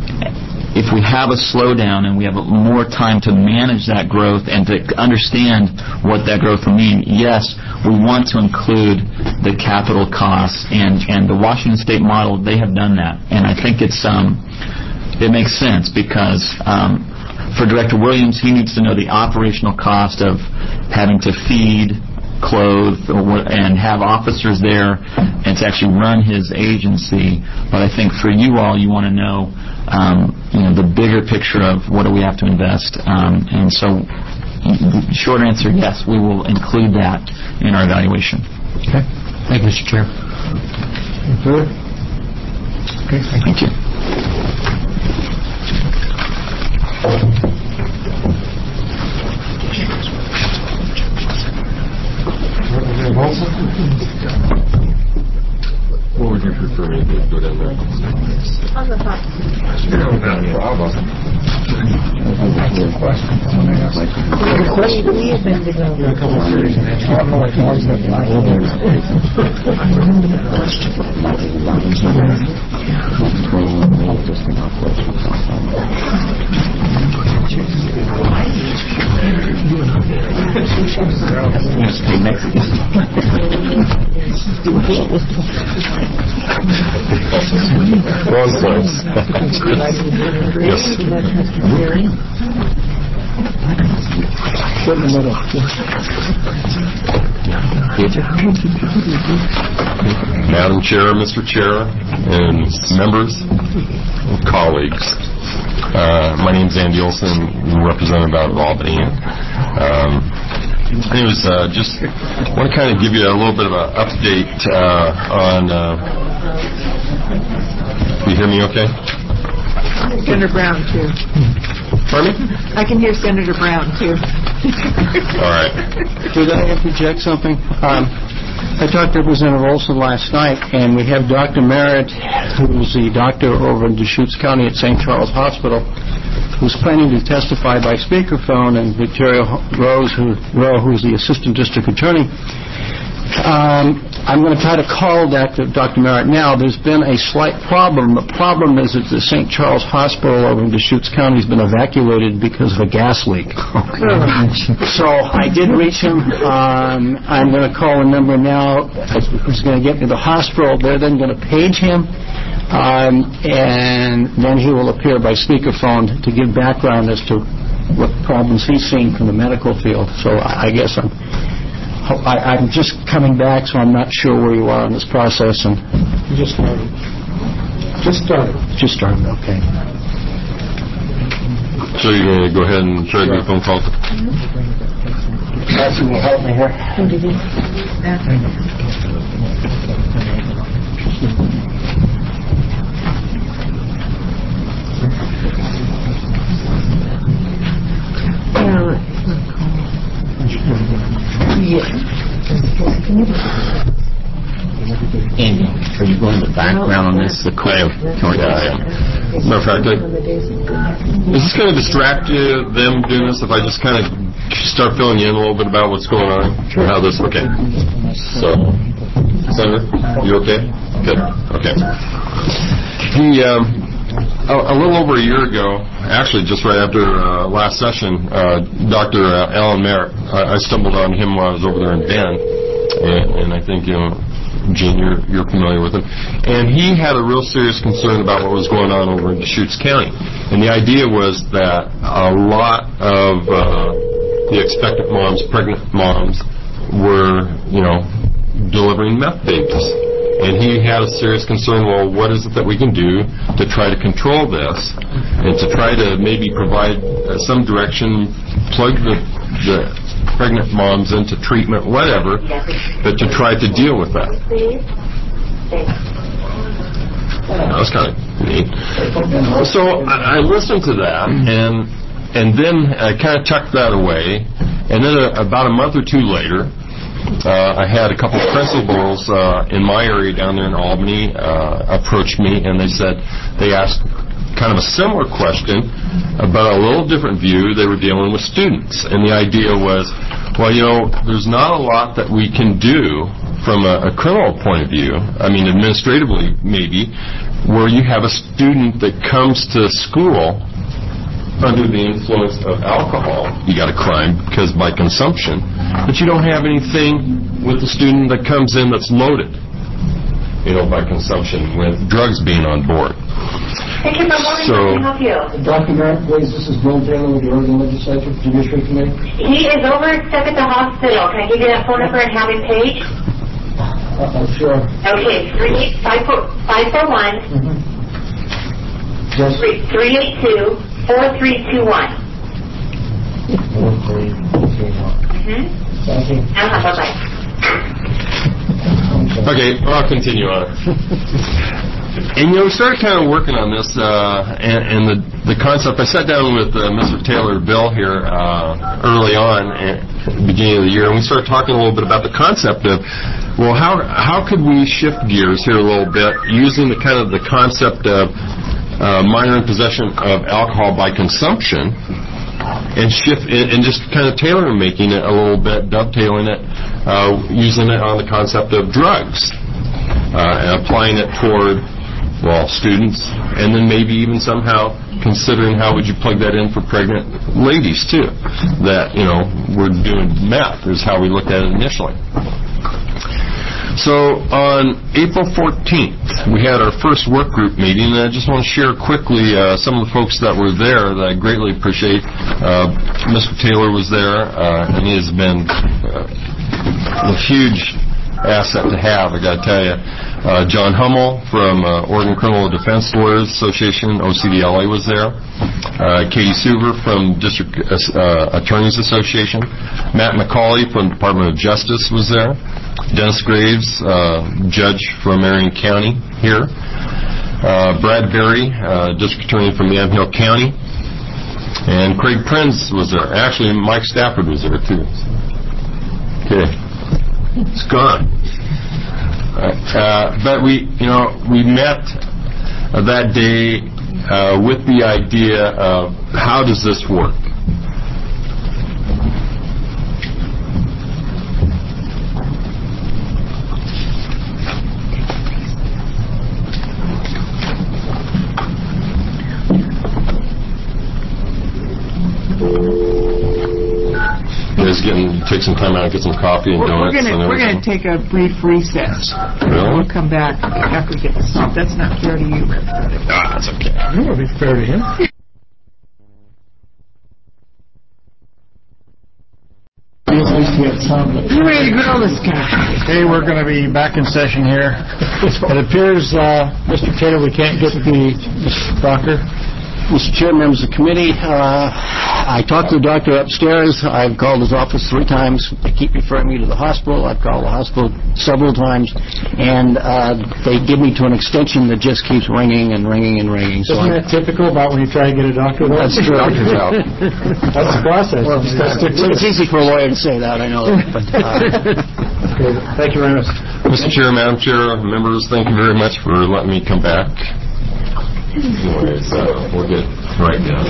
if we have a slowdown and we have more time to manage that growth and to understand what that growth will mean, yes, we want to include the capital costs, and, and the Washington State model, they have done that. And I think it's um, it makes sense because um, for Director Williams, he needs to know the operational cost of having to feed, clothe, and have officers there and to actually run his agency. But I think for you all, you want to know Um, you know, the bigger picture of what do we have to invest. Um, and so, short answer, yes, we will include that in our evaluation. Okay. Thank you, Mister Chair. Further? Okay, thank you. What would you prefer me to go down there? On the top. We have been developing a couple of series and Wrong place. Yes. Madam Chair, Mister Chair, and members and colleagues. Uh, my name is Andy Olson, representative out of Albany. Um, anyways, uh, just want to kind of give you a little bit of an update uh, on. Uh, you hear me okay? Senator Brown, too. Pardon me? I can hear Senator Brown, too. All right. Did I interject something? Um, I talked to Representative Olson last night, and we have Doctor Merritt, who's the doctor over in Deschutes County at Saint Charles Hospital, who's planning to testify by speakerphone, and Victoria Rose, who, Rowe, who's the assistant district attorney. Um, I'm going to try to call Doctor Doctor Merritt now. There's been a slight problem. The problem is that the Saint Charles Hospital over in Deschutes County has been evacuated because of a gas leak. So I did reach him. Um, I'm going to call a number now. He's going to get me to the hospital. They're then going to page him, um, and then he will appear by speakerphone to give background as to what problems he's seen from the medical field. So I, I guess I'm... I, I'm just coming back, so I'm not sure where you are in this process. And you just started. Just started. Just started. Okay. So you're going to go ahead and try to do a phone call? Cassie will help me here. Andy, are you going to background on this? The I am. Yeah, I am. Matter of fact, I, is this going to distract you, them doing this, if I just kind of start filling you in a little bit about what's going on? Sure. How this, okay. So, Senator, you okay? Good. Okay. The, um, a, a little over a year ago, actually just right after uh, last session, uh, Doctor Uh, Alan Merritt, I, I stumbled on him while I was over there in Bend, and, and I think, you know, Gene, you're, you're familiar with him. And he had a real serious concern about what was going on over in Deschutes County. And the idea was that a lot of uh, the expectant moms, pregnant moms, were, you know, delivering meth babies. And he had a serious concern, well, what is it that we can do to try to control this and to try to maybe provide uh, some direction, plug the, the pregnant moms into treatment, whatever, but to try to deal with that. That was kind of neat. So I, I listened to that, and and then I kind of tucked that away, and then a, about a month or two later, Uh, I had a couple of principals uh, in my area down there in Albany uh, approach me, and they said they asked kind of a similar question about a little different view. They were dealing with students, and the idea was, well, you know, there's not a lot that we can do from a, a criminal point of view. I mean, administratively, maybe, where you have a student that comes to school under the influence of alcohol, you got a crime because by consumption, but you don't have anything with the student that comes in that's loaded, you know, by consumption with drugs being on board. Thank you for morning. So, How can I help you? Doctor Merritt, please, this is Bill Taylor with the Oregon Legislature Judiciary Committee. He is over sick at the hospital. Can I give you that phone number and have him page? Uh, sure. Okay, three five four five four one Mm-hmm. Yes. three three eight two. Four three two one. Four three two one. Mm-hmm. Thank you. Uh-huh, bye-bye. Okay, well, I'll continue on. And, you know, we started kind of working on this, uh, and, and the, the concept, I sat down with uh, Mister Taylor Bill here uh, early on at the beginning of the year, and we started talking a little bit about the concept of, well, how how could we shift gears here a little bit using the kind of the concept of uh, minor in possession of alcohol by consumption, and shift and just kind of tailor making it a little bit, dovetailing it, uh, using it on the concept of drugs, uh, and applying it toward, well, students, and then maybe even somehow considering how would you plug that in for pregnant ladies too, that, you know, we're doing meth is how we looked at it initially. So on April fourteenth, we had our first work group meeting, and I just want to share quickly uh, some of the folks that were there that I greatly appreciate. Uh, Mister Taylor was there, uh, and he has been uh, a huge asset to have, I got to tell you. Uh, John Hummel from uh, Oregon Criminal Defense Lawyers Association, O C D L A, was there. Uh, Katie Suver from District uh, Attorneys Association. Matt McCauley from Department of Justice was there. Dennis Graves, uh, judge from Marion County here. Uh, Brad Berry, uh, District Attorney from Yamhill County. And Craig Prinz was there. Actually, Mike Stafford was there too. Okay. It's gone. Uh, but we, you know, we met uh, that day uh, with the idea of how does this work? Is getting take some time out, get some coffee and we're, donuts. We're gonna and we're gonna take a brief recess. Really? We'll come back after we get this. That's not fair to you, Rick. Ah, that's okay. It will be fair to him. You ready to grill this guy? Okay, we're going to be back in session here. It appears, uh, Mister Taylor, we can't get the Mister Crocker. Mister Chair, members of the committee, uh, I talked to the doctor upstairs. I've called his office three times. They keep referring me to the hospital. I've called the hospital several times, and uh, they give me to an extension that just keeps ringing and ringing and ringing. So Isn't that typical about when you try to get a doctor? That's true. Doctor's out. That's the process. Well, it's easy for a lawyer to say that, I know that. But, uh, okay. Thank you very much. Mister Chair, Madam Chair, members, thank you very much for letting me come back. Anyways, uh, we'll get right down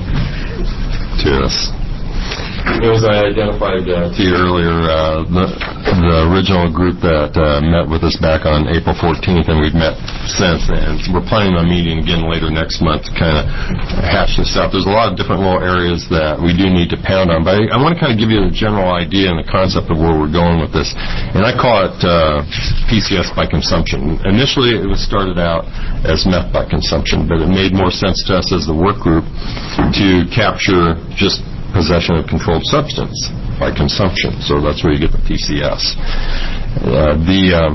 to this. It was I identified uh, to you earlier uh, the, the original group that uh, met with us back on April fourteenth, and we've met since, and we're planning on meeting again later next month to kind of hash this out. There's a lot of different little areas that we do need to pound on, but I, I want to kind of give you the general idea and the concept of where we're going with this, and I call it uh, P C S by consumption. Initially, it was started out as meth by consumption, but it made more sense to us as the work group to capture just possession of controlled substance by consumption. So that's where you get the P C S. Uh, the um,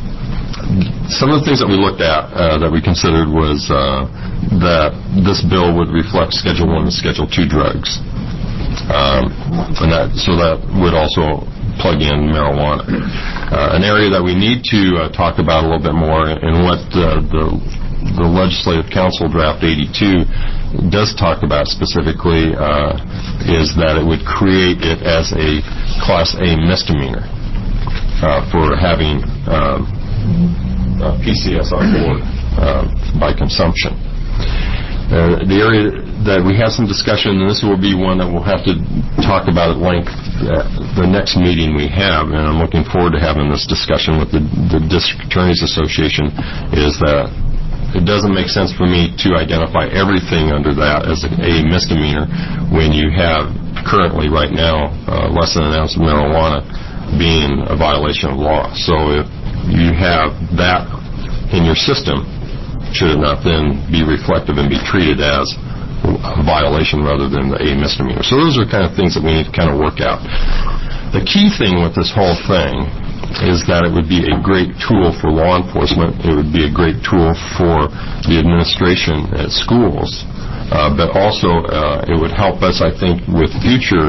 some of the things that we looked at uh, that we considered was uh, that this bill would reflect Schedule One and Schedule Two drugs, um, and that so that would also plug in marijuana. Uh, an area that we need to uh, talk about a little bit more, and what uh, the the Legislative Council Draft eighty-two does talk about specifically uh, is that it would create it as a Class A misdemeanor uh, for having um, uh, P C S on board uh, by consumption. Uh, the area that we have some discussion, and this will be one that we'll have to talk about at length at the next meeting we have, and I'm looking forward to having this discussion with the, the District Attorneys Association, is that it doesn't make sense for me to identify everything under that as a, a misdemeanor when you have currently right now uh, less than an ounce of marijuana being a violation of law. So if you have that in your system, should it not then be reflective and be treated as a violation rather than a misdemeanor? So those are kind of things that we need to kind of work out. The key thing with this whole thing is that it would be a great tool for law enforcement. It would be a great tool for the administration at schools. Uh, but also uh, it would help us, I think, with future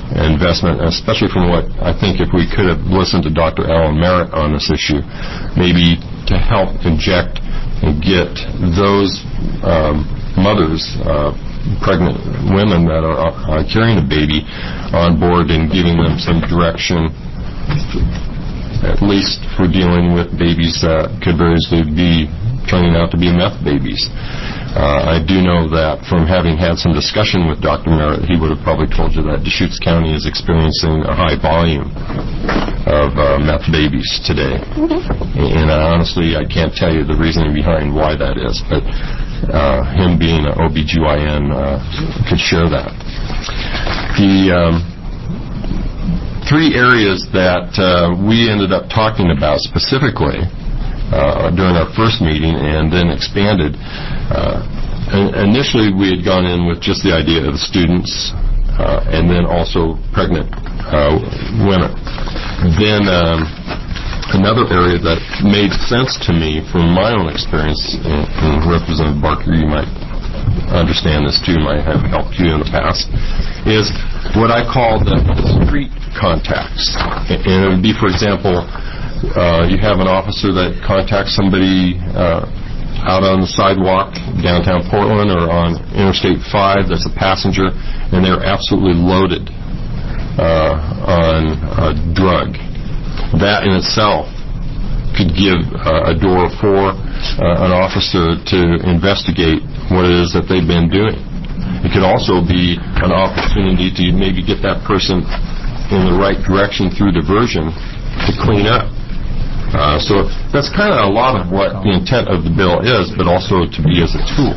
investment, especially from what I think if we could have listened to Doctor Alan Merritt on this issue, maybe to help inject and get those um, mothers, uh, pregnant women that are uh, carrying a baby on board and giving them some direction, at least for dealing with babies that could very easily be turning out to be meth babies. Uh, I do know that from having had some discussion with Doctor Merritt, he would have probably told you that Deschutes County is experiencing a high volume of uh, meth babies today. And uh, honestly, I can't tell you the reasoning behind why that is, but uh, him being an O B G Y N uh, could share that. The um, three areas that uh, we ended up talking about specifically Uh, during our first meeting and then expanded. Uh, initially, we had gone in with just the idea of the students uh, and then also pregnant uh, women. Then um, another area that made sense to me from my own experience, and, and Representative Barker, you might understand this too, might have helped you in the past, is what I call the street contacts. And it would be, for example, Uh, you have an officer that contacts somebody uh, out on the sidewalk downtown Portland or on Interstate five that's a passenger, and they're absolutely loaded uh, on a drug. That in itself could give uh, a door for uh, an officer to investigate what it is that they've been doing. It could also be an opportunity to maybe get that person in the right direction through diversion to clean up. Uh, so that's kind of a lot of what the intent of the bill is, but also to be as a tool.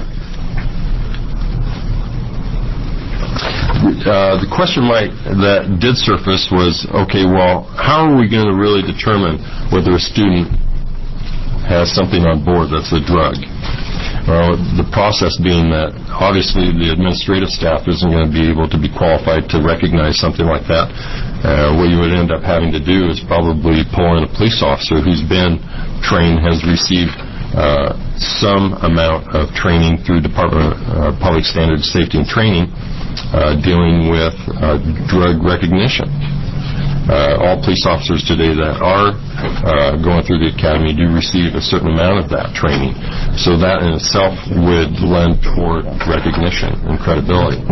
Uh, the question might, that did surface was, okay, well, how are we going to really determine whether a student has something on board that's a drug? Well, the process being that obviously the administrative staff isn't going to be able to be qualified to recognize something like that. Uh, what you would end up having to do is probably pull in a police officer who's been trained, has received uh, some amount of training through Department of uh, Public Standards Safety and Training uh, dealing with uh, drug recognition. Uh, all police officers today that are uh, going through the academy do receive a certain amount of that training. So that in itself would lend toward recognition and credibility.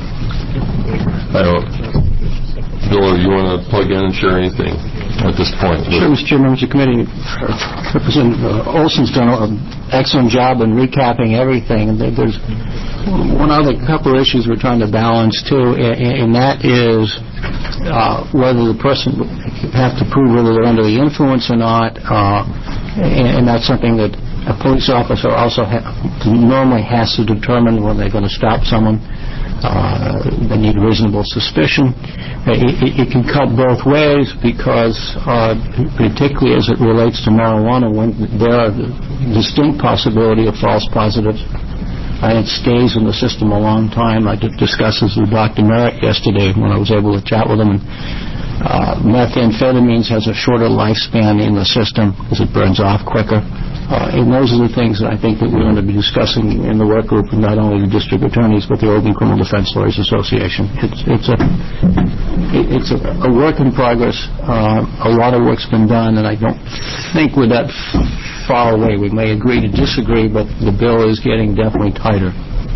I don't, Bill, you want to plug in and share anything at this point? Sure, Mister Chair, members of the committee. Representative Olson's done an excellent job in recapping everything. And there's one other couple of issues we're trying to balance, too, and that is uh, whether the person would have to prove whether they're under the influence or not, uh, and, and that's something that a police officer also ha- normally has to determine when they're going to stop someone. Uh, they need reasonable suspicion. It, it, it can cut both ways because, uh, particularly as it relates to marijuana, when there are distinct possibility of false positives, and it stays in the system a long time. I did discuss this with Doctor Merritt yesterday when I was able to chat with him. And, uh, methamphetamines has a shorter lifespan in the system because it burns off quicker. Uh, and those are the things that I think that we're going to be discussing in the work group, and not only the district attorneys but the Oregon Criminal Defense Lawyers Association. It's, it's a it, it's a, a work in progress. Uh, a lot of work's been done, and I don't think we're that f- far away. We may agree to disagree, but the bill is getting definitely tighter.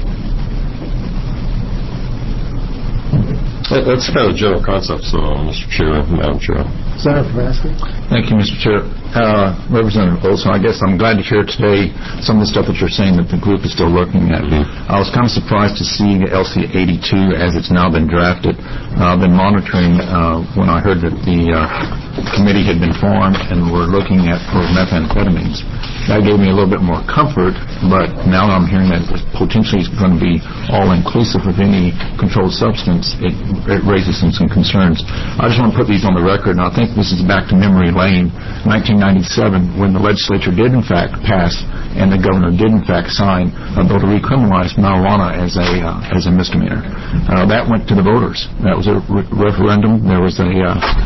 That's kind of a general concept, so, Mister Chair, Madam Chair. Senator Vraska. Thank you, Mister Chair. Uh, Representative Olson, I guess I'm glad to hear today some of the stuff that you're saying that the group is still looking at. Mm-hmm. I was kind of surprised to see L C eighty-two as it's now been drafted. Uh, I've been monitoring uh, when I heard that the uh, committee had been formed and were looking at for methamphetamines. That gave me a little bit more comfort, but now I'm hearing that it potentially is going to be all-inclusive of any controlled substance. It, it raises some, some concerns. I just want to put these on the record, and I think this is back to memory lane, nineteen ninety-seven, when the legislature did in fact pass and the governor did in fact sign a bill to recriminalize marijuana as a uh, as a misdemeanor. Uh, that went to the voters. That was a re- referendum. There was a, uh, a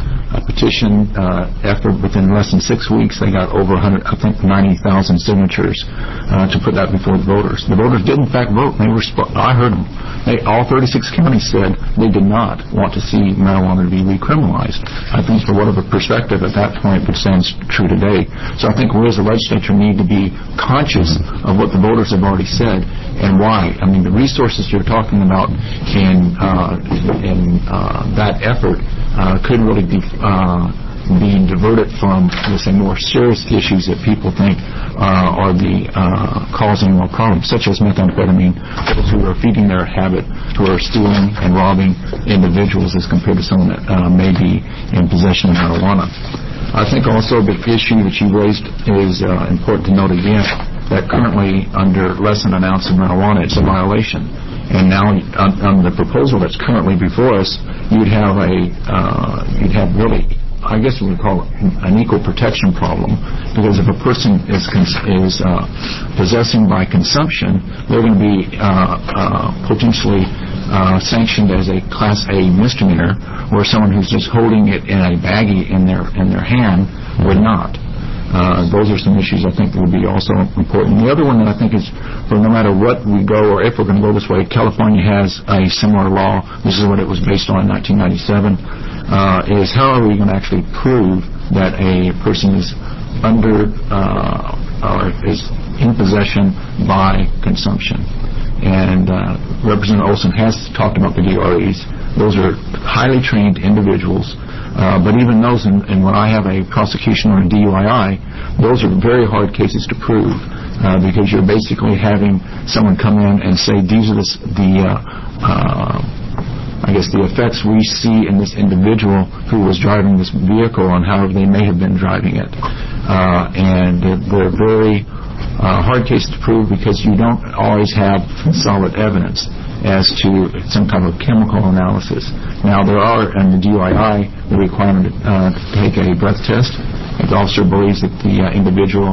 petition uh, effort within less than six weeks. They got over one hundred, I think ninety thousand signatures uh, to put that before the voters. The voters did, in fact, vote. They were. Sp- I heard them. They, all thirty-six counties said they did not want to see marijuana to be recriminalized. I think for whatever perspective at that point, which stands true today. So I think we as a legislature need to be conscious of what the voters have already said and why. I mean, the resources you're talking about in, uh, in uh, that effort uh, could really be uh, being diverted from, let's say, more serious issues that people think uh, are the uh, causing more problems, such as methamphetamine, those who are feeding their habit, who are stealing and robbing individuals as compared to someone that uh, may be in possession of marijuana. I think also the issue that you raised is uh, important to note again, that currently under less than an ounce of marijuana, it's a violation. And now on, on the proposal that's currently before us, you'd have a, uh, you'd have really, I guess we would call it an equal protection problem, because if a person is is uh, possessing by consumption, they're going to be uh, uh, potentially uh, sanctioned as a Class A misdemeanor, where someone who's just holding it in a baggie in their in their hand would not. Uh, those are some issues I think that would be also important. The other one that I think is, for no matter what we go, or if we're going to go this way, California has a similar law. This is what it was based on in nineteen ninety-seven, uh, is how are we going to actually prove that a person is under, uh, or is in possession by consumption? And uh, Representative Olson has talked about the D R Es. Those are highly trained individuals. Uh, but even those, in, and when I have a prosecution or a D U I I, those are very hard cases to prove uh, because you're basically having someone come in and say, these are the, the uh, uh, I guess, the effects we see in this individual who was driving this vehicle on how they may have been driving it. Uh, and they're very uh, hard cases to prove because you don't always have solid evidence as to some kind of chemical analysis. Now, there are, in the D U I I, the requirement uh, to take a breath test. If the officer believes that the uh, individual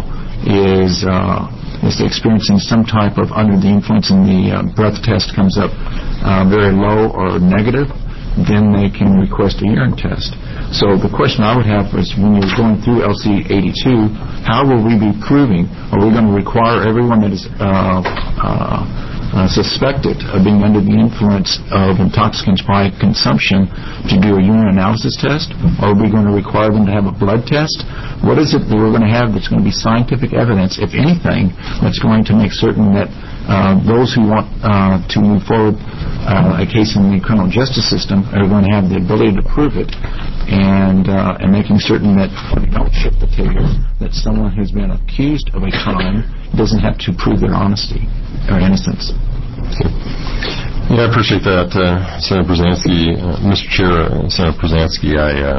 is uh, is experiencing some type of under the influence and the uh, breath test comes up uh, very low or negative, then they can request a urine test. So the question I would have is, when you're going through L C eighty-two, how will we be proving? Are we going to require everyone that is uh, uh, Uh, suspected of being under the influence of intoxicants by consumption to do a urine analysis test? Or are we going to require them to have a blood test? What is it that we're going to have that's going to be scientific evidence, if anything, that's going to make certain that uh, those who want uh, to move forward uh, a case in the criminal justice system are going to have the ability to prove it, and uh, and making certain that we don't shift the table, that someone who's been accused of a crime doesn't have to prove their honesty or innocence. Yeah, I appreciate that, uh, Senator Brzezinski. Uh, Mister Chair, uh, Senator Brzezinski, I, um,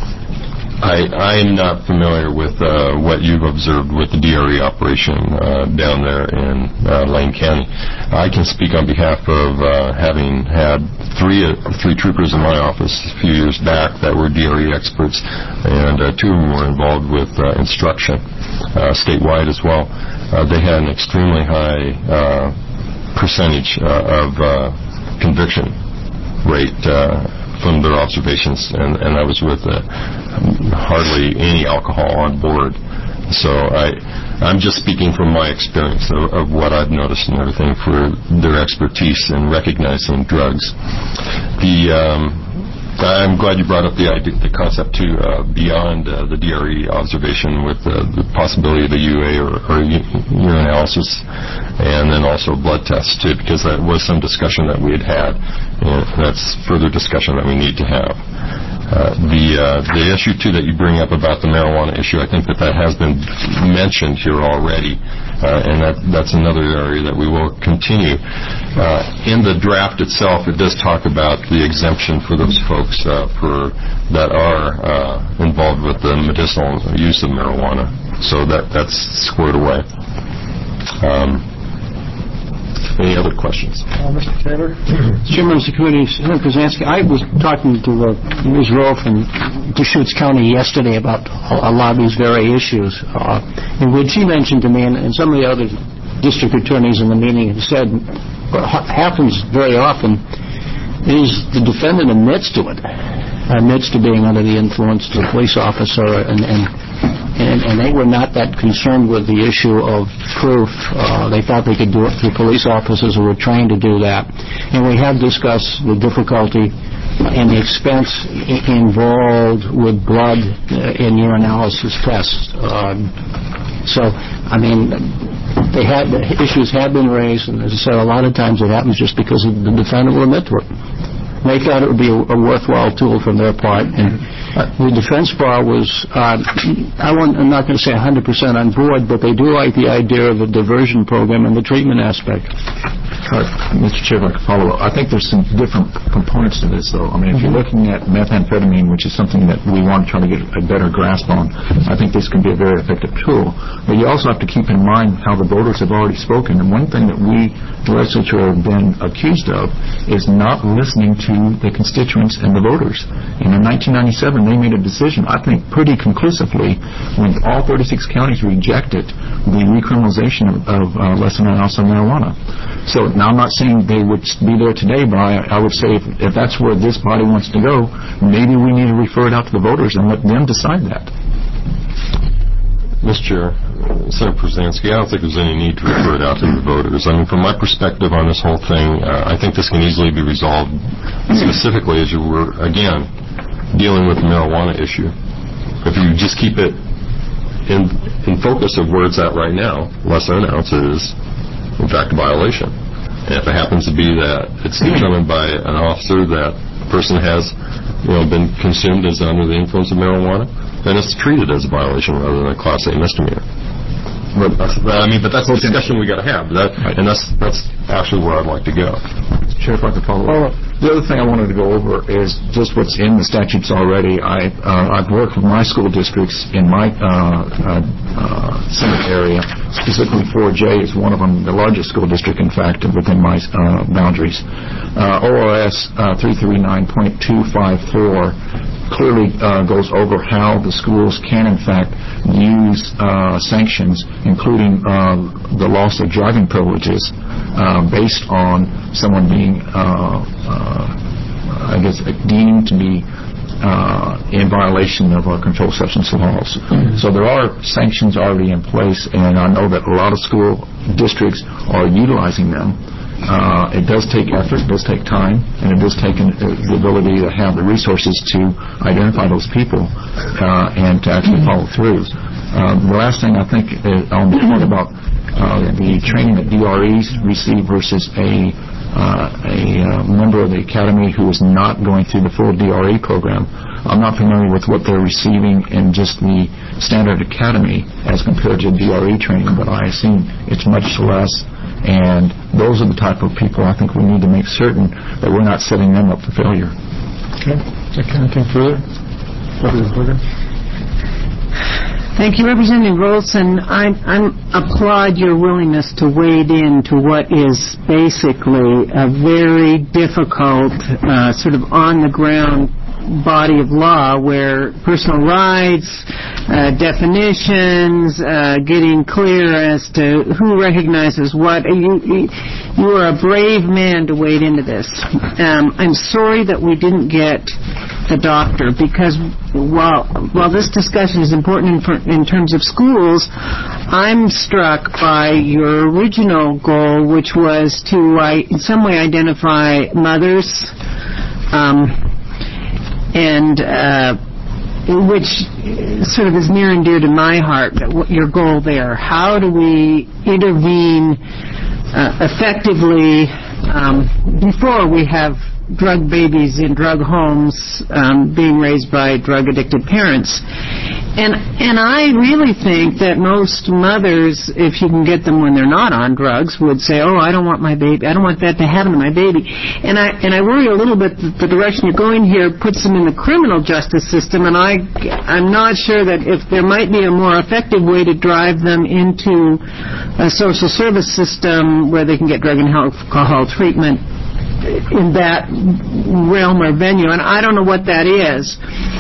I, I'm not familiar with uh, what you've observed with the D R E operation uh, down there in uh, Lane County. I can speak on behalf of uh, having had three uh, three troopers in my office a few years back that were D R E experts, and uh, two of them were involved with uh, instruction uh, statewide as well. Uh, they had an extremely high uh, percentage uh, of uh, conviction rate uh, from their observations, and, and I was with uh, hardly any alcohol on board. So I, I'm just speaking from my experience of, of what I've noticed and everything for their expertise in recognizing drugs. The um, I'm glad you brought up the idea, the concept too, uh, beyond uh, the D R E observation with uh, the possibility of a U A or, or urinalysis, and then also blood tests too, because that was some discussion that we had had, and that's further discussion that we need to have. Uh, the uh, the issue too that you bring up about the marijuana issue, I think that that has been mentioned here already, uh, and that that's another area that we will continue. Uh, in the draft itself, it does talk about the exemption for those folks uh, for that are uh, involved with the medicinal use of marijuana. So that that's squared away. Um, Any other questions? Uh, Mister Taylor? Chairman of the committee, Senator Brzezinski, I was talking to uh, Miz Rowe from Deschutes County yesterday about a lot of these very issues, uh, in which she mentioned to me, and, and some of the other district attorneys in the meeting have said, what happens very often is the defendant admits to it. admits to being under the influence to the police officer, and, and And, and they were not that concerned with the issue of proof. Uh, they thought they could do it through police officers who were trained to do that. And we have discussed the difficulty and the expense I- involved with blood uh, in urinalysis tests. Uh, so, I mean, they had the issues have been raised, and as I said, a lot of times it happens just because the defendant will admit to it. They thought it would be a, a worthwhile tool from their part. And uh, the defense bar was, uh, I want, I'm not going to say one hundred percent on board, but they do like the idea of a diversion program and the treatment aspect. Uh, Mister Chair, if I could follow up. I think there's some different components to this, though. I mean, if you're looking at methamphetamine, which is something that we want to try to get a better grasp on, I think this can be a very effective tool. But you also have to keep in mind how the voters have already spoken. And one thing that we, the legislature, have been accused of is not listening to the constituents and the voters. And in nineteen ninety-seven, they made a decision, I think, pretty conclusively, when all thirty-six counties rejected the recriminalization of, of uh, less than an ounce of marijuana. So now I'm not saying they would be there today, but I, I would say if, if that's where this body wants to go, maybe we need to refer it out to the voters and let them decide that. Mister Chair, Senator Brzezinski, I don't think there's any need to refer it out to the voters. I mean, from my perspective on this whole thing, uh, I think this can easily be resolved specifically as you were, again, dealing with the marijuana issue. If you just keep it in, in focus of where it's at right now, less than an ounce is, in fact, a violation. And if it happens to be that it's determined by an officer that the person has, you know, been consumed as under the influence of marijuana, then it's treated as a violation rather than a Class A misdemeanor. But that's, I mean, but that's the discussion we got to have, that, and that's that's actually where I'd like to go. Chair, if I could follow up. The other thing I wanted to go over is just what's in the statutes already. I, uh, I've worked with my school districts in my uh, uh, uh, Senate area. Specifically, four J is one of them, the largest school district, in fact, within my uh, boundaries. Uh, O R S uh, three thirty-nine point two five four clearly uh, goes over how the schools can, in fact, use uh, sanctions, including uh, the loss of driving privileges, uh, based on someone being, uh, uh, I guess, deemed to be uh, in violation of our controlled substance laws. Mm-hmm. So there are sanctions already in place, and I know that a lot of school districts are utilizing them. Uh, it does take effort, it does take time, and it does take an, uh, the ability to have the resources to identify those people uh, and to actually follow through. Uh, the last thing I think is on the point about uh, the training that D R Es receive versus a uh, a uh, member of the academy who is not going through the full D R E program. I'm not familiar with what they're receiving in just the standard academy as compared to D R E training, but I assume it's much less. And those are the type of people I think we need to make certain that we're not setting them up for failure. Okay. Anything further? Representative Thank you, Representative Olson. I I'm applaud your willingness to wade into what is basically a very difficult, uh, sort of on-the-ground body of law where personal rights, uh, definitions, uh, getting clear as to who recognizes what. You, you, you are a brave man to wade into this. Um, I'm sorry that we didn't get the doctor, because while while this discussion is important in, in terms of schools, I'm struck by your original goal, which was to uh, in some way identify mothers, um, and uh, which sort of is near and dear to my heart. What your goal there? How do we intervene uh, effectively um, before we have drug babies in drug homes um, being raised by drug-addicted parents? And and I really think that most mothers, if you can get them when they're not on drugs, would say, "Oh, I don't want my baby. I don't want that to happen to my baby." And I and I worry a little bit that the direction you're going here puts them in the criminal justice system. And I I'm not sure that if there might be a more effective way to drive them into a social service system where they can get drug and alcohol treatment in that realm or venue, and I don't know what that is.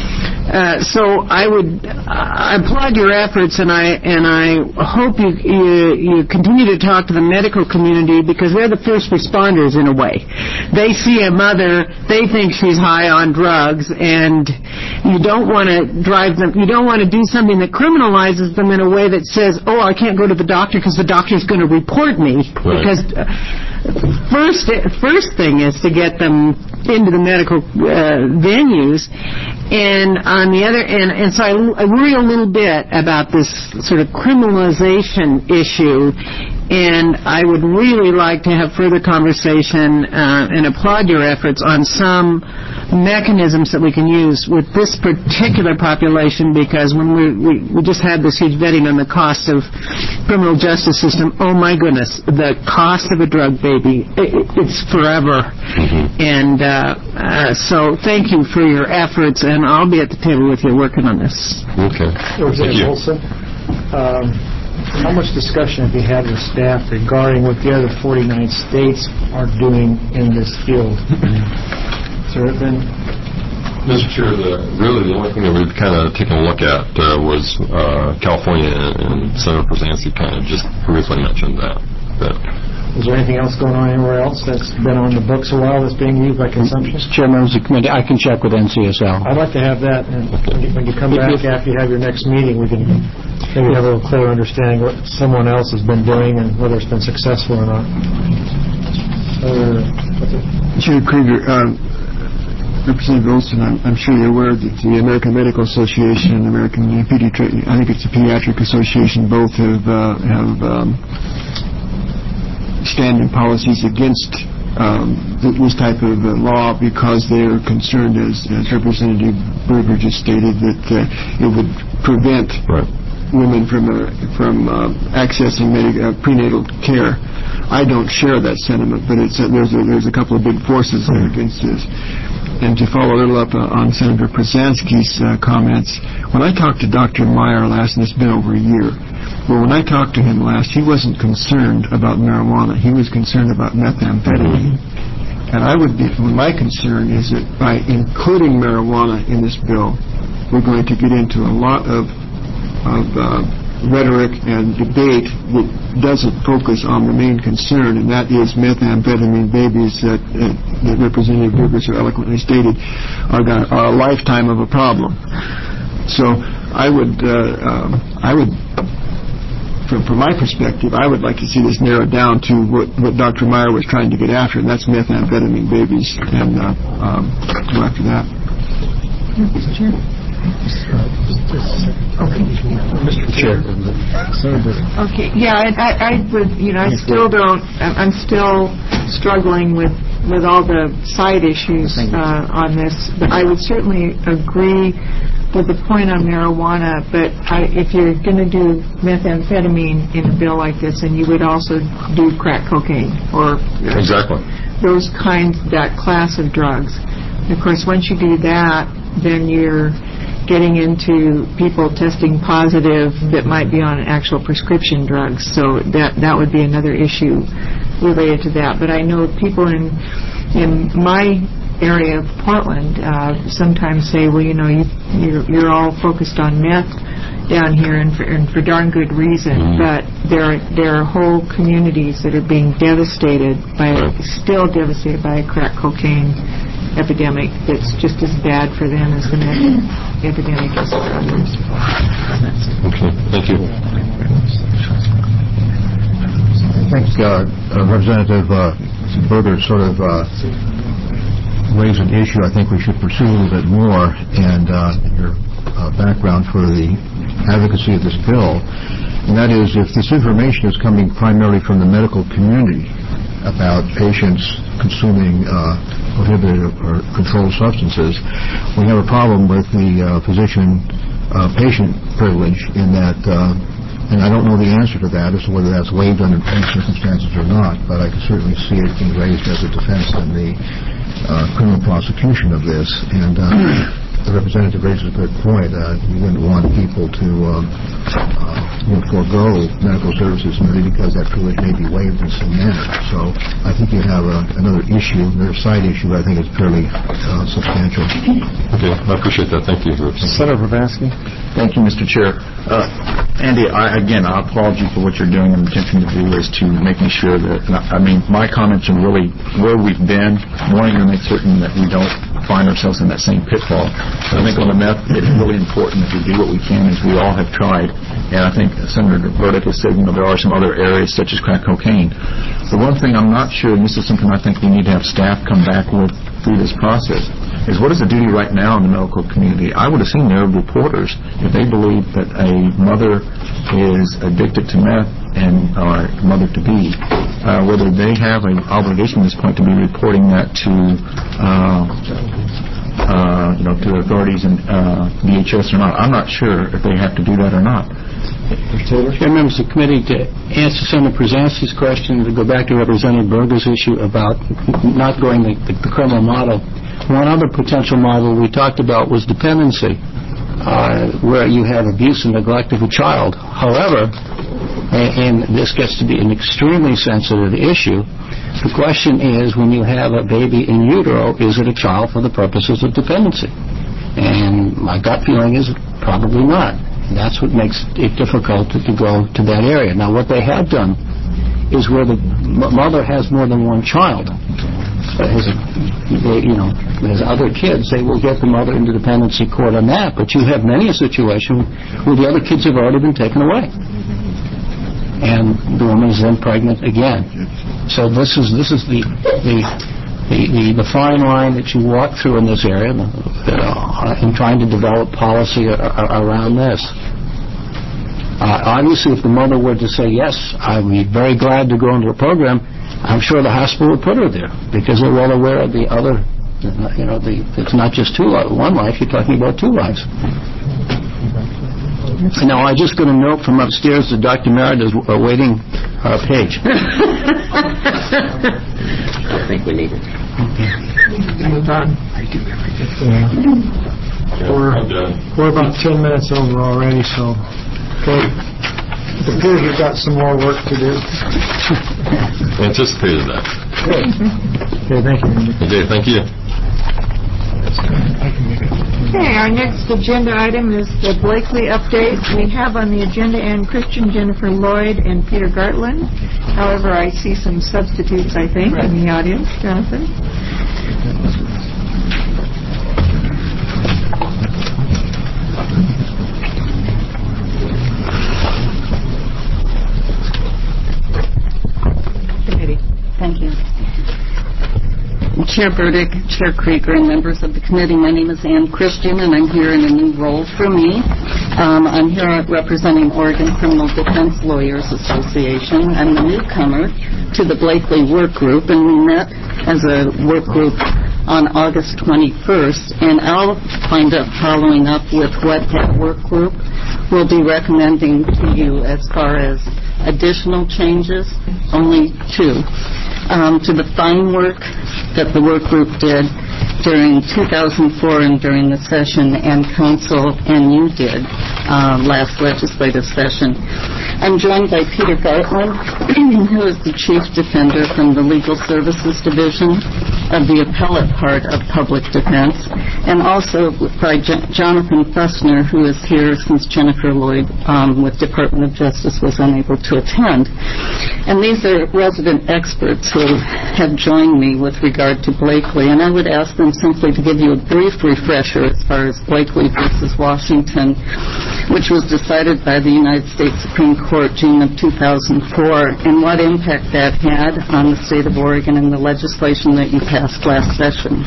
Uh, so I would I applaud your efforts, and I and I hope you, you you continue to talk to the medical community, because they're the first responders in a way. They see a mother, they think she's high on drugs, and you don't want to drive them. You don't want to do something that criminalizes them in a way that says, "Oh, I can't go to the doctor because the doctor's going to report me." Right. Because uh, first first thing is to get them into the medical uh, venues. And on the other, and, and so I, I worry a little bit about this sort of criminalization issue, and I would really like to have further conversation uh, and applaud your efforts on some mechanisms that we can use with this particular population, because when we, we, we just had this huge vetting on the cost of criminal justice system, oh my goodness, the cost of a drug baby, it, it's forever. Mm-hmm. And uh, uh, so thank you for your efforts, and I'll be at the table with you working on this. Okay. Representative Olson, um, how much discussion have you had with staff regarding what the other forty-nine states are doing in this field? Has there been... Mister Chair, the, really the only thing that we've kind of taken a look at uh, was uh, California, and Senator Przansky kind of just briefly mentioned that. But is there anything else going on anywhere else that's been on the books a while that's being used by consumption? Mister Chair, members of the committee, I can check with N C S L. I'd like to have that, and when you, when you come back after you have your next meeting, we can maybe have a little clearer understanding what someone else has been doing and whether it's been successful or not. Uh, Chair Krieger, um, Representative Olson, I'm, I'm sure you're aware that the American Medical Association and the American Pediatric, I think it's the Pediatric Association, both have uh, have um, standing policies against um, this type of uh, law, because they are concerned, as, as Representative Berger just stated, that uh, it would prevent right. women from uh, from uh, accessing medic- uh, prenatal care. I don't share that sentiment, but it's uh, there's a, there's a couple of big forces there against this. And to follow a little up uh, on Senator Przansky's uh, comments, when I talked to Doctor Meyer last, and it's been over a year, well, when I talked to him last, he wasn't concerned about marijuana. He was concerned about methamphetamine. And I would be, my concern is that by including marijuana in this bill, we're going to get into a lot of, of uh, rhetoric and debate that doesn't focus on the main concern, and that is methamphetamine babies that, uh, that Representative Berger so eloquently stated are, gonna, are a lifetime of a problem. So I would, uh, um, I would, from, from my perspective, I would like to see this narrowed down to what, what Doctor Meyer was trying to get after, and that's methamphetamine babies, and uh, um, go after that. Mister Chair. Okay. Mister Chair. Okay. Yeah, I, I, I would. You know, I still don't. I'm still struggling with with all the side issues uh, on this. But I would certainly agree with the point on marijuana. But I, if you're going to do methamphetamine in a bill like this, then you would also do crack cocaine or exactly those kinds, that class of drugs. And of course, once you do that, then you're getting into people testing positive that might be on actual prescription drugs. So that that would be another issue related to that. But I know people in in my area of Portland uh, sometimes say, well, you know, you, you're, you're all focused on meth down here, and for, and for darn good reason. Mm-hmm. But there are, there are whole communities that are being devastated by, still devastated by a crack cocaine epidemic that's just as bad for them as the meth epidemic is for others. Okay, thank you. I think uh, uh, Representative uh, Berger sort of uh, raised an issue I think we should pursue a little bit more, and uh, your uh, background for the advocacy of this bill, and that is, if this information is coming primarily from the medical community about patients consuming uh, prohibited or controlled substances, we have a problem with the uh, physician-patient uh, privilege in that, uh, and I don't know the answer to that as to whether that's waived under any circumstances or not, but I can certainly see it being raised as a defense in the uh, criminal prosecution of this. And uh, the representative raises a good point. Uh, you wouldn't want people to um, uh, you know, forego medical services merely because that privilege may be waived in some manner. So I think you have a, another issue, another side issue, but I think it's fairly uh, substantial. Okay, I appreciate that. Thank you. Senator Bravansky. Thank you, Mister Chair. Uh, Andy, I, again, I applaud you for what you're doing and attempting to do is to making sure that, I mean, my comments are really where we've been, wanting to make certain that we don't find ourselves in that same pitfall. I think on the meth, it's really important that we do what we can, as we all have tried. And I think Senator Burdick has said, you know, there are some other areas such as crack cocaine. The one thing I'm not sure, and this is something I think we need to have staff come back with through this process, is what is the duty right now in the medical community? I would assume there are reporters, if they believe that a mother is addicted to meth and uh, mother-to-be, uh, whether they have an obligation at this point to be reporting that to uh, uh, you know, to authorities in uh, D H S or not. I'm not sure if they have to do that or not. Chair, members of the committee, to answer Senator Przanski's question, to go back to Representative Berger's issue about not going the, the, the criminal model, one other potential model we talked about was dependency, uh, where you have abuse and neglect of a child. However, and, and this gets to be an extremely sensitive issue, the question is, when you have a baby in utero, is it a child for the purposes of dependency? And my gut feeling is probably not. That's what makes it difficult to, to go to that area. Now, what they have done is where the m- mother has more than one child, uh, has a, they, you know, has other kids, they will get the mother into dependency court on that. But you have many a situation where the other kids have already been taken away, and the woman is then pregnant again. So this is this is the the the, the, the fine line that you walk through in this area uh, in trying to develop policy a, a, around this. Uh, obviously, if the mother were to say, yes, I'd be very glad to go into a program, I'm sure the hospital would put her there because they're well aware of the other, you know, the, it's not just two one life, you're talking about two lives. Now, I just got a note from upstairs that Doctor Merritt is awaiting our page. I think we need it. Move on. We're, we're about ten minutes over already, so okay. It appears we've got some more work to do. Anticipated that. Good. Okay, thank you. Okay, thank you. Okay, our next agenda item is the Blakely update. We have on the agenda Ann Christian, Jennifer Lloyd, and Peter Gartland. However, I see some substitutes, I think, in the audience. Jonathan? Committee. Thank you. Chair Burdick, Chair Krieger, and members of the committee, my name is Ann Christian, and I'm here in a new role for me. Um, I'm here representing Oregon Criminal Defense Lawyers Association. I'm the newcomer to the Blakely Work Group, and we met as a work group on August twenty-first, and I'll wind up following up with what that work group will be recommending to you as far as additional changes, only two. Um, to the fine work that the work group did during two thousand four and during the session, and council and you did uh, last legislative session. I'm joined by Peter Gartland, who is the Chief Defender from the Legal Services Division of the appellate part of Public Defense, and also by J- Jonathan Fussner, who is here since Jennifer Lloyd um, with Department of Justice was unable to attend. And these are resident experts who have joined me with regard to Blakely, and I would ask them simply to give you a brief refresher as far as Blakely versus Washington, which was decided by the United States Supreme Court June of two thousand four, and what impact that had on the state of Oregon and the legislation that you passed last session.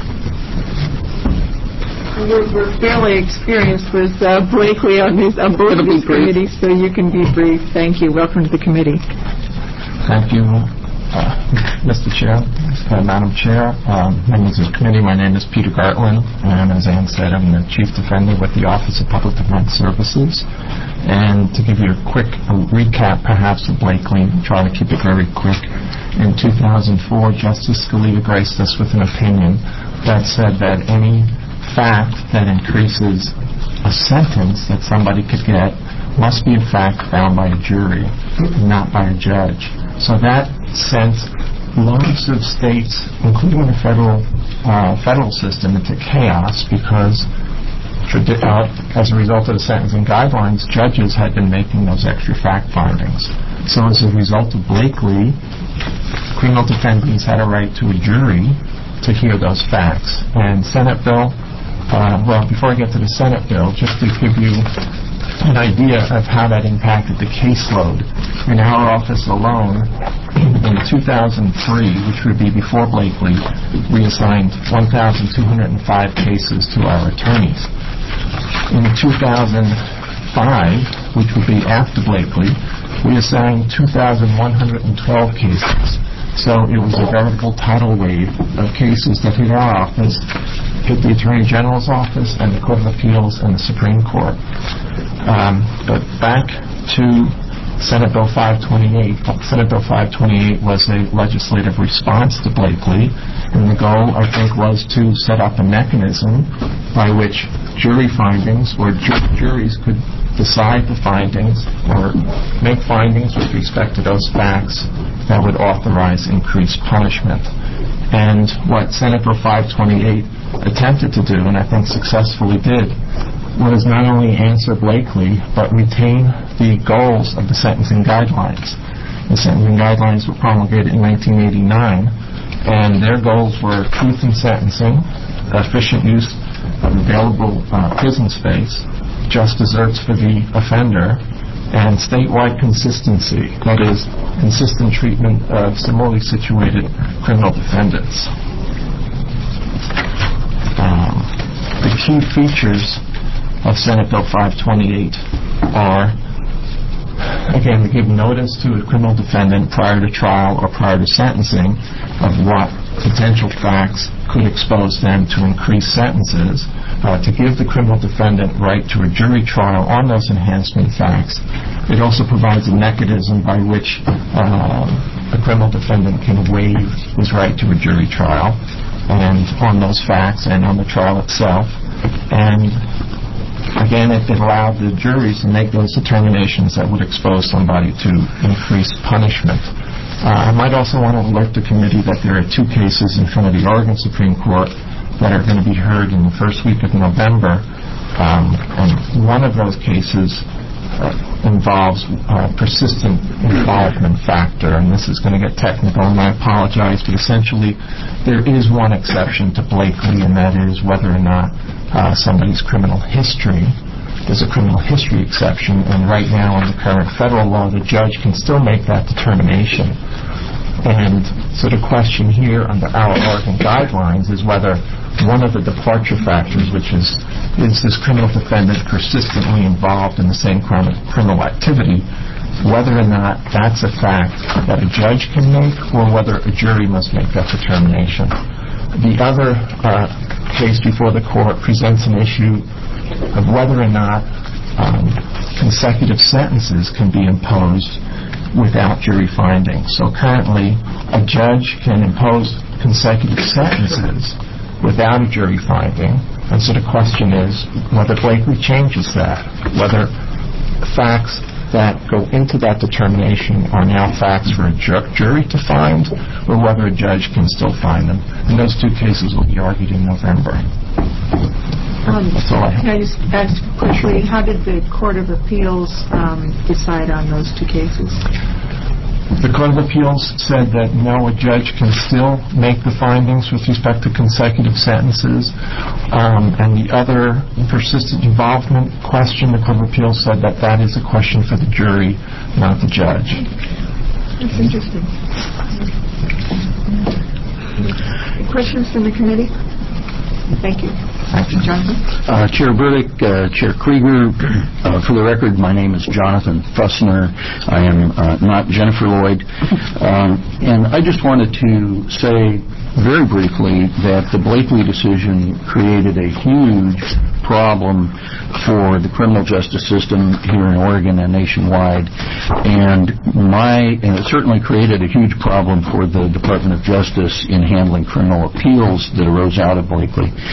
We're, we're fairly experienced with uh, Blakely on, these, on both of these committees, so you can be brief. Thank you. Welcome to the committee. Thank you, uh, Mister Chair, uh, Madam Chair, um, members of the committee. My name is Peter Gartland, and as Ann said, I'm the Chief Defender with the Office of Public Defense Services. And to give you a quick recap, perhaps, of Blakely, try to keep it very quick. In two thousand four, Justice Scalia graced us with an opinion that said that any fact that increases a sentence that somebody could get must be a fact found by a jury, not by a judge. So that sent loads of states, including the federal uh, federal system, into chaos because uh, as a result of the sentencing guidelines, judges had been making those extra fact findings. So as a result of Blakely, criminal defendants had a right to a jury to hear those facts. And Senate bill, uh, well, before I get to the Senate bill, just to give you an idea of how that impacted the caseload. In our office alone, in two thousand three, which would be before Blakely, we assigned one thousand two hundred five cases to our attorneys. In two thousand five, which would be after Blakely, we assigned two thousand one hundred twelve cases. So it was a veritable tidal wave of cases that hit our office, hit the Attorney General's office, and the Court of Appeals and the Supreme Court. Um, but back to Senate Bill five twenty-eight. Senate Bill five twenty-eight was a legislative response to Blakely, and the goal, I think, was to set up a mechanism by which jury findings or ju- juries could decide the findings or make findings with respect to those facts that would authorize increased punishment. And what Senate Bill five twenty-eight attempted to do, and I think successfully did, was not only answer Blakely, but retain the goals of the sentencing guidelines. The sentencing guidelines were promulgated in nineteen eighty-nine, and their goals were truth in sentencing, efficient use of available uh, prison space, just desserts for the offender, and statewide consistency, that is, consistent treatment of similarly situated criminal defendants. Um, the key features of Senate Bill five twenty-eight are, again, to give notice to a criminal defendant prior to trial or prior to sentencing of what potential facts could expose them to increased sentences, uh, to give the criminal defendant right to a jury trial on those enhancement facts. It also provides a mechanism by which uh, a criminal defendant can waive his right to a jury trial and on those facts and on the trial itself. And again, it allowed the juries to make those determinations that would expose somebody to increased punishment. Uh, I might also want to alert the committee that there are two cases in front of the Oregon Supreme Court that are going to be heard in the first week of November. Um, and one of those cases uh, involves uh, persistent involvement factor, and this is going to get technical, and I apologize, but essentially there is one exception to Blakely, and that is whether or not uh, somebody's criminal history. There's a criminal history exception, and right now in the current federal law, the judge can still make that determination. And so the question here under our Oregon guidelines is whether one of the departure factors, which is, is this criminal defendant persistently involved in the same crime, criminal activity, whether or not that's a fact that a judge can make or whether a jury must make that determination. The other uh, case before the court presents an issue of whether or not um, consecutive sentences can be imposed without jury findings. So currently, a judge can impose consecutive sentences without a jury finding, and so the question is whether Blakely changes that, whether facts that go into that determination are now facts for a ju- jury to find, or whether a judge can still find them. And those two cases will be argued in November. Um, That's all I have. Can I just ask quickly, how did the Court of Appeals um, decide on those two cases? The Court of Appeals said that no, a judge can still make the findings with respect to consecutive sentences. Um, and the other persistent involvement question, the Court of Appeals said that that is a question for the jury, not the judge. That's interesting. Questions from the committee? Thank you. Jonathan? Uh, Chair Burdick, uh, Chair Krieger, uh, for the record, my name is Jonathan Fussner. I am uh, not Jennifer Lloyd. Um, and I just wanted to say very briefly that the Blakely decision created a huge problem for the criminal justice system here in Oregon and nationwide, and my and it certainly created a huge problem for the Department of Justice in handling criminal appeals that arose out of Blakely.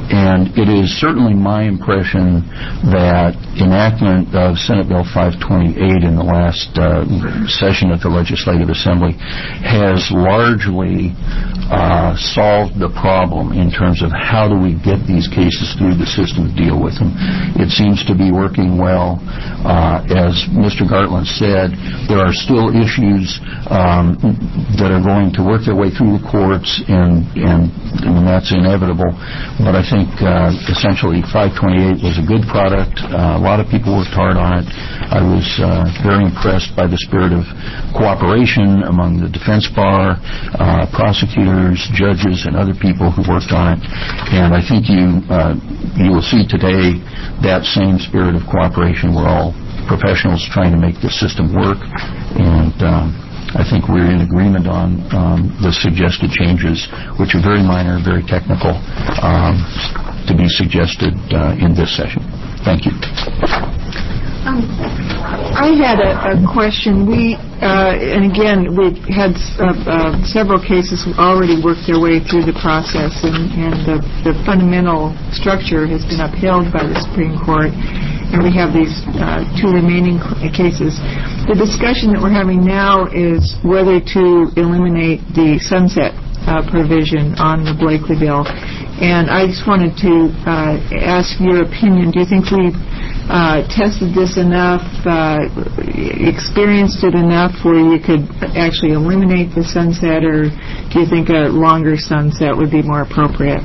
And it is certainly my impression that enactment of Senate Bill five twenty-eight in the last uh, session of the Legislative Assembly has largely uh, solved the problem in terms of how do we get these cases through the system to deal with them. It seems to be working well. Uh, as Mister Gartland said, there are still issues um, that are going to work their way through the courts, and, and, and that's inevitable. But I think uh, essentially five twenty-eight was a good product. Uh, a lot of people worked hard on it. I was uh, very impressed by the spirit of cooperation among the defense bar, uh, prosecutors, judges, and other people who worked on it. And I think you uh, you will see today that same spirit of cooperation. We're all professionals trying to make the system work, and um, I think we're in agreement on um, the suggested changes, which are very minor, very technical, um, to be suggested uh, in this session. Thank you. Um, I had a, a question. We, uh, and again, we've had uh, uh, several cases who already worked their way through the process, and, and the, the fundamental structure has been upheld by the Supreme Court, and we have these uh, two remaining cases. The discussion that we're having now is whether to eliminate the sunset uh, provision on the Blakely bill. And I just wanted to uh, ask your opinion. Do you think we've uh, tested this enough, uh, experienced it enough where you could actually eliminate the sunset, or do you think a longer sunset would be more appropriate?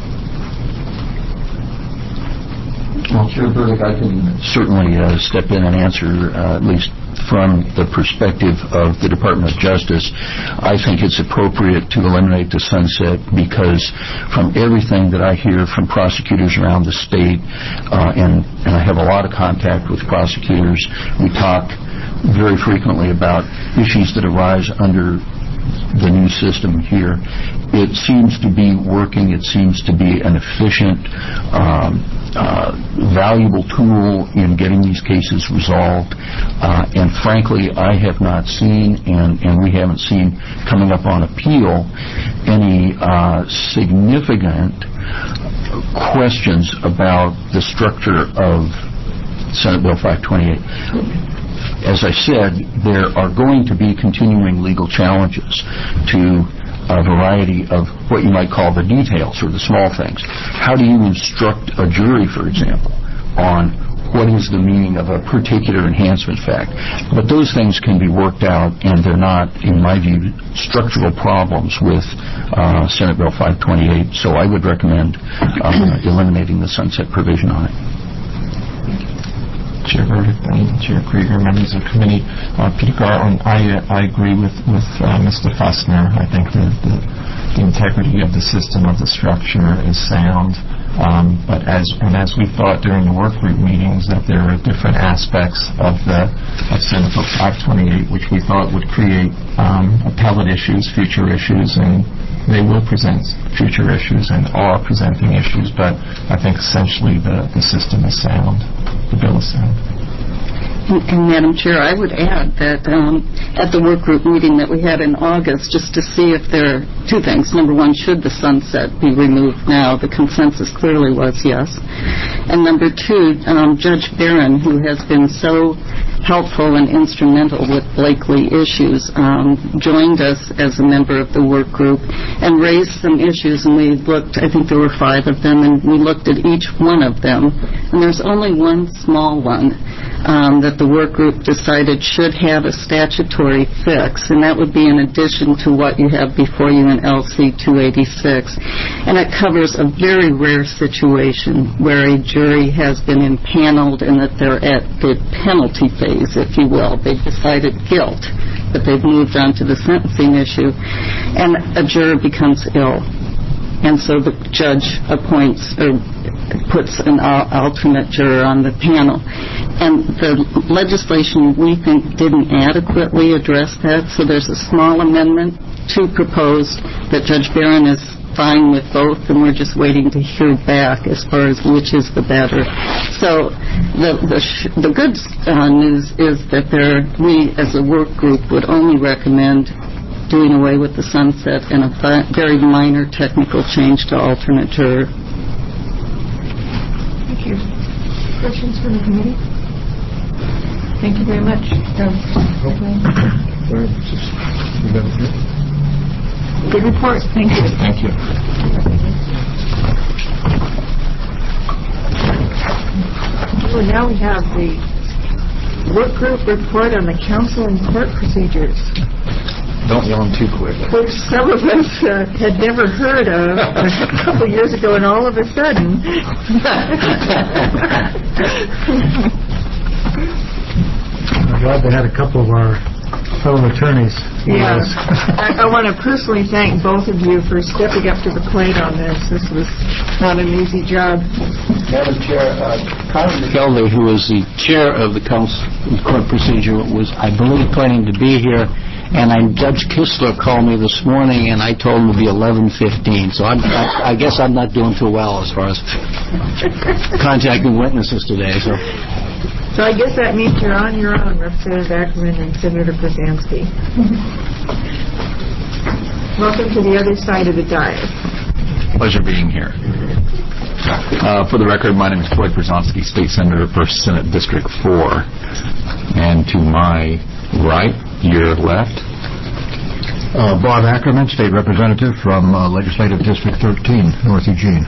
Well, Chair Burdick, I can certainly uh, step in and answer, uh, at least from the perspective of the Department of Justice. I think it's appropriate to eliminate the sunset because from everything that I hear from prosecutors around the state, uh, and, and I have a lot of contact with prosecutors, we talk very frequently about issues that arise under the new system here. It seems to be working. It seems to be an efficient, um, uh, valuable tool in getting these cases resolved. Uh, and frankly, I have not seen, and, and we haven't seen coming up on appeal, any uh, significant questions about the structure of Senate Bill five twenty-eight. As I said, there are going to be continuing legal challenges to a variety of what you might call the details or the small things. How do you instruct a jury, for example, on what is the meaning of a particular enhancement fact? But those things can be worked out, and they're not, in my view, structural problems with uh, Senate Bill five twenty-eight. So I would recommend uh, eliminating the sunset provision on it. Chair Burdick and Chair Krieger, members of the committee. Uh, Peter Gartland, I, uh, I agree with, with uh, Mister Fussner. I think the, the, the integrity of the system, of the structure is sound. Um, but as and as we thought during the work group meetings, that there are different aspects of the of Senate Bill five twenty-eight which we thought would create um, appellate issues, future issues, and they will present future issues and are presenting issues. But I think essentially the, the system is sound. The bill is sound. And, and Madam Chair, I would add that um, at the work group meeting that we had in August, just to see if there are two things. Number one, should the sunset be removed now? The consensus clearly was yes. And number two, um, Judge Barron, who has been so helpful and instrumental with Blakely issues, um, joined us as a member of the work group and raised some issues, and we looked, I think there were five of them, and we looked at each one of them. And there's only one small one um, that the work group decided should have a statutory fix, and that would be in addition to what you have before you in L C two eighty-six. And it covers a very rare situation where a jury has been impaneled and that they're at the penalty phase, if you will. They've decided guilt, but they've moved on to the sentencing issue, and a juror becomes ill. And so the judge appoints or puts an alternate juror on the panel. And the legislation, we think, didn't adequately address that, so there's a small amendment to propose that Judge Barron is fine with both, and we're just waiting to hear back as far as which is the better. So the the, sh- the good uh, news is that there, we as a work group would only recommend doing away with the sunset and a fi- very minor technical change to alternate juror. Thank you. Questions from the committee? Thank you very much. Good report. Thank you. Thank you. So now we have the work group report on the council and court procedures, Don't yawn too quick. which some of us uh, had never heard of a couple years ago, and all of a sudden. I'm glad they had a couple of our fellow attorneys. Yeah. I, I want to personally thank both of you for stepping up to the plate on this. This was not an easy job. Madam Chair, uh, Conor McKelvey, who is the chair of the council court procedure, was, I believe, planning to be here, and I, Judge Kistler called me this morning, and I told him to be eleven fifteen. So I'm, I, I guess I'm not doing too well as far as contacting witnesses today. So. So I guess that means you're on your own, Representative Ackerman and Senator Brzezinski. Welcome to the other side of the dais. Pleasure being here. Uh, for the record, my name is Floyd Brzezinski, State Senator for Senate District four. And to my right, your left, Uh, Bob Ackerman, State Representative from uh, Legislative District thirteen, North Eugene.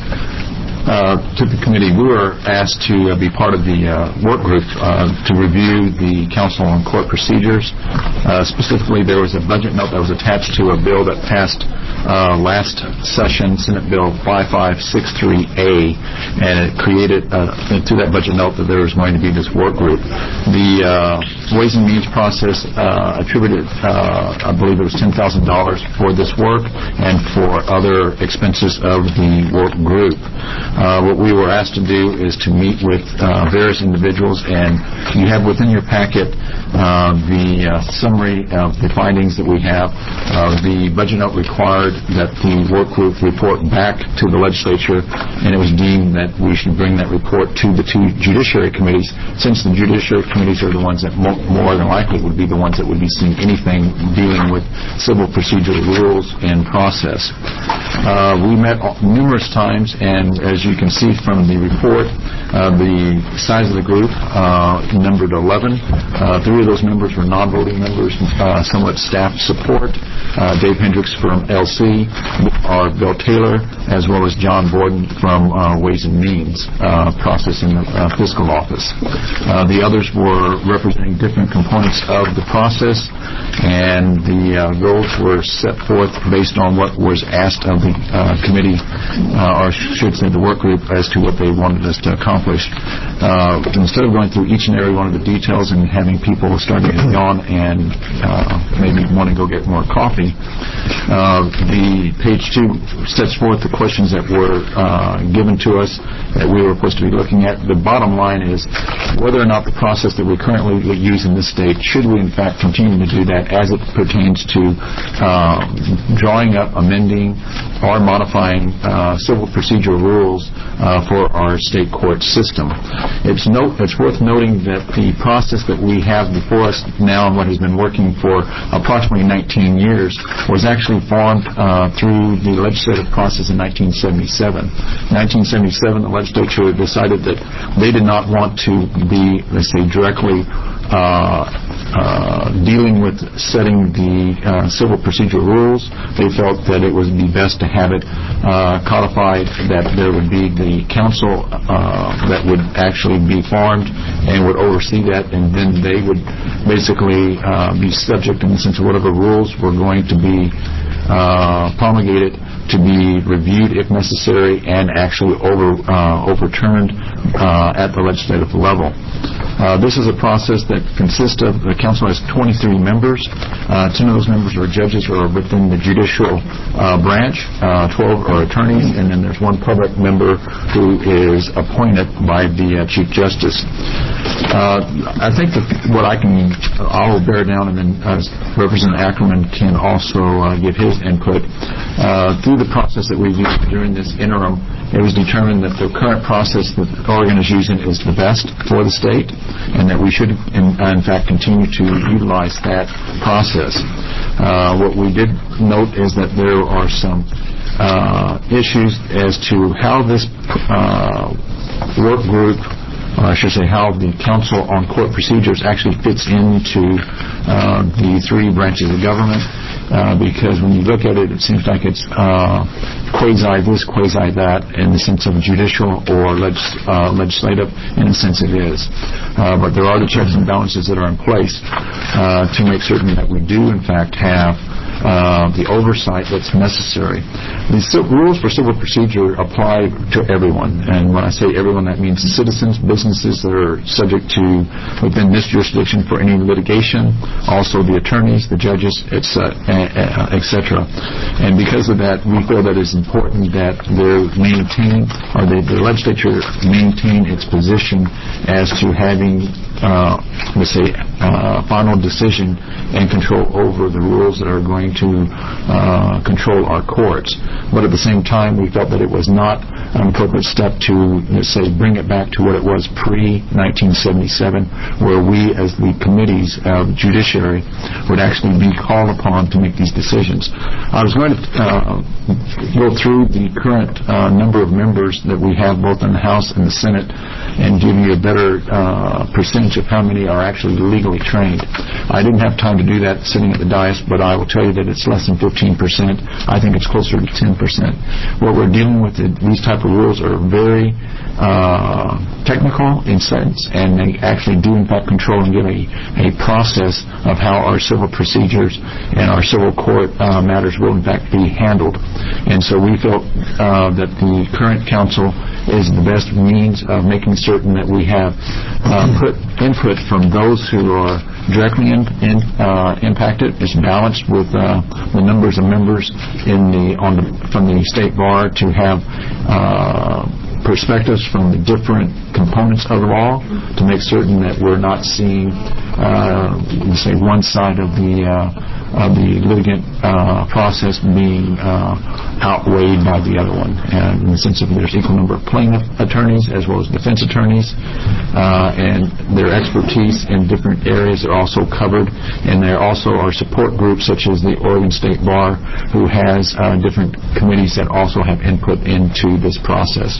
Uh, to the committee, we were asked to uh, be part of the uh, work group uh, to review the council and court procedures. Uh, specifically, there was a budget note that was attached to a bill that passed uh, last session, Senate Bill five five six three A, and it created, uh, to that budget note, that there was going to be this work group. The uh, Ways and Means process uh, attributed, uh, I believe it was ten thousand dollars for this work and for other expenses of the work group. Uh, what we were asked to do is to meet with uh, various individuals, and you have within your packet uh, the uh, summary of the findings that we have. Uh, the budget note required that the work group report back to the legislature, and it was deemed that we should bring that report to the two judiciary committees, since the judiciary committees are the ones that mo- more than likely would be the ones that would be seeing anything dealing with civil procedural rules and process. Uh, we met numerous times, and as you can see from the report, uh, the size of the group uh, numbered eleven. Uh, three of those members were non-voting members, uh, somewhat staff support. Uh, Dave Hendricks from L C, our Bill Taylor, as well as John Borden from uh, Ways and Means uh, processing the uh, fiscal office. Uh, the others were representing different components of the process, and the uh, goals were set forth based on what was asked of the uh, committee, uh, or should say the work group, as to what they wanted us to accomplish. Uh, instead of going through each and every one of the details and having people starting to yawn and uh, maybe want to go get more coffee, uh, the page two sets forth the questions that were uh, given to us that we were supposed to be looking at. The bottom line is whether or not the process that we currently use in this state, should we in fact continue to do that as it pertains to uh, drawing up, amending, or modifying uh, civil procedural rules uh, for our state court system. It's, note, it's worth noting that the process that we have before us now, and what has been working for approximately nineteen years, was actually formed uh, through the legislative process in nineteen seventy-seven. nineteen seventy-seven, the legislature decided that they did not want to be, let's say, directly Uh, uh, dealing with setting the uh, civil procedural rules. They felt that it would be best to have it uh, codified, that there would be the council uh, that would actually be formed and would oversee that, and then they would basically uh, be subject in the sense of whatever rules were going to be uh, promulgated to be reviewed if necessary and actually over uh, overturned uh, at the legislative level. Uh, this is a process that consists of, the council has twenty-three members. Uh, ten of those members are judges or are within the judicial uh, branch. Uh, twelve are attorneys, and then there's one public member who is appointed by the uh, Chief Justice. Uh, I think that what I can, I will bear down, and then uh, Representative Ackerman can also uh, give his input. Uh, through the process that we've used during this interim, it was determined that the current process that Oregon is using is the best for the state, and that we should, in, in fact, continue to utilize that process. Uh, what we did note is that there are some uh, issues as to how this uh, work group, or I should say how the Council on Court Procedures actually fits into uh, the three branches of government, uh, because when you look at it, it seems like it's uh, quasi this, quasi that, in the sense of judicial or legis- uh, legislative. In a sense, it is. Uh, but there are the checks and balances that are in place uh, to make certain that we do, in fact, have Uh, the oversight that's necessary. The c- rules for civil procedure apply to everyone, and when I say everyone, that means the citizens, businesses that are subject to within this jurisdiction for any litigation, also the attorneys, the judges, et cetera. And because of that, we feel that it's important that they maintain, or the, the legislature maintain its position as to having, uh, let's say, uh, final decision and control over the rules that are going to uh, control our courts. But at the same time, we felt that it was not an appropriate step to, let's say, bring it back to what it was pre nineteen seventy-seven, where we, as the committees of judiciary, would actually be called upon to make these decisions. I was going to uh, go through the current uh, number of members that we have both in the House and the Senate and give you a better uh, percentage of how many are actually legally trained. I didn't have time to do that sitting at the dais, but I will tell you that it's less than fifteen percent. I think it's closer to ten percent. What we're dealing with, these type of rules are very uh, technical in sense, and they actually do in fact control and give a, a process of how our civil procedures and our civil court uh, matters will in fact be handled. And so we felt uh, that the current council is the best means of making certain that we have uh, put input from those who are directly in, in, uh, impacted. It's balanced with uh, the numbers of members in the on the from the state bar to have uh, perspectives from the different components of the law to make certain that we're not seeing, uh, let's say, one side of the uh, of the litigant uh, process being uh, outweighed by the other one. And in the sense of there's equal number of plaintiff attorneys as well as defense attorneys, uh, and their expertise in different areas are also covered. And there also are support groups such as the Oregon State Bar, who has uh, different committees that also have input into this process.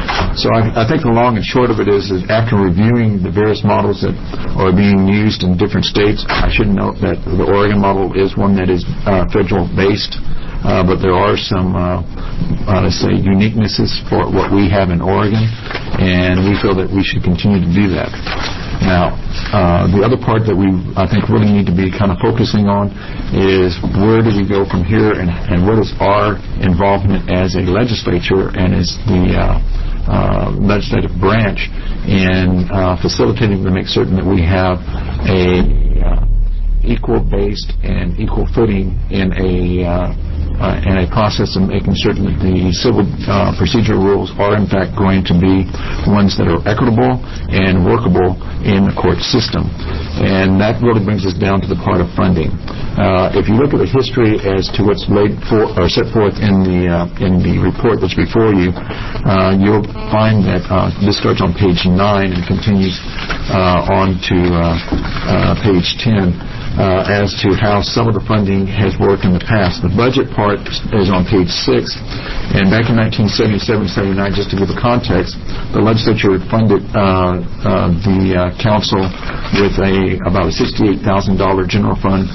So I, I think the long and short of it is, is after reviewing the various models that are being used in different states, I should note that the Oregon model is one that is uh, federal-based, uh, but there are some, uh, uh, let's say, uniquenesses for what we have in Oregon, and we feel that we should continue to do that. Now, uh, the other part that we, I think, really need to be kind of focusing on is where do we go from here, and, and what is our involvement as a legislature and as the uh, uh, legislative branch in uh, facilitating to make certain that we have a uh, equal-based and equal footing in a uh, uh, in a process of making certain that the civil uh, procedural rules are in fact going to be ones that are equitable and workable in the court system. And that really brings us down to the part of funding. Uh, if you look at the history as to what's laid for or set forth in the uh, in the report that's before you, uh, you'll find that uh, this starts on page nine and continues uh, on to uh, uh, page ten. Uh, as to how some of the funding has worked in the past. The budget part is on page six, and back in nineteen seventy-seven seventy-nine, just to give a context, the legislature funded uh, uh, the uh, council with a about a sixty-eight thousand dollars general fund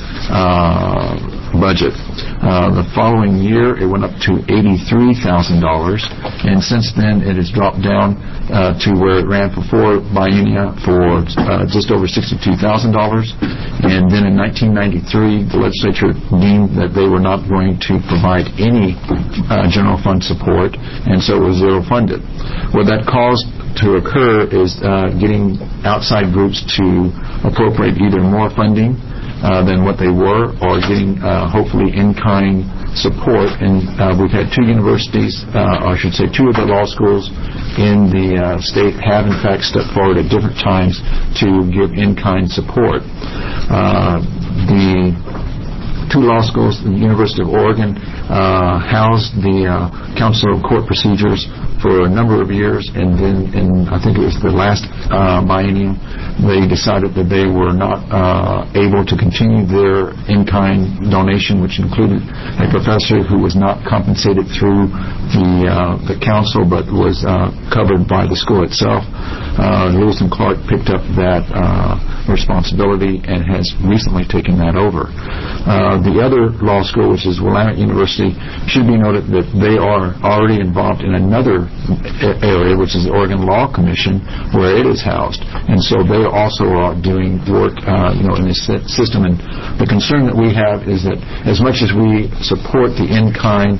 uh, budget. Uh, the following year, it went up to eighty-three thousand dollars, and since then it has dropped down uh, to where it ran for four biennia for uh, just over sixty-two thousand dollars, and then in nineteen ninety-three, the legislature deemed that they were not going to provide any uh, general fund support, and so it was zero funded. What that caused to occur is uh, getting outside groups to appropriate either more funding Uh, than what they were, or getting uh, hopefully in-kind support. And uh, we've had two universities, uh, or I should say two of the law schools in the uh, state have in fact stepped forward at different times to give in-kind support. Uh, the two law schools. The University of Oregon uh, housed the uh, Council of Court Procedures for a number of years, and then in, I think it was the last uh, biennium, they decided that they were not uh, able to continue their in-kind donation, which included a professor who was not compensated through the uh, the council, but was uh, covered by the school itself. Uh, Lewis and Clark picked up that uh, responsibility and has recently taken that over. Uh, the other law school, which is Willamette University, should be noted that they are already involved in another area, which is the Oregon Law Commission, where it is housed, and so they also are doing work, uh, you know, in this system. And the concern that we have is that as much as we support the in-kind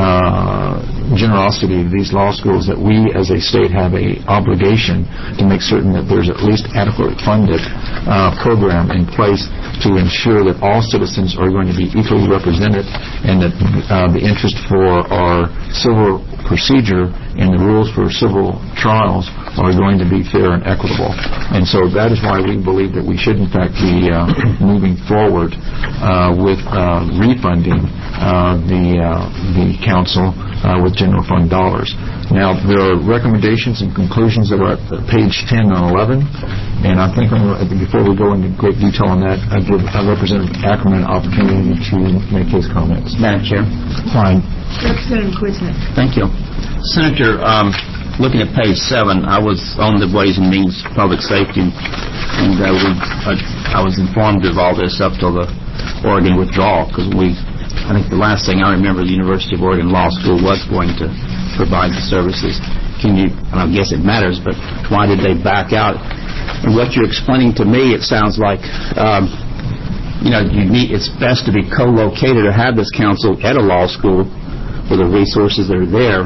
uh, generosity of these law schools, that we as a state have a obligation to make certain that there's at least adequately funded uh, program in place to ensure that all citizens are going to be equally represented, and that uh, the interest for our civil procedure and the rules for civil trials are going to be fair and equitable. And so that is why we believe that we should in fact be uh, moving forward uh, with uh, refunding uh, the uh, the council uh, with general fund dollars. Now, there are recommendations and conclusions that are at page ten and eleven, and I think I'm, before we go into great detail on that, I give uh, Representative Ackerman an opportunity to make his comments. Madam Chair. Fine. Representative Quiznik. Thank you. Senator, um, looking at page seven, I was on the Ways and Means Public Safety, and uh, we, uh, I was informed of all this up till the Oregon withdrawal, because we, I think the last thing I remember, the University of Oregon Law School was going to provide the services. Can you, and I guess it matters, but why did they back out? And what you're explaining to me, it sounds like, um, you know, you need, it's best to be co-located or have this council at a law school for the resources that are there,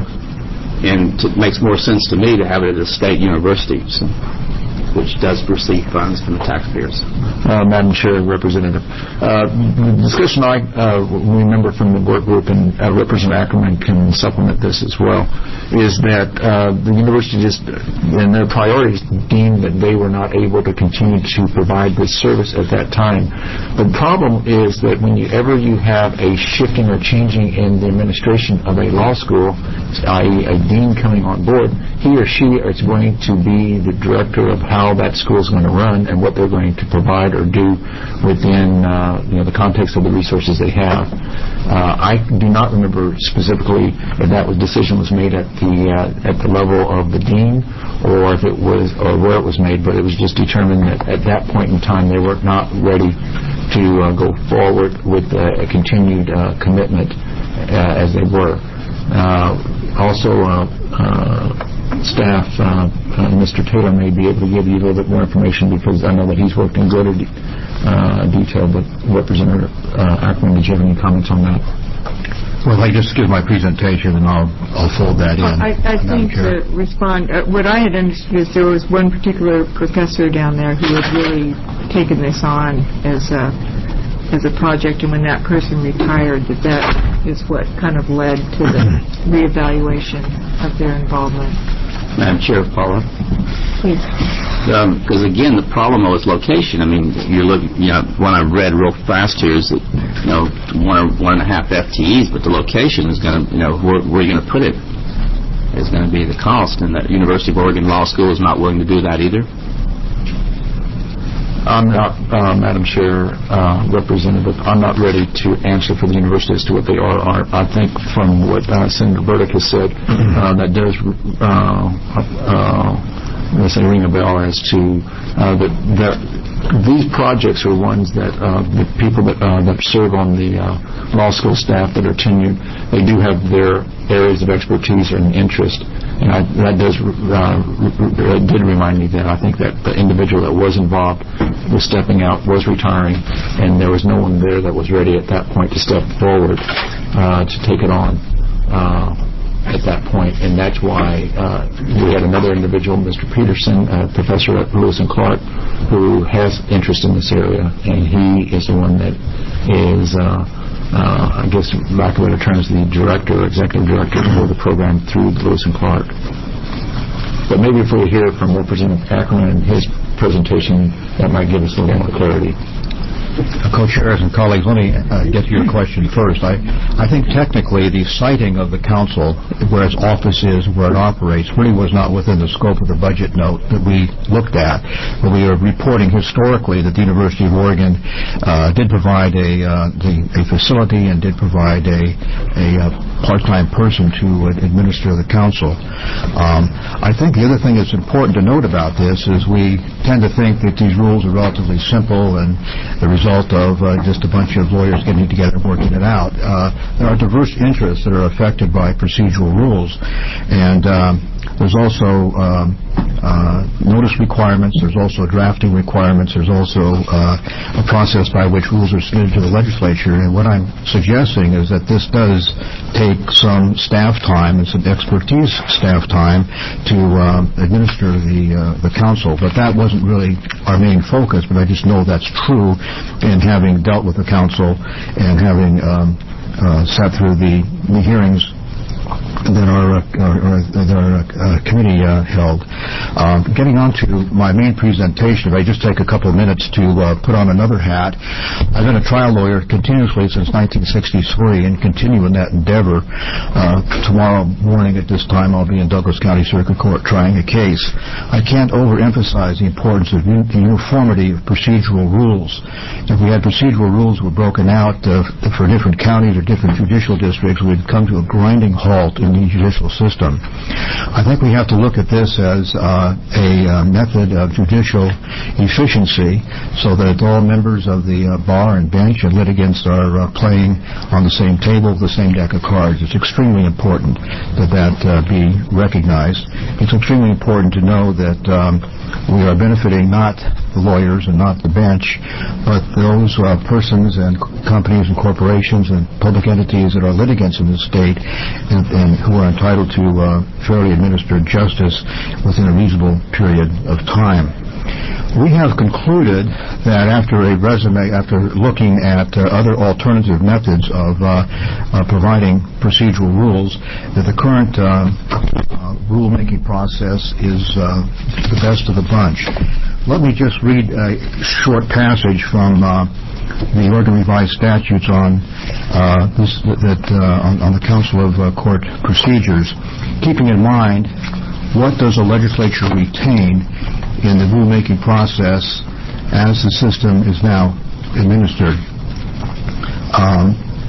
and it makes more sense to me to have it at a state university, so, which does receive funds from the taxpayers. Uh, Madam Chair, Representative, uh, the discussion I uh, remember from the work group, and uh, Representative Ackerman can supplement this as well, is that uh, the university just, in their priorities, deemed that they were not able to continue to provide this service at that time. The problem is that whenever you have a shifting or changing in the administration of a law school, that is a dean coming on board, he or she is going to be the director of how that school is going to run and what they're going to provide or do within uh, you know, the context of the resources they have. Uh, I do not remember specifically if that was, decision was made at the uh, at the level of the dean, or if it was, or where it was made, but it was just determined that at that point in time they were not ready to uh, go forward with uh, a continued uh, commitment uh, as they were. Uh, also, uh, uh, staff, uh, uh, Mister Taylor may be able to give you a little bit more information, because I know that he's worked in greater de- uh, detail. But Representative uh, Ackerman, did you have any comments on that? Well, I just give my presentation, and I'll I'll fold that in. Well, I, I think to respond, uh, what I had understood is there was one particular professor down there who had really taken this on as a as a project, and when that person retired, that that is what kind of led to the reevaluation of their involvement. Madam Chair, Paula. Please. Because um, again, the problem is location. I mean, you're looking. You know, what I read real fast here is that, you know, one one and a half F T Es, but the location is going to, you know, where, where are you going to put it is going to be the cost, and the University of Oregon Law School is not willing to do that either. I'm not, uh, Madam Chair, uh, Representative, I'm not ready to answer for the university as to what they are. are. I think from what uh, Senator Burdick has said, uh, that does uh, uh, let's say ring a bell as to uh, that, that these projects are ones that uh, the people that, uh, that serve on the uh, law school staff that are tenured, they do have their areas of expertise and interest. And I, that does uh, did remind me that I think that the individual that was involved was stepping out, was retiring, and there was no one there that was ready at that point to step forward uh, to take it on uh, at that point. And that's why uh, we had another individual, Mister Peterson, a professor at Lewis and Clark, who has interest in this area, and he is the one that is uh, Uh, I guess, lack of better terms, the director, executive director for the program through Lewis and Clark. But maybe if we hear from Representative Ackerman and his presentation, that might give us a little more clarity. co-chairs and colleagues, let me uh, get to your question first. I, I think technically the citing of the council, where its office is, where it operates, really was not within the scope of the budget note that we looked at. But we are reporting historically that the University of Oregon uh, did provide a, uh, the, a facility and did provide a, a uh, part-time person to uh, administer the council. Um, I think the other thing that's important to note about this is we tend to think that these rules are relatively simple and the result of uh, just a bunch of lawyers getting together and working it out. Uh, there are diverse interests that are affected by procedural rules, and um, there's also um, uh, notice requirements, there's also drafting requirements, there's also uh, a process by which rules are submitted to the legislature, and what I'm suggesting is that this does take some staff time and some expertise staff time to uh, administer the uh, the council, but that wasn't really our main focus, but I just know that's true in having dealt with the council and having um, uh, sat through the, the hearings that our, uh, our, that our uh, committee uh, held. Uh, getting on to my main presentation, if I just take a couple of minutes to uh, put on another hat. I've been a trial lawyer continuously since nineteen sixty-three and continue in that endeavor. Uh, tomorrow morning at this time I'll be in Douglas County Circuit Court trying a case. I can't overemphasize the importance of un- the uniformity of procedural rules. If we had procedural rules were broken out uh, for different counties or different judicial districts, we'd come to a grinding halt in the judicial system. I think we have to look at this as uh, a uh, method of judicial efficiency so that all members of the uh, bar and bench and litigants are uh, playing on the same table, the same deck of cards. It's extremely important that that uh, be recognized. It's extremely important to know that um, we are benefiting not the lawyers and not the bench, but those uh, persons and companies and corporations and public entities that are litigants in the state and, and who are entitled to uh, fairly administered justice within a reasonable period of time. We have concluded that after a resume, after looking at uh, other alternative methods of uh, uh, providing procedural rules, that the current uh, uh, rulemaking process is uh, the best of the bunch. Let me just read a short passage from uh, the Oregon Revised Statutes on uh, this, that uh, on, on the Council of uh, Court Procedures, keeping in mind what does a legislature retain in the rulemaking process as the system is now administered. Um,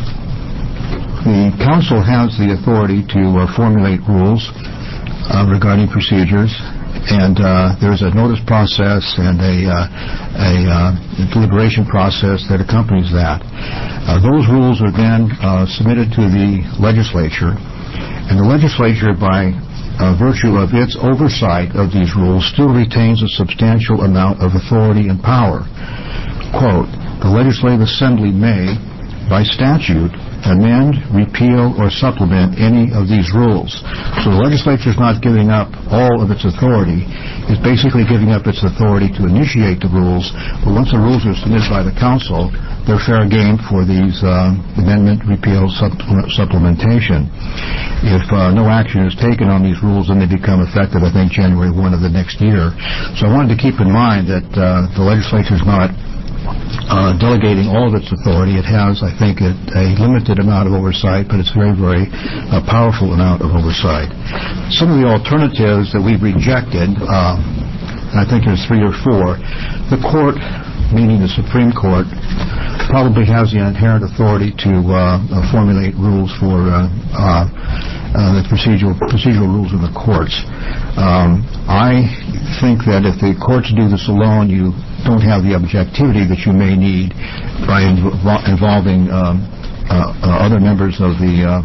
the Council has the authority to uh, formulate rules uh, regarding procedures, and uh, there's a notice process and a, uh, a uh, deliberation process that accompanies that. Uh, those rules are then uh, submitted to the legislature, and the legislature, by Uh, virtue of its oversight of these rules, still retains a substantial amount of authority and power. Quote, the Legislative Assembly may, by statute, amend, repeal, or supplement any of these rules. So the legislature is not giving up all of its authority. It's basically giving up its authority to initiate the rules, but once the rules are submitted by the council, they're fair game for these uh, amendment, repeal, supplement, supplementation. If uh, no action is taken on these rules, then they become effective, I think, January first of the next year. So I wanted to keep in mind that uh, the legislature is not Uh, delegating all of its authority. It has, I think, a, a limited amount of oversight, but it's a very, very uh, powerful amount of oversight. Some of the alternatives that we've rejected, uh, and I think there's three or four, the court, meaning the Supreme Court, probably has the inherent authority to uh, uh, formulate rules for uh, uh, uh, the procedural procedural rules of the courts. Um, I think that if the courts do this alone, you don't have the objectivity that you may need by invo- involving um, uh, uh, other members of the uh,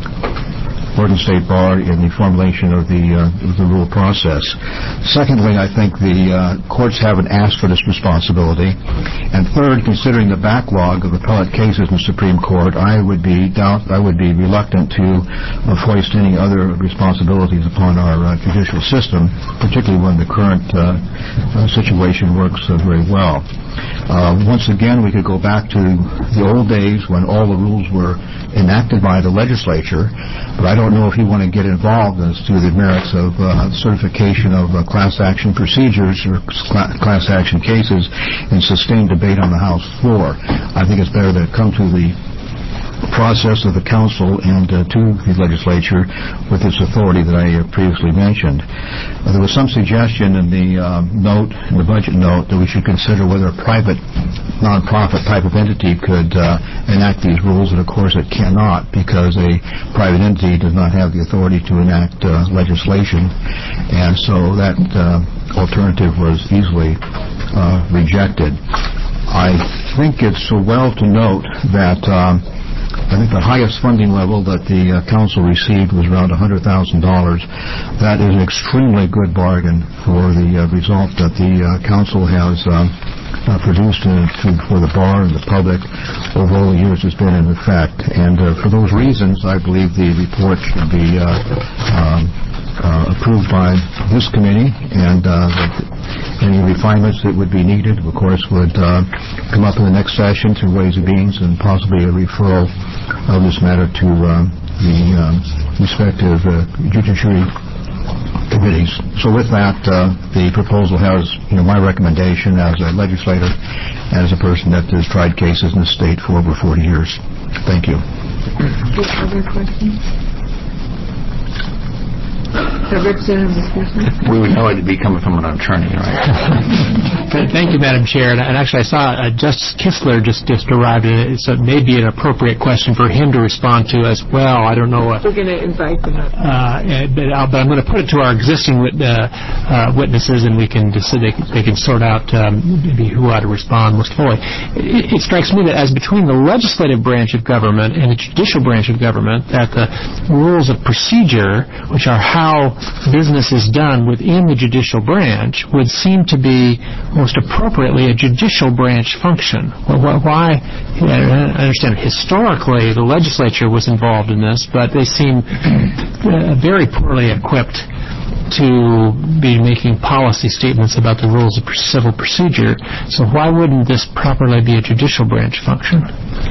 Oregon State Bar in the formulation of the uh, of the rule process. Secondly, I think the uh, courts haven't asked for this responsibility. And third, considering the backlog of appellate cases in the Supreme Court, I would be doubt I would be reluctant to uh, foist any other responsibilities upon our uh, judicial system, particularly when the current uh, uh, situation works uh, very well. Uh, once again, we could go back to the old days when all the rules were enacted by the legislature, but I don't don't know if you want to get involved as to the merits of uh, certification of uh, class action procedures or cl- class action cases and sustained debate on the House floor. I think it's better to come to the process of the council and uh, to the legislature with its authority that I uh, previously mentioned. Uh, there was some suggestion in the uh, note, in the budget note, that we should consider whether a private non-profit type of entity could uh, enact these rules, and of course it cannot, because a private entity does not have the authority to enact uh, legislation, and so that uh, alternative was easily uh, rejected. I think it's well to note that um, I think the highest funding level that the uh, council received was around one hundred thousand dollars. That is an extremely good bargain for the uh, result that the uh, council has um, uh, produced uh, to, for the bar and the public over all the years it's been in effect. And uh, for those reasons, I believe the report should be uh, um, uh, approved by this committee, and uh, that any refinements that would be needed, of course, would uh, come up in the next session through Ways and Means, and possibly a referral of this matter to uh, the um, respective uh, judiciary committees. So with that, uh, the proposal has, you know, my recommendation as a legislator, as a person that has tried cases in the state for over forty years. Thank you. Other questions? Uh, Representative McPherson? We would know it to be coming from an attorney, right? Thank you, Madam Chair. And actually, I saw uh, Justice Kistler just, just arrived, and so it may be an appropriate question for him to respond to as well. I don't know. Uh, We're going to invite them up. Uh, but, I'll, but I'm going to put it to our existing wit- uh, uh, witnesses, and we can just, they, they can sort out um, maybe who ought to respond most fully. It, it strikes me that as between the legislative branch of government and the judicial branch of government, that the rules of procedure, which are how business is done within the judicial branch, would seem to be most appropriately a judicial branch function. Well, why? I understand historically the legislature was involved in this, but they seem uh, very poorly equipped to be making policy statements about the rules of civil procedure. So why wouldn't this properly be a judicial branch function?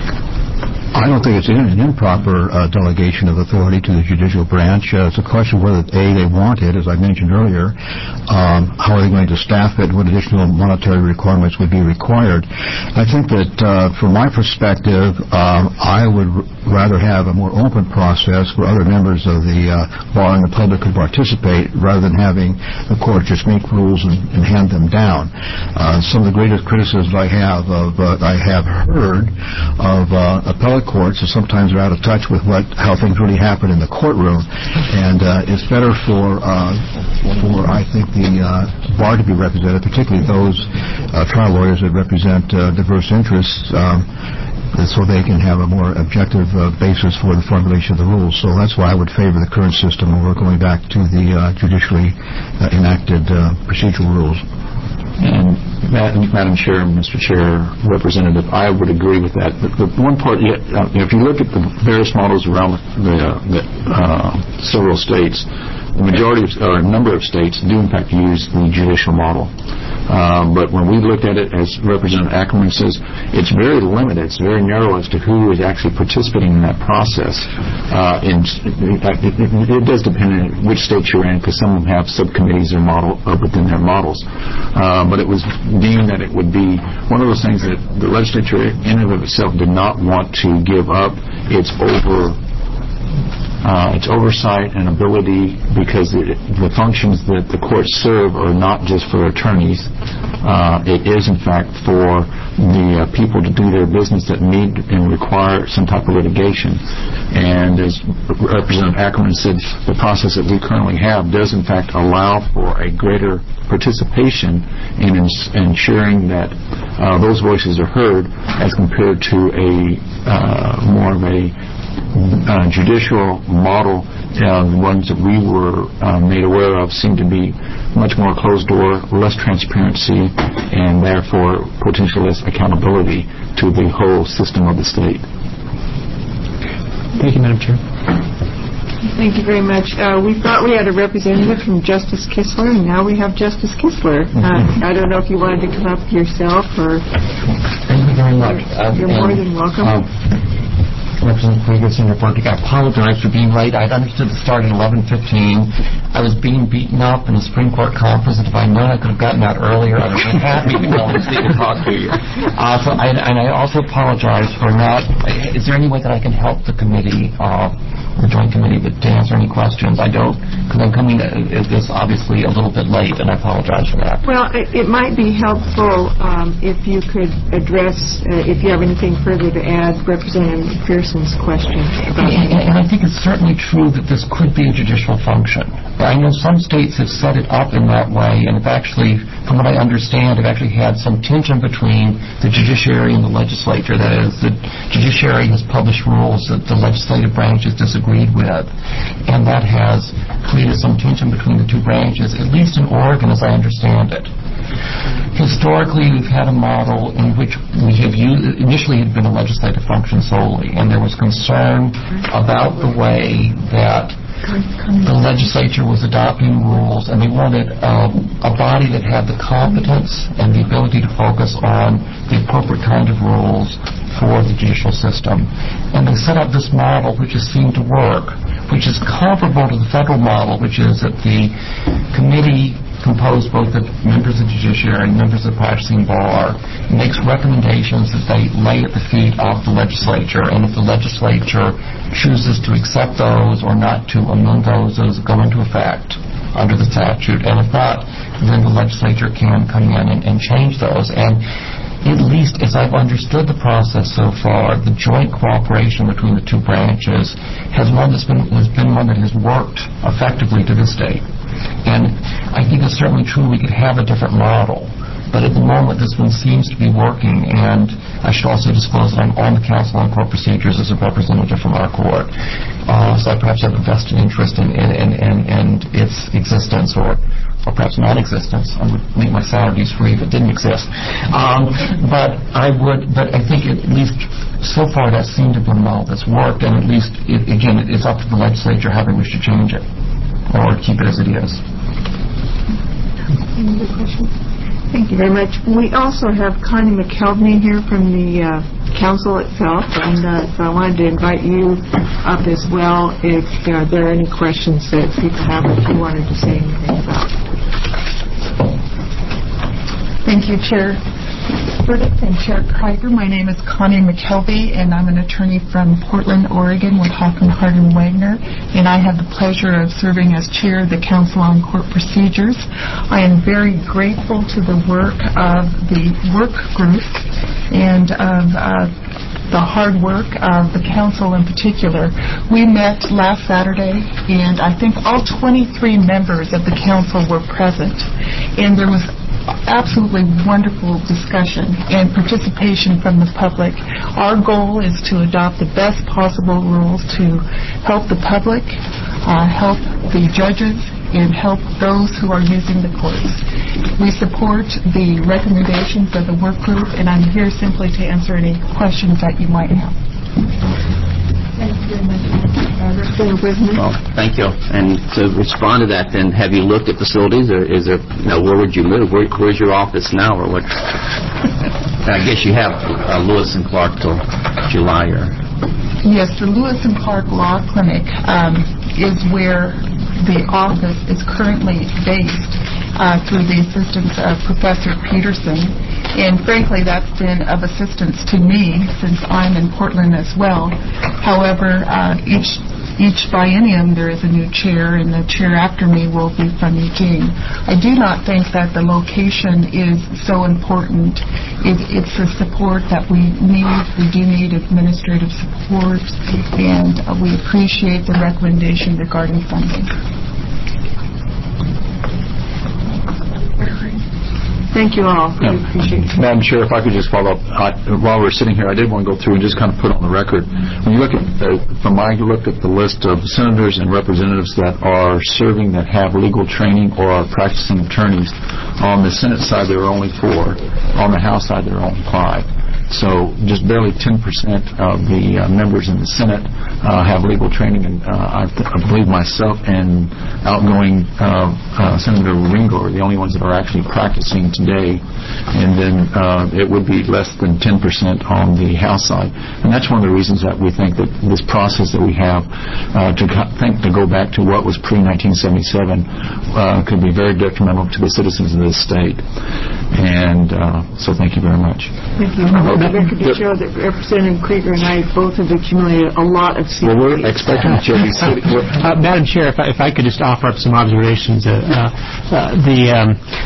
I don't think it's an improper uh, delegation of authority to the judicial branch. Uh, it's a question of whether, A, they want it, as I mentioned earlier. Um, how are they going to staff it? What additional monetary requirements would be required? I think that, uh, from my perspective, um, I would r- rather have a more open process where other members of the uh, bar and the public could participate, rather than having the court just make rules and, and hand them down. Uh, some of the greatest criticisms I have of uh, I have heard of uh, appellate courts is sometimes are out of touch with what how things really happen in the courtroom, and uh, it's better for uh, for I think the uh, bar to be represented, particularly those uh, trial lawyers that represent uh, diverse interests, um, so they can have a more objective uh, basis for the formulation of the rules. So that's why I would favor the current system over going back to the uh, judicially uh, enacted uh, procedural rules. And Madam Chair, Mister Chair, Representative, I would agree with that. But the one part, you know, if you look at the various models around the, uh, the uh, several states, the majority of, or a number of states do in fact use the judicial model. Uh, but when we looked at it, as Representative Ackerman says, it's very limited. It's very narrow as to who is actually participating in that process. Uh, in, in fact, it, it, it does depend on which state you're in, because some of them have subcommittees or model uh, within their models. Uh, but it was deemed that it would be one of those things that the legislature in and of itself did not want to give up its over uh, its oversight and ability, because it, the functions that the courts serve are not just for attorneys. Uh, it is, in fact, for the uh, people to do their business that need and require some type of litigation. And as Representative Ackerman said, the process that we currently have does, in fact, allow for a greater participation in ins- ensuring that uh, those voices are heard, as compared to a uh, more of a Uh, judicial model. Uh, the ones that we were uh, made aware of seem to be much more closed door, less transparency, and therefore potentially less accountability to the whole system of the state. Thank you, Madam Chair. Thank you very much. Uh, we thought we had a representative from Justice Kistler, and now we have Justice Kistler. Uh, I don't know if you wanted to come up yourself, or... Thank you very much. You're, you're more than welcome. Um, Representative Krieger, Senior Political. I apologize for being late. I'd understood the start at eleven fifteen. I was being beaten up in the Supreme Court conference, and if I'd known I could have gotten out earlier, I'd have been happy to go and to talk to you. Uh, so I, and I also apologize for not... Is there any way that I can help the committee, uh, the Joint Committee, to answer any questions? I don't, because I'm coming at this obviously a little bit late, and I apologize for that. Well, it, it might be helpful um, if you could address, uh, if you have anything further to add, Representative McPherson's question. About and, and I think it's certainly true that this could be a judicial function. I know some states have set it up in that way, and have actually, from what I understand, have actually had some tension between the judiciary and the legislature. That is, the judiciary has published rules that the legislative branch has disagreed with, and that has created some tension between the two branches, at least in Oregon, as I understand it. Historically, we've had a model in which we have used, initially had been a legislative function solely, and there was concern about the way that the legislature was adopting rules, and they wanted uh, a body that had the competence and the ability to focus on the appropriate kind of rules for the judicial system. And they set up this model which has seemed to work, which is comparable to the federal model, which is that the committee, composed both of members of the judiciary and members of the practicing bar, makes recommendations that they lay at the feet of the legislature, and if the legislature chooses to accept those or not to amend those, those go into effect under the statute, and if not, then the legislature can come in and, and change those. And at least as I've understood the process so far, the joint cooperation between the two branches has one that's been has been one that has worked effectively to this date. And I think it's certainly true we could have a different model, but at the moment this one seems to be working. And I should also disclose that I'm on the Council on Court Procedures as a representative from our court, uh, so I perhaps have a vested interest in, in, in, in, in its existence, or or perhaps non-existence. I would make my salaries free if it didn't exist. Um, but I would, but I think at least so far that seemed to be a model that's worked, and at least, it, again, it's up to the legislature how they wish to change it or keep it as it is. Any other questions? Thank you very much. We also have Connie McKelvey here from the uh, council itself, and uh, so I wanted to invite you up as well if uh, there are any questions that people have, if you wanted to say anything about. Thank you, Chair Burdick and Chair Krieger. My name is Connie McKelvey, and I'm an attorney from Portland, Oregon with Hoffman, Carter and Wagner, and I have the pleasure of serving as chair of the Council on Court Procedures. I am very grateful to the work of the work group and of uh, the hard work of the council in particular. We met last Saturday, and I think all twenty-three members of the council were present, and there was absolutely wonderful discussion and participation from the public. Our goal is to adopt the best possible rules to help the public, uh, help the judges, and help those who are using the courts. We support the recommendations of the work group, and I'm here simply to answer any questions that you might have. Thank you very much. Well, thank you. And to respond to that, then, have you looked at facilities, or is there, you know, where would you move? Where, where's your office now, or what? I guess you have uh, Lewis and Clark till July, or? Yes, the Lewis and Clark Law Clinic um, is where the office is currently based uh, through the assistance of Professor Peterson. And frankly, that's been of assistance to me since I'm in Portland as well. However, uh, each each biennium there is a new chair, and the chair after me will be from Eugene. I do not think that the location is so important. It, it's the support that we need. We do need administrative support, and uh, we appreciate the recommendation regarding funding. Thank you all. We yeah. appreciate it. Madam Chair, if I could just follow up. I, while we're sitting here, I did want to go through and just kind of put on the record. When you look at, the, from my look at the list of senators and representatives that are serving that have legal training or are practicing attorneys, on the Senate side there are only four. On the House side there are only five. So just barely ten percent of the uh, members in the Senate uh, have legal training, and uh, I, th- I believe myself and outgoing uh, uh, Senator Ringo are the only ones that are actually practicing today, and then uh, it would be less than ten percent on the House side. And that's one of the reasons that we think that this process that we have uh, to co- think to go back to what was pre nineteen seventy-seven uh, could be very detrimental to the citizens of this state. And uh, so thank you very much. Thank you. I hope the record to show that Representative Krieger and I both have accumulated a lot of Well, we're expecting that you'll be sitting. Uh, Madam Chair, if I, if I could just offer up some observations. Uh, uh, the um,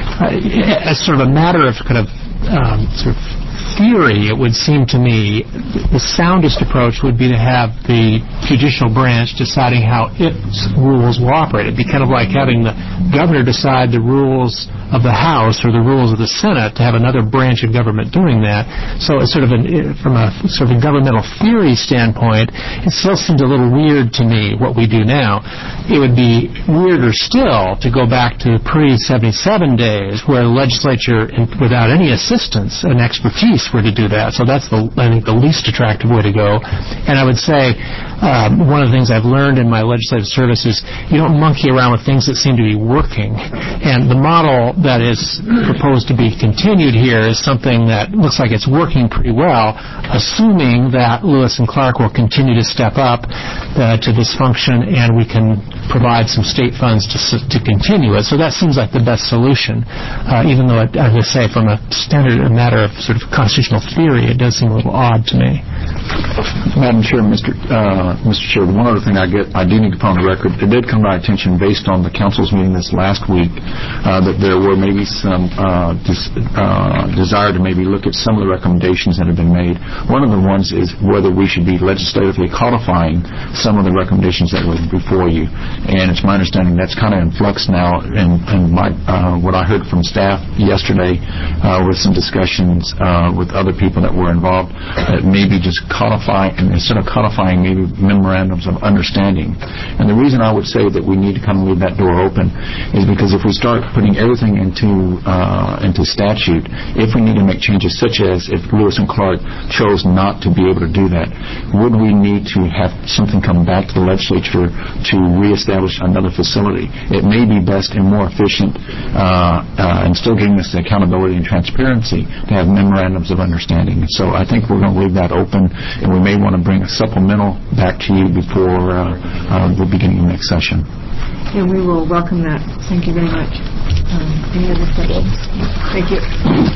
uh, as sort of a matter of kind of um, sort of theory, it would seem to me the soundest approach would be to have the judicial branch deciding how its rules will operate. It'd be kind of like having the governor decide the rules of the House or the rules of the Senate, to have another branch of government doing that. So it's sort of an, from a sort of a governmental theory standpoint, it still seems a little weird to me what we do now. It would be weirder still to go back to pre seventy-seven days, where the legislature, without any assistance and expertise, were to do that. So that's the, I think, the least attractive way to go. And I would say um, one of the things I've learned in my legislative service is you don't monkey around with things that seem to be working. And the model that is proposed to be continued here is something that looks like it's working pretty well, assuming that Lewis and Clark will continue to step up uh, to this function, and we can provide some state funds to to continue it. So that seems like the best solution, uh, even though, it, as I say, from a standard a matter of sort of constitutional theory, it does seem a little odd to me. Madam Chair, Mister Uh, Mister Chair, one other thing I get, I do need to put on the record. It did come to my attention, based on the council's meeting this last week, uh, that there were maybe some uh, dis- uh, desire to maybe look at some of the recommendations that have been made. One of the ones is whether we should be legislatively codifying some of the recommendations that were before you. And it's my understanding that's kind of in flux now. And, and my, uh, what I heard from staff yesterday uh, with some discussions uh, with other people that were involved, that maybe just codify, and instead of codifying, maybe memorandums of understanding. And the reason I would say that we need to kind of leave that door open is because if we start putting everything into uh, into statute, if we need to make changes, such as if Lewis and Clark chose not to be able to do that, would we need to have something come back to the legislature to reestablish another facility? It may be best and more efficient uh, uh, and still giving us the accountability and transparency to have memorandums of understanding. So I think we're going to leave that open, and we may want to bring a supplemental back to you before uh, uh, the beginning of next session. And we will welcome that. Thank you very much. Um, any other questions? Thank you.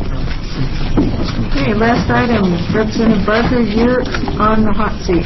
Okay, last item. Representative Barker, you're on the hot seat.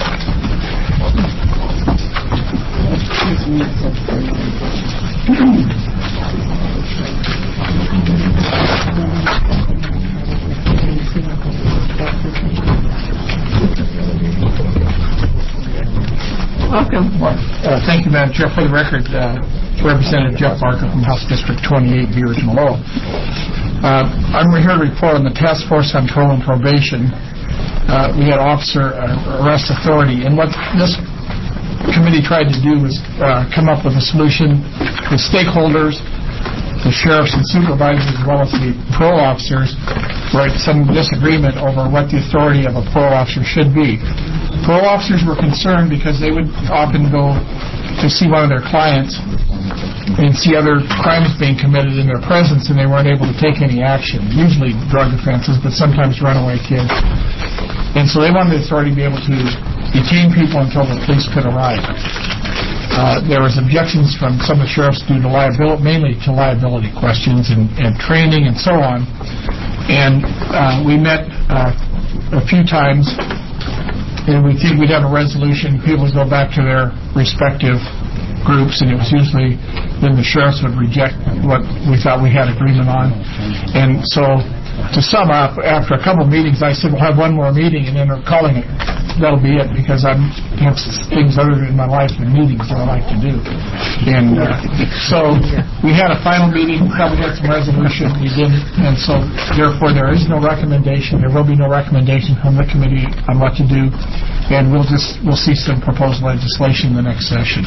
Welcome. Uh, thank you, Madam Chair. For the record, uh, Representative Jeff Barker from House District twenty-eight, Beaverton Lowell. Uh, I'm here to report on the Task Force on Parole and Probation. Uh, we had officer uh, arrest authority, and what this committee tried to do was uh, come up with a solution with stakeholders, the sheriffs and supervisors, as well as the parole officers, were at some disagreement over what the authority of a parole officer should be. Parole officers were concerned because they would often go to see one of their clients and see other crimes being committed in their presence, and they weren't able to take any action, usually drug offenses, but sometimes runaway kids. And so they wanted the authority to be able to detain people until the police could arrive. Uh, there was objections from some of the sheriffs due to liability, mainly to liability questions and, and training and so on. And uh, we met uh, a few times, and we think we'd have a resolution. People would go back to their respective groups, and it was usually then the sheriffs would reject what we thought we had agreement on. And so, to sum up, after a couple of meetings, I said, we'll have one more meeting, and then we're calling it. That'll be it, because I have things other in my life than meetings that I like to do. And uh, so we had a final meeting, thought we had some resolution, we didn't, and so therefore there is no recommendation. There will be no recommendation from the committee on what to do, and we'll just we'll see some proposed legislation in the next session.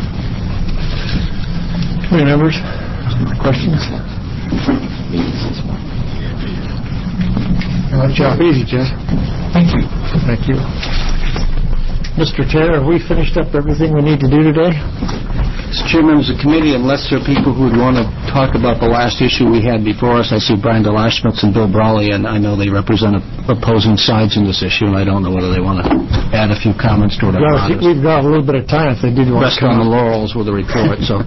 Committee members, questions? Good job. Easy, Jeff. Thank you. Thank you. Mister Chair, have we finished up everything we need to do today? Mister Chair, members of the committee, unless there are people who would want to talk about the last issue we had before us, I see Brian DeLashmitz and Bill Brawley, and I know they represent opposing sides in this issue, and I don't know whether they want to add a few comments to it or Well, not. I think we've got a little bit of time if they did want Rest to on the come. laurels with the report, so.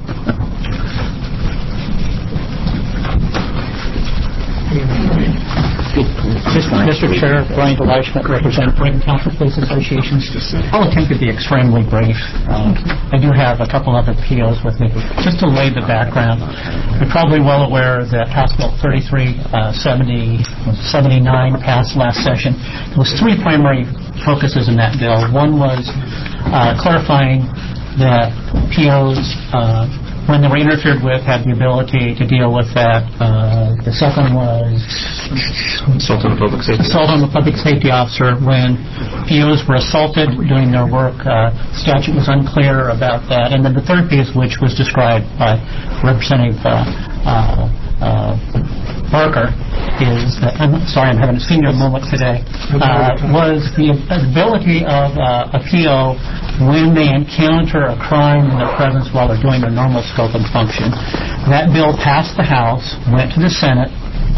Mister Chair, Brian DeLashmitz, representing Brighton Township Police Association. I'll attempt to be extremely brief. Um, I do have a couple of P Os with me. Just to lay the background, you're probably well aware that House Bill thirty-three seventy-nine passed last session. There was three primary focuses in that bill. One was uh, clarifying that P Os uh, when they were interfered with, had the ability to deal with that. Uh, the second was assault on the public safety assault on the public safety officer when P Os were assaulted doing their work. Uh, statute was unclear about that. And then the third piece, which was described by Representative uh, uh, uh, Barker, is that, I'm sorry, I'm having a senior moment today, uh, was the ability of uh, a P O when they encounter a crime in their presence while they're doing their normal scope and function. That bill passed the House, went to the Senate.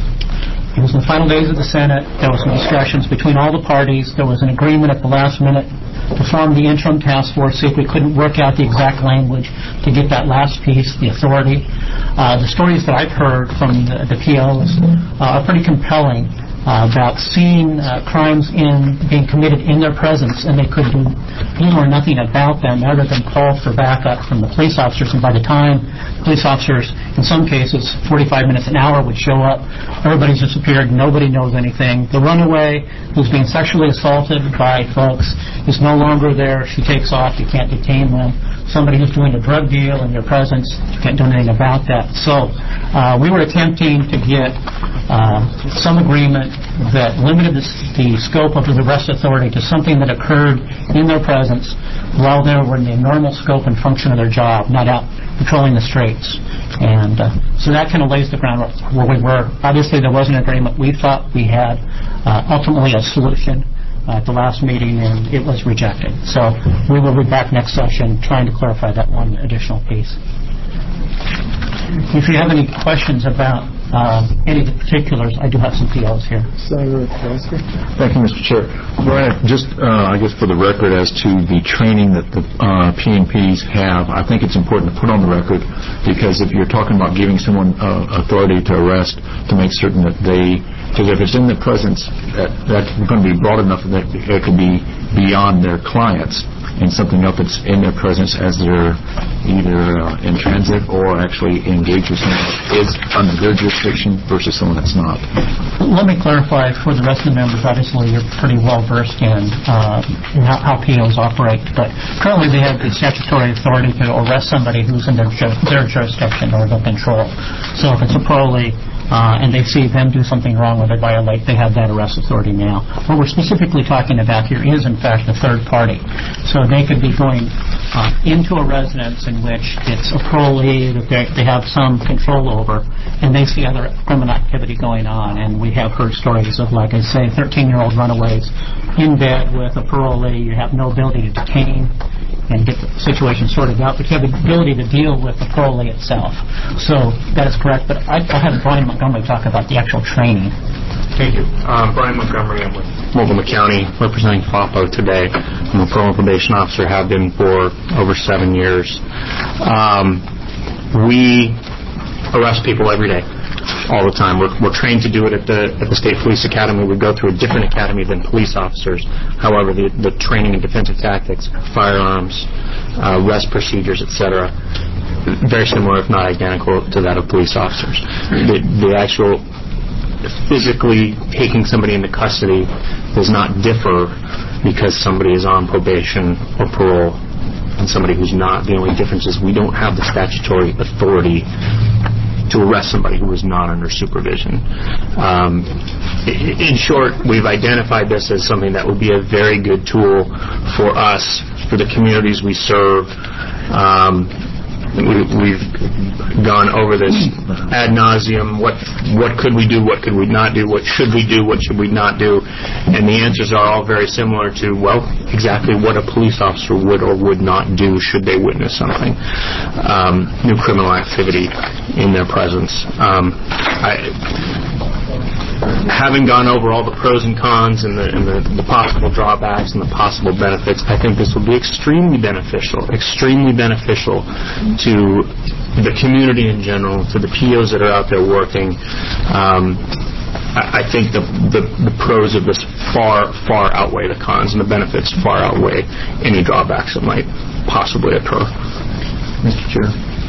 It was in the final days of the Senate. There was some discussions between all the parties. There was an agreement at the last minute to form the interim task force, see if we couldn't work out the exact language to get that last piece, the authority. Uh, the stories that I've heard from the, the P Os uh, are pretty compelling uh, about seeing uh, crimes in being committed in their presence, and they could do little or nothing about them other than call for backup from the police officers. And by the time police officers, in some cases, forty-five minutes, an hour, would show up, everybody's disappeared, nobody knows anything. The runaway who's being sexually assaulted by folks is no longer there. She takes off. You can't detain them. Somebody who's doing a drug deal in your presence, you can't do anything about that. So uh, we were attempting to get uh, some agreement that limited the, the scope of the arrest authority to something that occurred in their presence while they were in the normal scope and function of their job, not out patrolling the streets. And uh, so that kind of lays the groundwork where we were. Obviously, there was an agreement. We thought we had uh, ultimately a solution Uh, at the last meeting, and it was rejected. So we will be back next session trying to clarify that one additional piece. If you have any questions about uh, any of the particulars, I do have some P Os here. Senator Foster. Thank you, Mister Chair. Brian, just, uh, I guess for the record, as to the training that the uh, P N Ps have, I think it's important to put on the record, because if you're talking about giving someone uh, authority to arrest, to make certain that they, because if it's in their presence, that, that's going to be broad enough that it could be beyond their clients, and something else that's in their presence as they're either uh, in transit or actually engaged with someone that is under their jurisdiction versus someone that's not. Let me clarify for the rest of the members. Obviously, you're pretty well versed in, uh, in how, how P Os operate, but currently they have the statutory authority to arrest somebody who's in their, ju- their jurisdiction or their control. So if it's a parolee, Uh, and they see them do something wrong or they violate, they have that arrest authority now. What we're specifically talking about here is, in fact, a third party. So they could be going uh, into a residence in which it's a parolee that they, they have some control over, and they see other criminal activity going on. And we have heard stories of, like I say, thirteen-year-old runaways in bed with a parolee. You have no ability to detain and get the situation sorted out, but you have the ability to deal with the parolee itself. So that is correct, but I, I'll have Brian Montgomery talk about the actual training. Thank you. Um, Brian Montgomery, I'm with Multnomah County, representing F A P O today. I'm a parole and probation officer, have been for over seven years. Um, we arrest people every day, all the time. We're, we're trained to do it at the at the State Police Academy. We go through a different academy than police officers. However, the, the training in defensive tactics, firearms, uh, arrest procedures, et cetera, very similar, if not identical, to that of police officers. The, the actual physically taking somebody into custody does not differ because somebody is on probation or parole and somebody who's not. The only difference is we don't have the statutory authority to arrest somebody who is not under supervision. Um, in short, we've identified this as something that would be a very good tool for us, for the communities we serve, um, we, we've gone over this ad nauseum. What what could we do? What could we not do? What should we do? What should we not do? And the answers are all very similar to, well, exactly what a police officer would or would not do should they witness something, um, new criminal activity in their presence. Um, I, having gone over all the pros and cons and, the, and the, the possible drawbacks and the possible benefits, I think this will be extremely beneficial, extremely beneficial to the community in general, to the P Os that are out there working. Um, I, I think the, the, the pros of this far, far outweigh the cons, and the benefits far outweigh any drawbacks that might possibly occur. Mister Chair.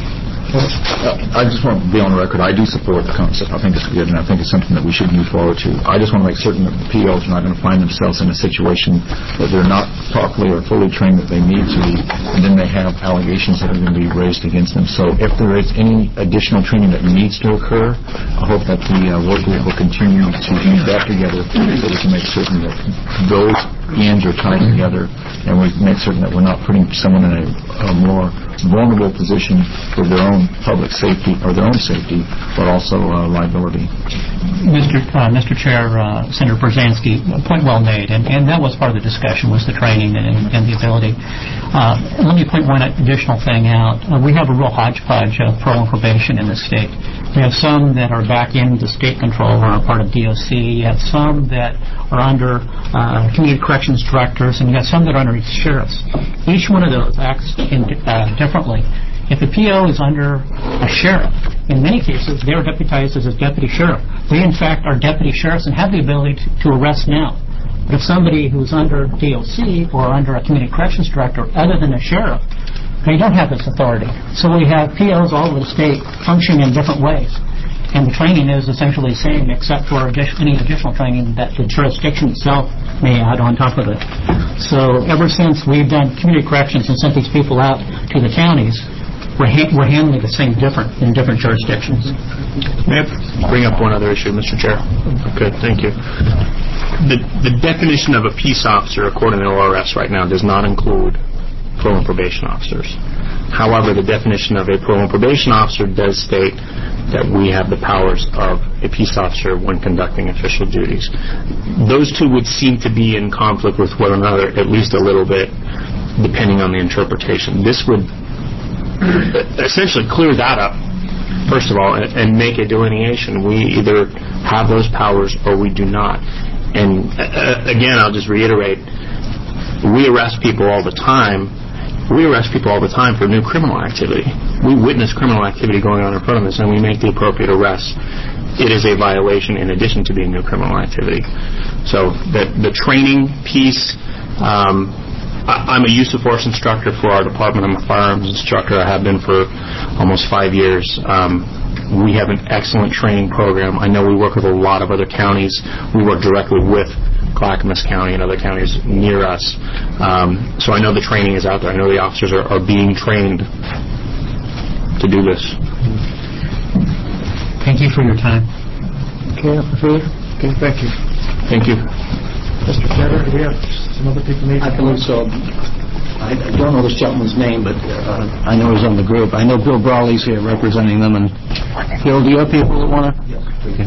Uh, I just want to be on the record. I do support the concept. I think it's good, and I think it's something that we should move forward to. I just want to make certain that the P Os are not going to find themselves in a situation that they're not properly or fully trained that they need to be, and then they have allegations that are going to be raised against them. So if there is any additional training that needs to occur, I hope that the uh, work group will continue to use that together so we can make certain that those ends are tied together, and we make certain that we're not putting someone in a, a more vulnerable position for their own public safety or their own safety, but also uh, liability. Mister Uh, Mister Chair, uh, Senator Brzezinski, point well made, and, and that was part of the discussion, was the training and, and the ability. Uh, let me point one additional thing out. Uh, we have a real hodgepodge of parole and probation in the state. We have some that are back in the state control or are part of D O C. You have some that are under uh, community corrections directors, and you have some that are under sheriffs. Each one of those acts in, uh, differently. If a P O is under a sheriff, in many cases they are deputized as a deputy sheriff. They, in fact, are deputy sheriffs and have the ability to, to arrest now. But if somebody who's under D O C or under a community corrections director other than a sheriff, they don't have this authority. So we have P Os all over the state functioning in different ways. And the training is essentially the same, except for addition, any additional training that the jurisdiction itself may add on top of it. So ever since we've done community corrections and sent these people out to the counties, we're, ha- we're handling the same different in different jurisdictions. May I bring up one other issue, Mister Chair? Good, thank you. The, the definition of a peace officer, according to O R S right now, does not include parole and probation officers. However, the definition of a parole and probation officer does state that we have the powers of a peace officer when conducting official duties. Those two would seem to be in conflict with one another, at least a little bit, depending on the interpretation. This would essentially clear that up, first of all, and, and make a delineation. We either have those powers or we do not. And uh, again, I'll just reiterate, we arrest people all the time. We arrest people all the time for new criminal activity. We witness criminal activity going on in front of us, and we make the appropriate arrests. It is a violation in addition to being new criminal activity. So the, the training piece, um, I, I'm a use of force instructor for our department. I'm a firearms instructor. I have been for almost five years. Um, we have an excellent training program. I know we work with a lot of other counties. We work directly with Clackamas County and other counties near us. Um, so I know the training is out there. I know the officers are, are being trained to do this. Thank you for your time. Okay, further? Okay, thank you. Thank you. Mister Carter, do we have some other people need to I believe so. I don't know this gentleman's name, but uh, I know he's on the group. I know Bill Brawley's here representing them. And Bill, do you have people that want to? Yes. Okay.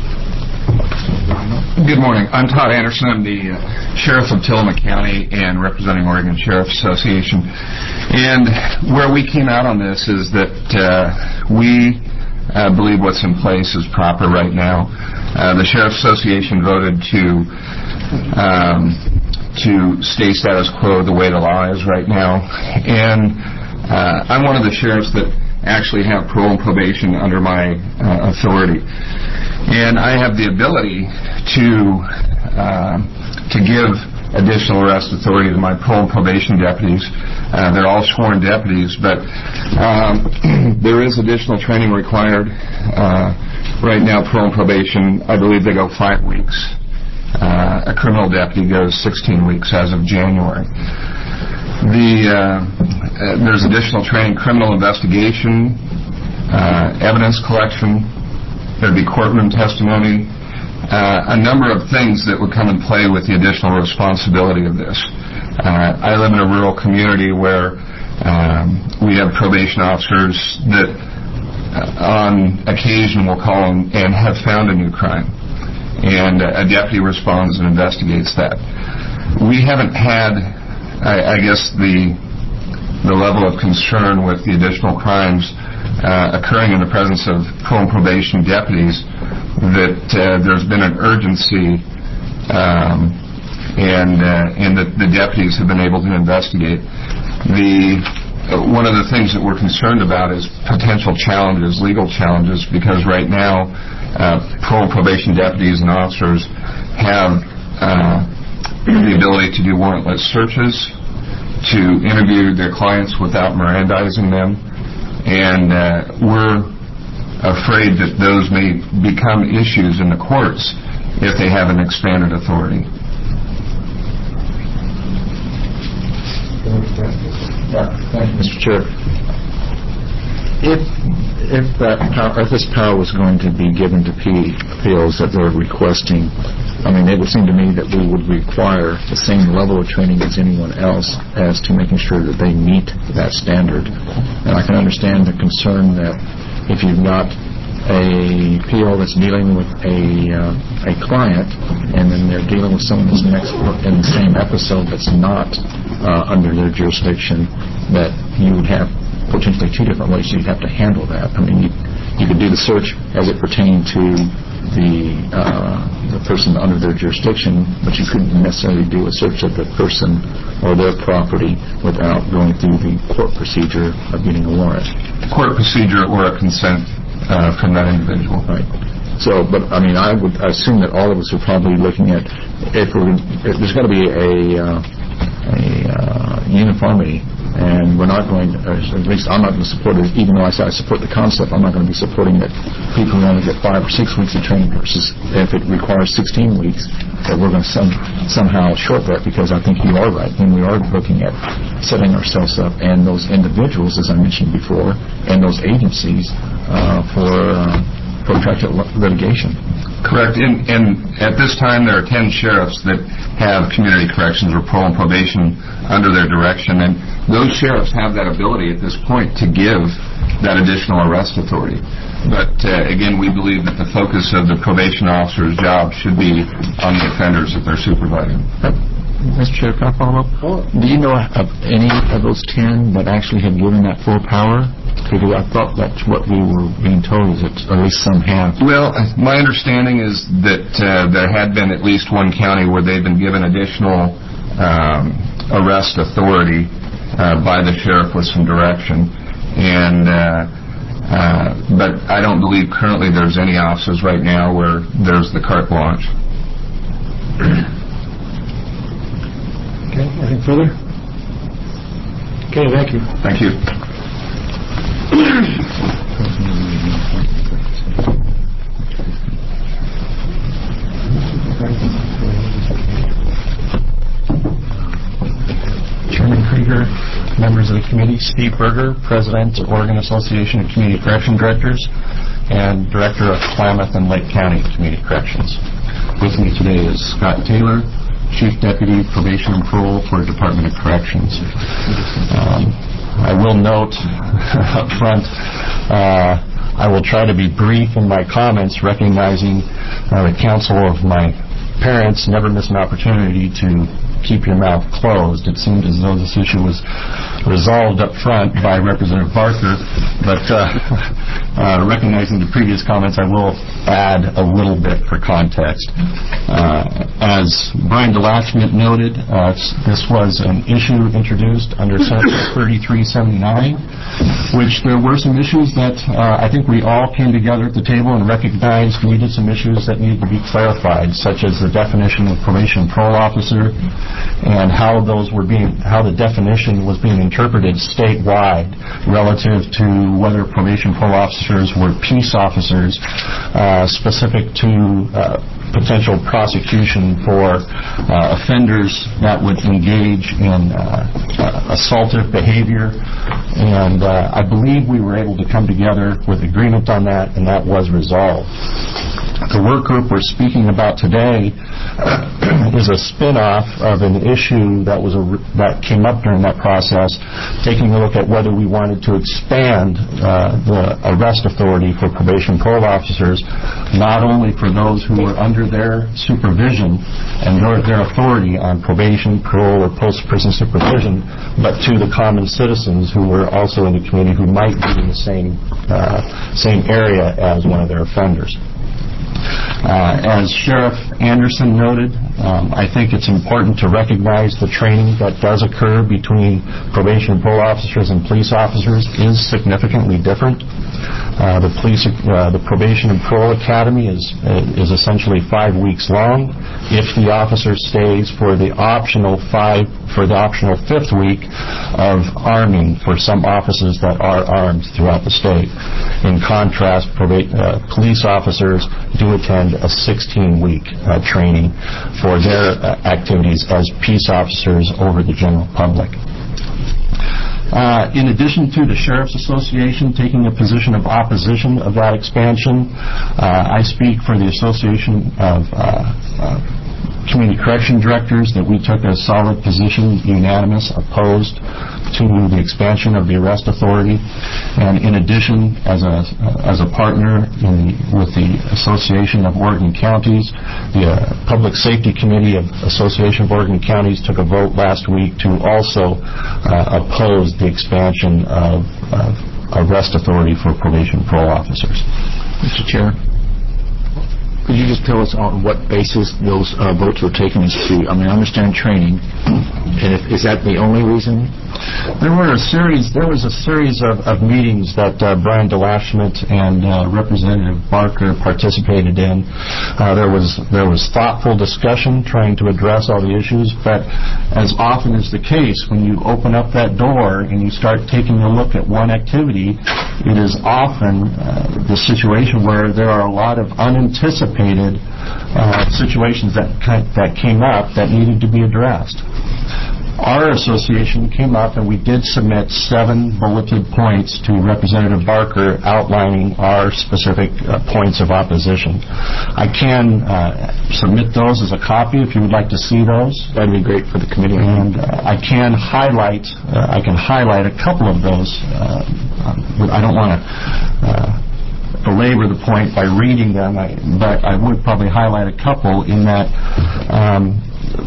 Good morning. I'm Todd Anderson. I'm the uh, Sheriff of Tillamook County and representing Oregon Sheriff Association. And where we came out on this is that uh, we uh, believe what's in place is proper right now. Uh, the Sheriff Association voted to um, to stay status quo the way the law is right now. And uh, I'm one of the sheriffs that actually have parole and probation under my uh, authority. And I have the ability to uh, to give additional arrest authority to my parole and probation deputies. Uh, they're all sworn deputies, but um, there is additional training required. Uh, right now, parole and probation, I believe they go five weeks. Uh, a criminal deputy goes sixteen weeks as of January. The uh, uh, there's additional training, criminal investigation, uh, evidence collection. There'd be courtroom testimony, uh, a number of things that would come and play with the additional responsibility of this. Uh, I live in a rural community where Um, we have probation officers that uh, on occasion will call and, and have found a new crime, and a deputy responds and investigates that. We haven't had, I, I guess, the the level of concern with the additional crimes uh, occurring in the presence of parole and probation deputies that uh, there's been an urgency, um, and uh, and that the deputies have been able to investigate. The uh, one of the things that we're concerned about is potential challenges, legal challenges, because right now uh, parole and probation deputies and officers have uh, the ability to do warrantless searches, to interview their clients without Mirandizing them, and uh, we're afraid that those may become issues in the courts if they have an expanded authority. Thank you, Mister Chair. If if that power, if this power was going to be given to P Os that they're requesting, I mean, it would seem to me that we would require the same level of training as anyone else as to making sure that they meet that standard. And I can understand the concern that if you've got a P O that's dealing with a uh, a client, and then they're dealing with someone who's next in the same episode that's not uh, under their jurisdiction, that you would have potentially two different ways you'd have to handle that. I mean, you, you could do the search as it pertained to the uh, the person under their jurisdiction, but you couldn't necessarily do a search of the person or their property without going through the court procedure of getting a warrant. Court procedure or a consent uh, from that individual. Right. So, but I mean, I would assume that all of us are probably looking at if, we're, if there's got to be a uh, a uh, uniformity, and we're not going to, or at least I'm not going to support it, even though I say I support the concept, I'm not going to be supporting that people who only get five or six weeks of training versus if it requires sixteen weeks, that we're going to some, somehow short that, because I think you are right, when we are looking at setting ourselves up and those individuals, as I mentioned before, and those agencies uh, for uh, protracted litigation. Correct. And, and at this time, there are ten sheriffs that have community corrections or parole and probation under their direction, and those sheriffs have that ability at this point to give that additional arrest authority. But uh, again, we believe that the focus of the probation officer's job should be on the offenders that they're supervising. Mister Chair, can I follow up? Do you know of any of those ten that actually have given that full power? Because I thought that's what we were being told, is that at least some have. Well, my understanding is that uh, there had been at least one county where they've been given additional um, arrest authority uh, by the sheriff with some direction. And uh, uh, but I don't believe currently there's any officers right now where there's the carte blanche. Okay, anything further? Okay, thank you. Thank you. Chairman Krieger, members of the committee, Steve Berger, President, Oregon Association of Community Correction Directors, and Director of Klamath and Lake County Community Corrections. With me today is Scott Taylor, Chief Deputy Probation and Parole for Department of Corrections. Um, I will note up front, uh, I will try to be brief in my comments, recognizing uh, the counsel of my parents never miss an opportunity to keep your mouth closed. It seemed as though this issue was resolved up front by Representative Barker, but uh, uh, recognizing the previous comments, I will add a little bit for context. Uh, as Brian DeLachman noted, uh, this was an issue introduced under Senate thirty-three seventy-nine, which there were some issues that uh, I think we all came together at the table and recognized needed some issues that needed to be clarified, such as the definition of probation and parole officer, and how those were being, how the definition was being interpreted statewide relative to whether probation parole officers were peace officers uh, specific to uh, potential prosecution for uh, offenders that would engage in uh, uh, assaultive behavior. And uh, I believe we were able to come together with agreement on that, and that was resolved. The work group we're speaking about today is a spin-off of an issue that was a, that came up during that process, taking a look at whether we wanted to expand uh, the arrest authority for probation parole officers, not only for those who were under their supervision and their, their authority on probation, parole, or post-prison supervision, but to the common citizens who were also in the community who might be in the same uh, same area as one of their offenders. Uh, as Sheriff Anderson noted, um, I think it's important to recognize the training that does occur between probation and parole officers and police officers is significantly different. Uh, the police, uh, the probation and parole academy is uh, is essentially five weeks long. If the officer stays for the optional five for the optional fifth week of arming for some officers that are armed throughout the state. In contrast, proba- uh, police officers do attend a sixteen-week uh, training for their uh, activities as peace officers over the general public. Uh, in addition to the Sheriff's Association taking a position of opposition of that expansion, uh, I speak for the Association of uh, uh, Community Correction Directors that we took a solid position, unanimous, opposed to the expansion of the arrest authority. And in addition, as a uh, as a partner in, with the Association of Oregon Counties, the uh, Public Safety Committee of Association of Oregon Counties took a vote last week to also uh, oppose the expansion of, of arrest authority for probation parole officers. Mister Chair, could you just tell us on what basis those uh, votes were taken as to, I mean, I understand training, and if, is that the only reason? There were a series, there was a series of, of meetings that uh, Brian DeLashmutt and uh, Representative Barker participated in. Uh, there was there was thoughtful discussion trying to address all the issues, but as often is the case, when you open up that door and you start taking a look at one activity, it is often uh, the situation where there are a lot of unanticipated uh, situations that that came up that needed to be addressed. Our association came up and we did submit seven bulleted points to Representative Barker outlining our specific uh, points of opposition. I can uh, submit those as a copy if you would like to see those. That'd be great for the committee. And uh, I can highlight uh, I can highlight a couple of those. Uh, I don't want to uh, belabor the point by reading them, I, but I would probably highlight a couple in that um,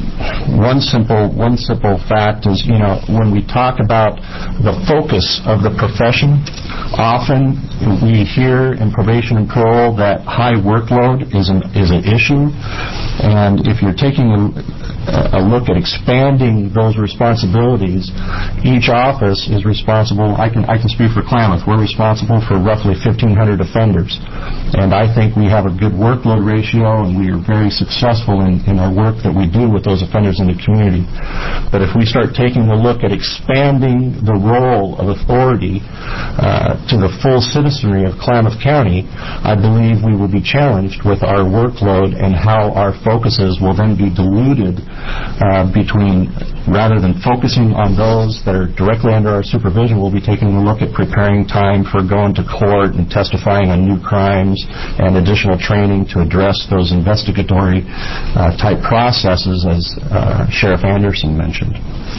one simple one simple fact is, you know, when we talk about the focus of the profession, often we hear in probation and parole that high workload is an is an issue, and if you're taking a, a look at expanding those responsibilities, each office is responsible. I can I can speak for Klamath. We're responsible for roughly fifteen hundred offenders, and I think we have a good workload ratio, and we are very successful in, in our work that we do with those offenders in the community. But if we start taking a look at expanding the role of authority uh, to the full citizenry of Klamath County, I believe we will be challenged with our workload and how our focuses will then be diluted uh, between, rather than focusing on those that are directly under our supervision, we'll be taking a look at preparing time for going to court and testifying on new crimes and additional training to address those investigatory uh, type processes, as uh, Sheriff Anderson mentioned.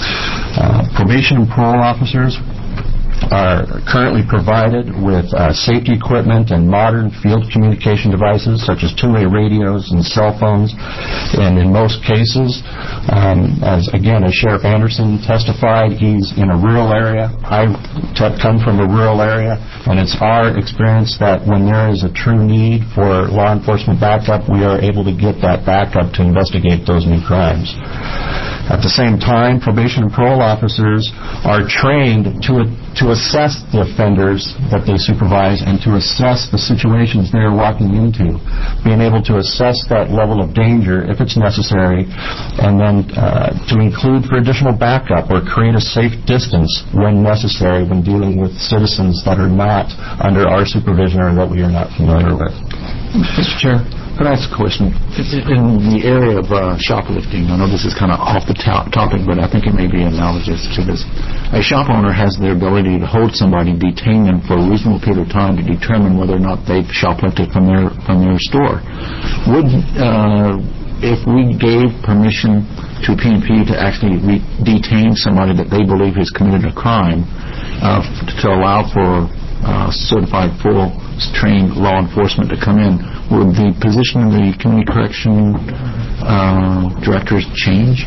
Uh, probation and parole officers are currently provided with uh, safety equipment and modern field communication devices such as two-way radios and cell phones, and in most cases, um, as again as Sheriff Anderson testified, he's in a rural area. I t- come from a rural area, and it's our experience that when there is a true need for law enforcement backup, we are able to get that backup to investigate those new crimes. At the same time, probation and parole officers are trained to to assess the offenders that they supervise and to assess the situations they're walking into, being able to assess that level of danger if it's necessary, and then uh, to include for additional backup or create a safe distance when necessary when dealing with citizens that are not under our supervision or that we are not familiar with. Mister Chair, Could I ask a question? In the area of uh, shoplifting, I know this is kind of off the to- topic, but I think it may be analogous to this. A shop owner has the ability to hold somebody, detain them for a reasonable period of time to determine whether or not they've shoplifted from their from their store. Would uh, if we gave permission to P and P to actually re- detain somebody that they believe has committed a crime, uh, to allow for uh, certified, full, trained law enforcement to come in, would the position of the community correction uh, directors change?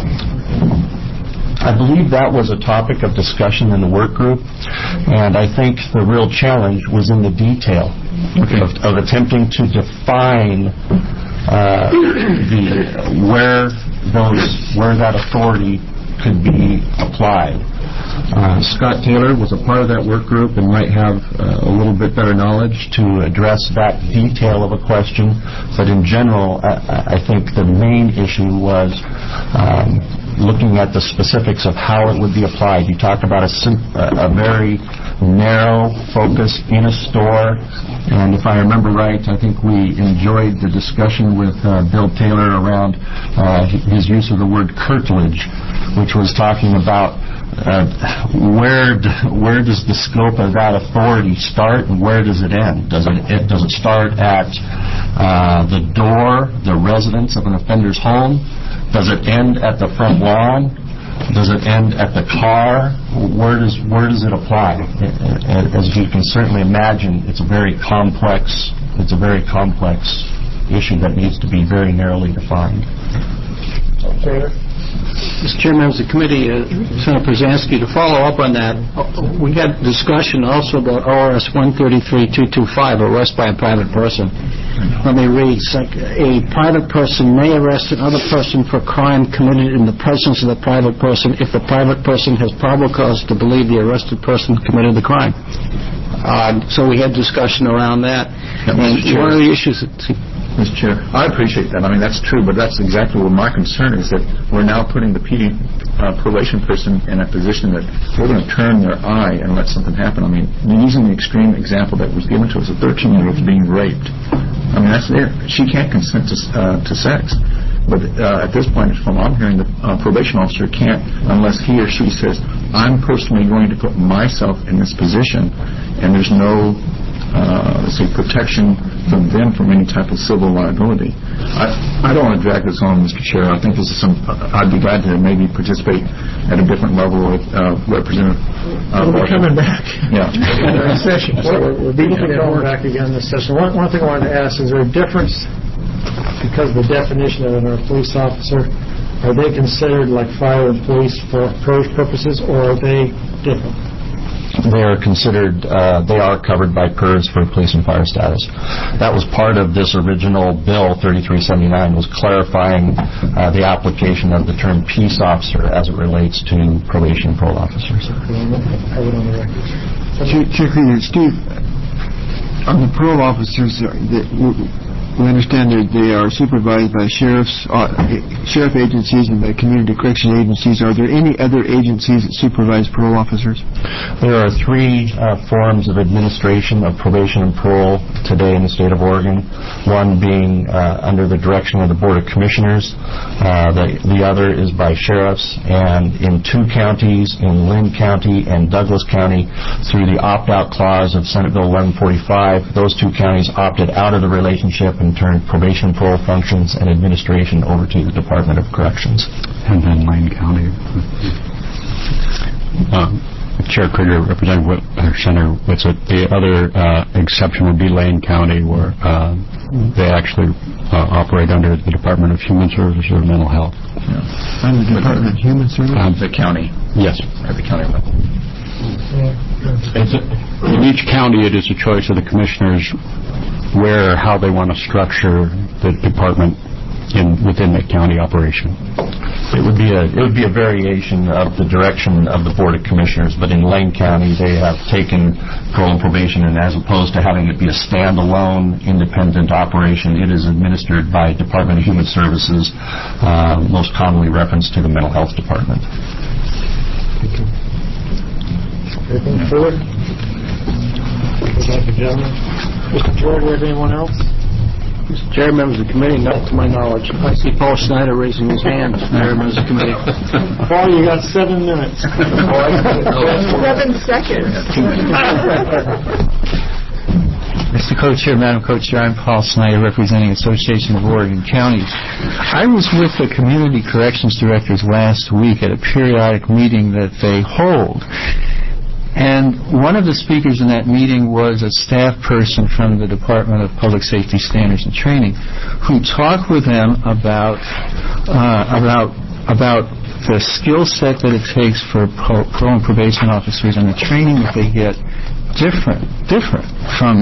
I believe that was a topic of discussion in the work group, and I think the real challenge was in the detail okay. of, of attempting to define uh, the where those where that authority could be applied. Uh, Scott Taylor was a part of that work group and might have uh, a little bit better knowledge to address that detail of a question, but in general, I, I think the main issue was um, looking at the specifics of how it would be applied. You talked about a, sim- a very narrow focus in a store, and if I remember right, I think we enjoyed the discussion with uh, Bill Taylor around uh, his use of the word curtilage, which was talking about uh, where d- where does the scope of that authority start and where does it end? Does it, it does it start at uh, the door, the residence of an offender's home? Does it end at the front lawn? Does it end at the car? Where does where does it apply? As you can certainly imagine, it's a very complex it's a very complex issue that needs to be very narrowly defined. Okay. Mister Chairman, members of the committee, uh, Senator Przansky, to follow up on that, we had discussion also about O R S one thirty-three two twenty-five, arrest by a private person. Let me read. A private person may arrest another person for crime committed in the presence of the private person if the private person has probable cause to believe the arrested person committed the crime. Uh, so we had discussion around that. Yeah, and one of the issues... Mister Chair, I appreciate that. I mean, that's true, but that's exactly what my concern is, that we're now putting the P D uh, probation person in a position that they're going to turn their eye and let something happen. I mean, using the extreme example that was given to us, a thirteen-year-old being raped. I mean, that's there. She can't consent to, uh, to sex. But uh, at this point, from what I'm hearing, the uh, probation officer can't unless he or she says, I'm personally going to put myself in this position, and there's no Uh, let's say, protection from them from any type of civil liability. I, I don't want to drag this on, Mister Chair. I think this is some. I'd be glad to maybe participate at a different level with uh, Representative. Uh, we'll be coming back. Yeah. in session. So we'll, we'll be coming back again this session. One, one thing I wanted to ask: is there a difference because of the definition of a police officer? Are they considered like fire and police for PERS purposes, or are they different? They are considered, uh, they are covered by PERS for police and fire status. That was part of this original bill, thirty-three seventy-nine, was clarifying uh, the application of the term peace officer as it relates to probation and parole officers. Chief, Steve, on the parole officers, we understand that they are supervised by sheriffs, uh, sheriff agencies and by community correction agencies. Are there any other agencies that supervise parole officers? There are three uh, forms of administration of probation and parole today in the state of Oregon. One being uh, under the direction of the Board of Commissioners. Uh, the, the other is by sheriffs, and in two counties, in Lynn County and Douglas County, through the opt-out clause of Senate Bill eleven forty-five, those two counties opted out of the relationship and turned probation and parole functions and administration over to the Department of Corrections. And then Lane County. Uh, Chair Krieger, Representative uh, Senator Whitsitt, the other uh, exception would be Lane County, where uh, they actually uh, operate under the Department of Human Services or Mental Health. Yeah. Under the Department of Human Services? Um, the county. Yes. At the county level. In each county, it is a choice of the commissioners where or how they want to structure the department in within the county operation. It would be a it would be a variation of the direction of the Board of Commissioners, but in Lane County they have taken parole and probation, and as opposed to having it be a standalone, independent operation, it is administered by Department of Human Services, uh, most commonly referenced to the Mental Health Department. Thank you. Anything further? Thank you, gentlemen. Mister George, do you have anyone else? Mister Chair, members of the committee, not to my knowledge. I see Paul Snyder raising his hand. Mayor, members of the committee. Paul, you got seven minutes. Seven seconds. Mister Co-Chair, Madam Co-Chair, I'm Paul Snyder, representing Association of Oregon Counties. I was with the Community Corrections Directors last week at a periodic meeting that they hold. And one of the speakers in that meeting was a staff person from the Department of Public Safety Standards and Training, who talked with them about uh, about about the skill set that it takes for pro, pro and probation officers and the training that they get different different from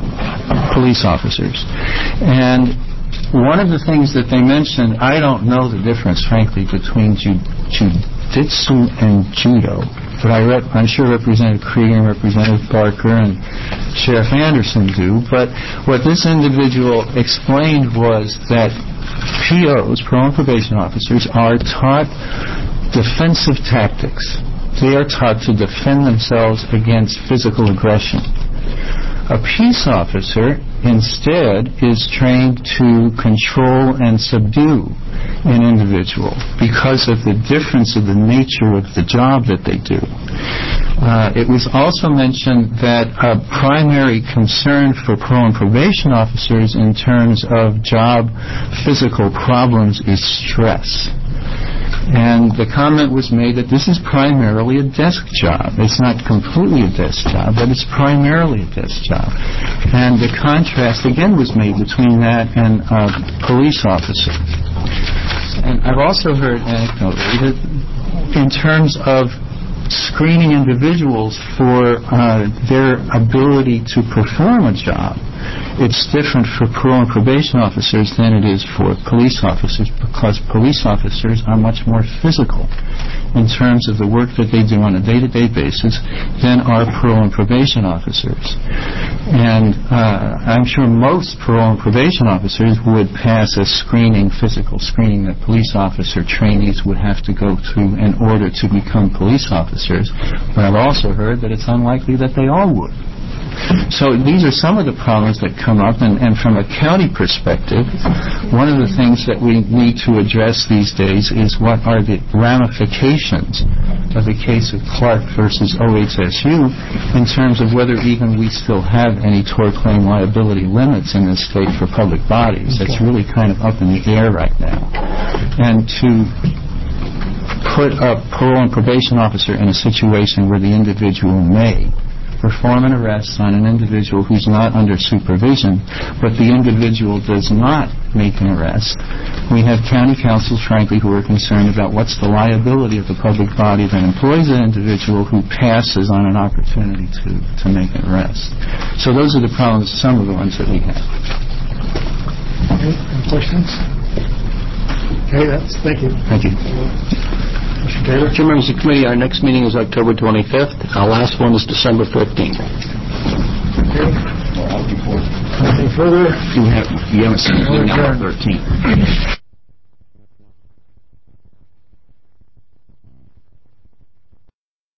police officers. And one of the things that they mentioned, I don't know the difference, frankly, between ju- jiu-jitsu and judo. But I rep, I'm sure Representative Krieger and Representative Barker and Sheriff Anderson do. But what this individual explained was that P Os, parole and probation officers, are taught defensive tactics. They are taught to defend themselves against physical aggression. A peace officer, instead, is trained to control and subdue an individual because of the difference of the nature of the job that they do. Uh, it was also mentioned that a primary concern for parole and probation officers in terms of job physical problems is stress. And the comment was made that this is primarily a desk job. It's not completely a desk job, but it's primarily a desk job. And the contrast, again, was made between that and a police officer. And I've also heard anecdotally that in terms of screening individuals for uh, their ability to perform a job, it's different for parole and probation officers than it is for police officers, because police officers are much more physical in terms of the work that they do on a day-to-day basis than are parole and probation officers. And uh, I'm sure most parole and probation officers would pass a screening, physical screening that police officer trainees would have to go through in order to become police officers. But I've also heard that it's unlikely that they all would. So these are some of the problems that come up, and, and from a county perspective, one of the things that we need to address these days is what are the ramifications of the case of Clark versus O H S U in terms of whether even we still have any tort claim liability limits in this state for public bodies. That's really kind of up in the air right now. And to put a parole and probation officer in a situation where the individual may perform an arrest on an individual who's not under supervision, but the individual does not make an arrest. We have county councils, frankly, who are concerned about what's the liability of the public body that employs an individual who passes on an opportunity to, to make an arrest. So those are the problems, some of the ones that we have. Okay, any questions? Okay, that's, thank you. Thank you. Mister Taylor? Chair, members of the committee, our next meeting is October twenty-fifth. Our last one is December fifteenth. Okay. Anything further? You have, you haven't seen the thirteenth.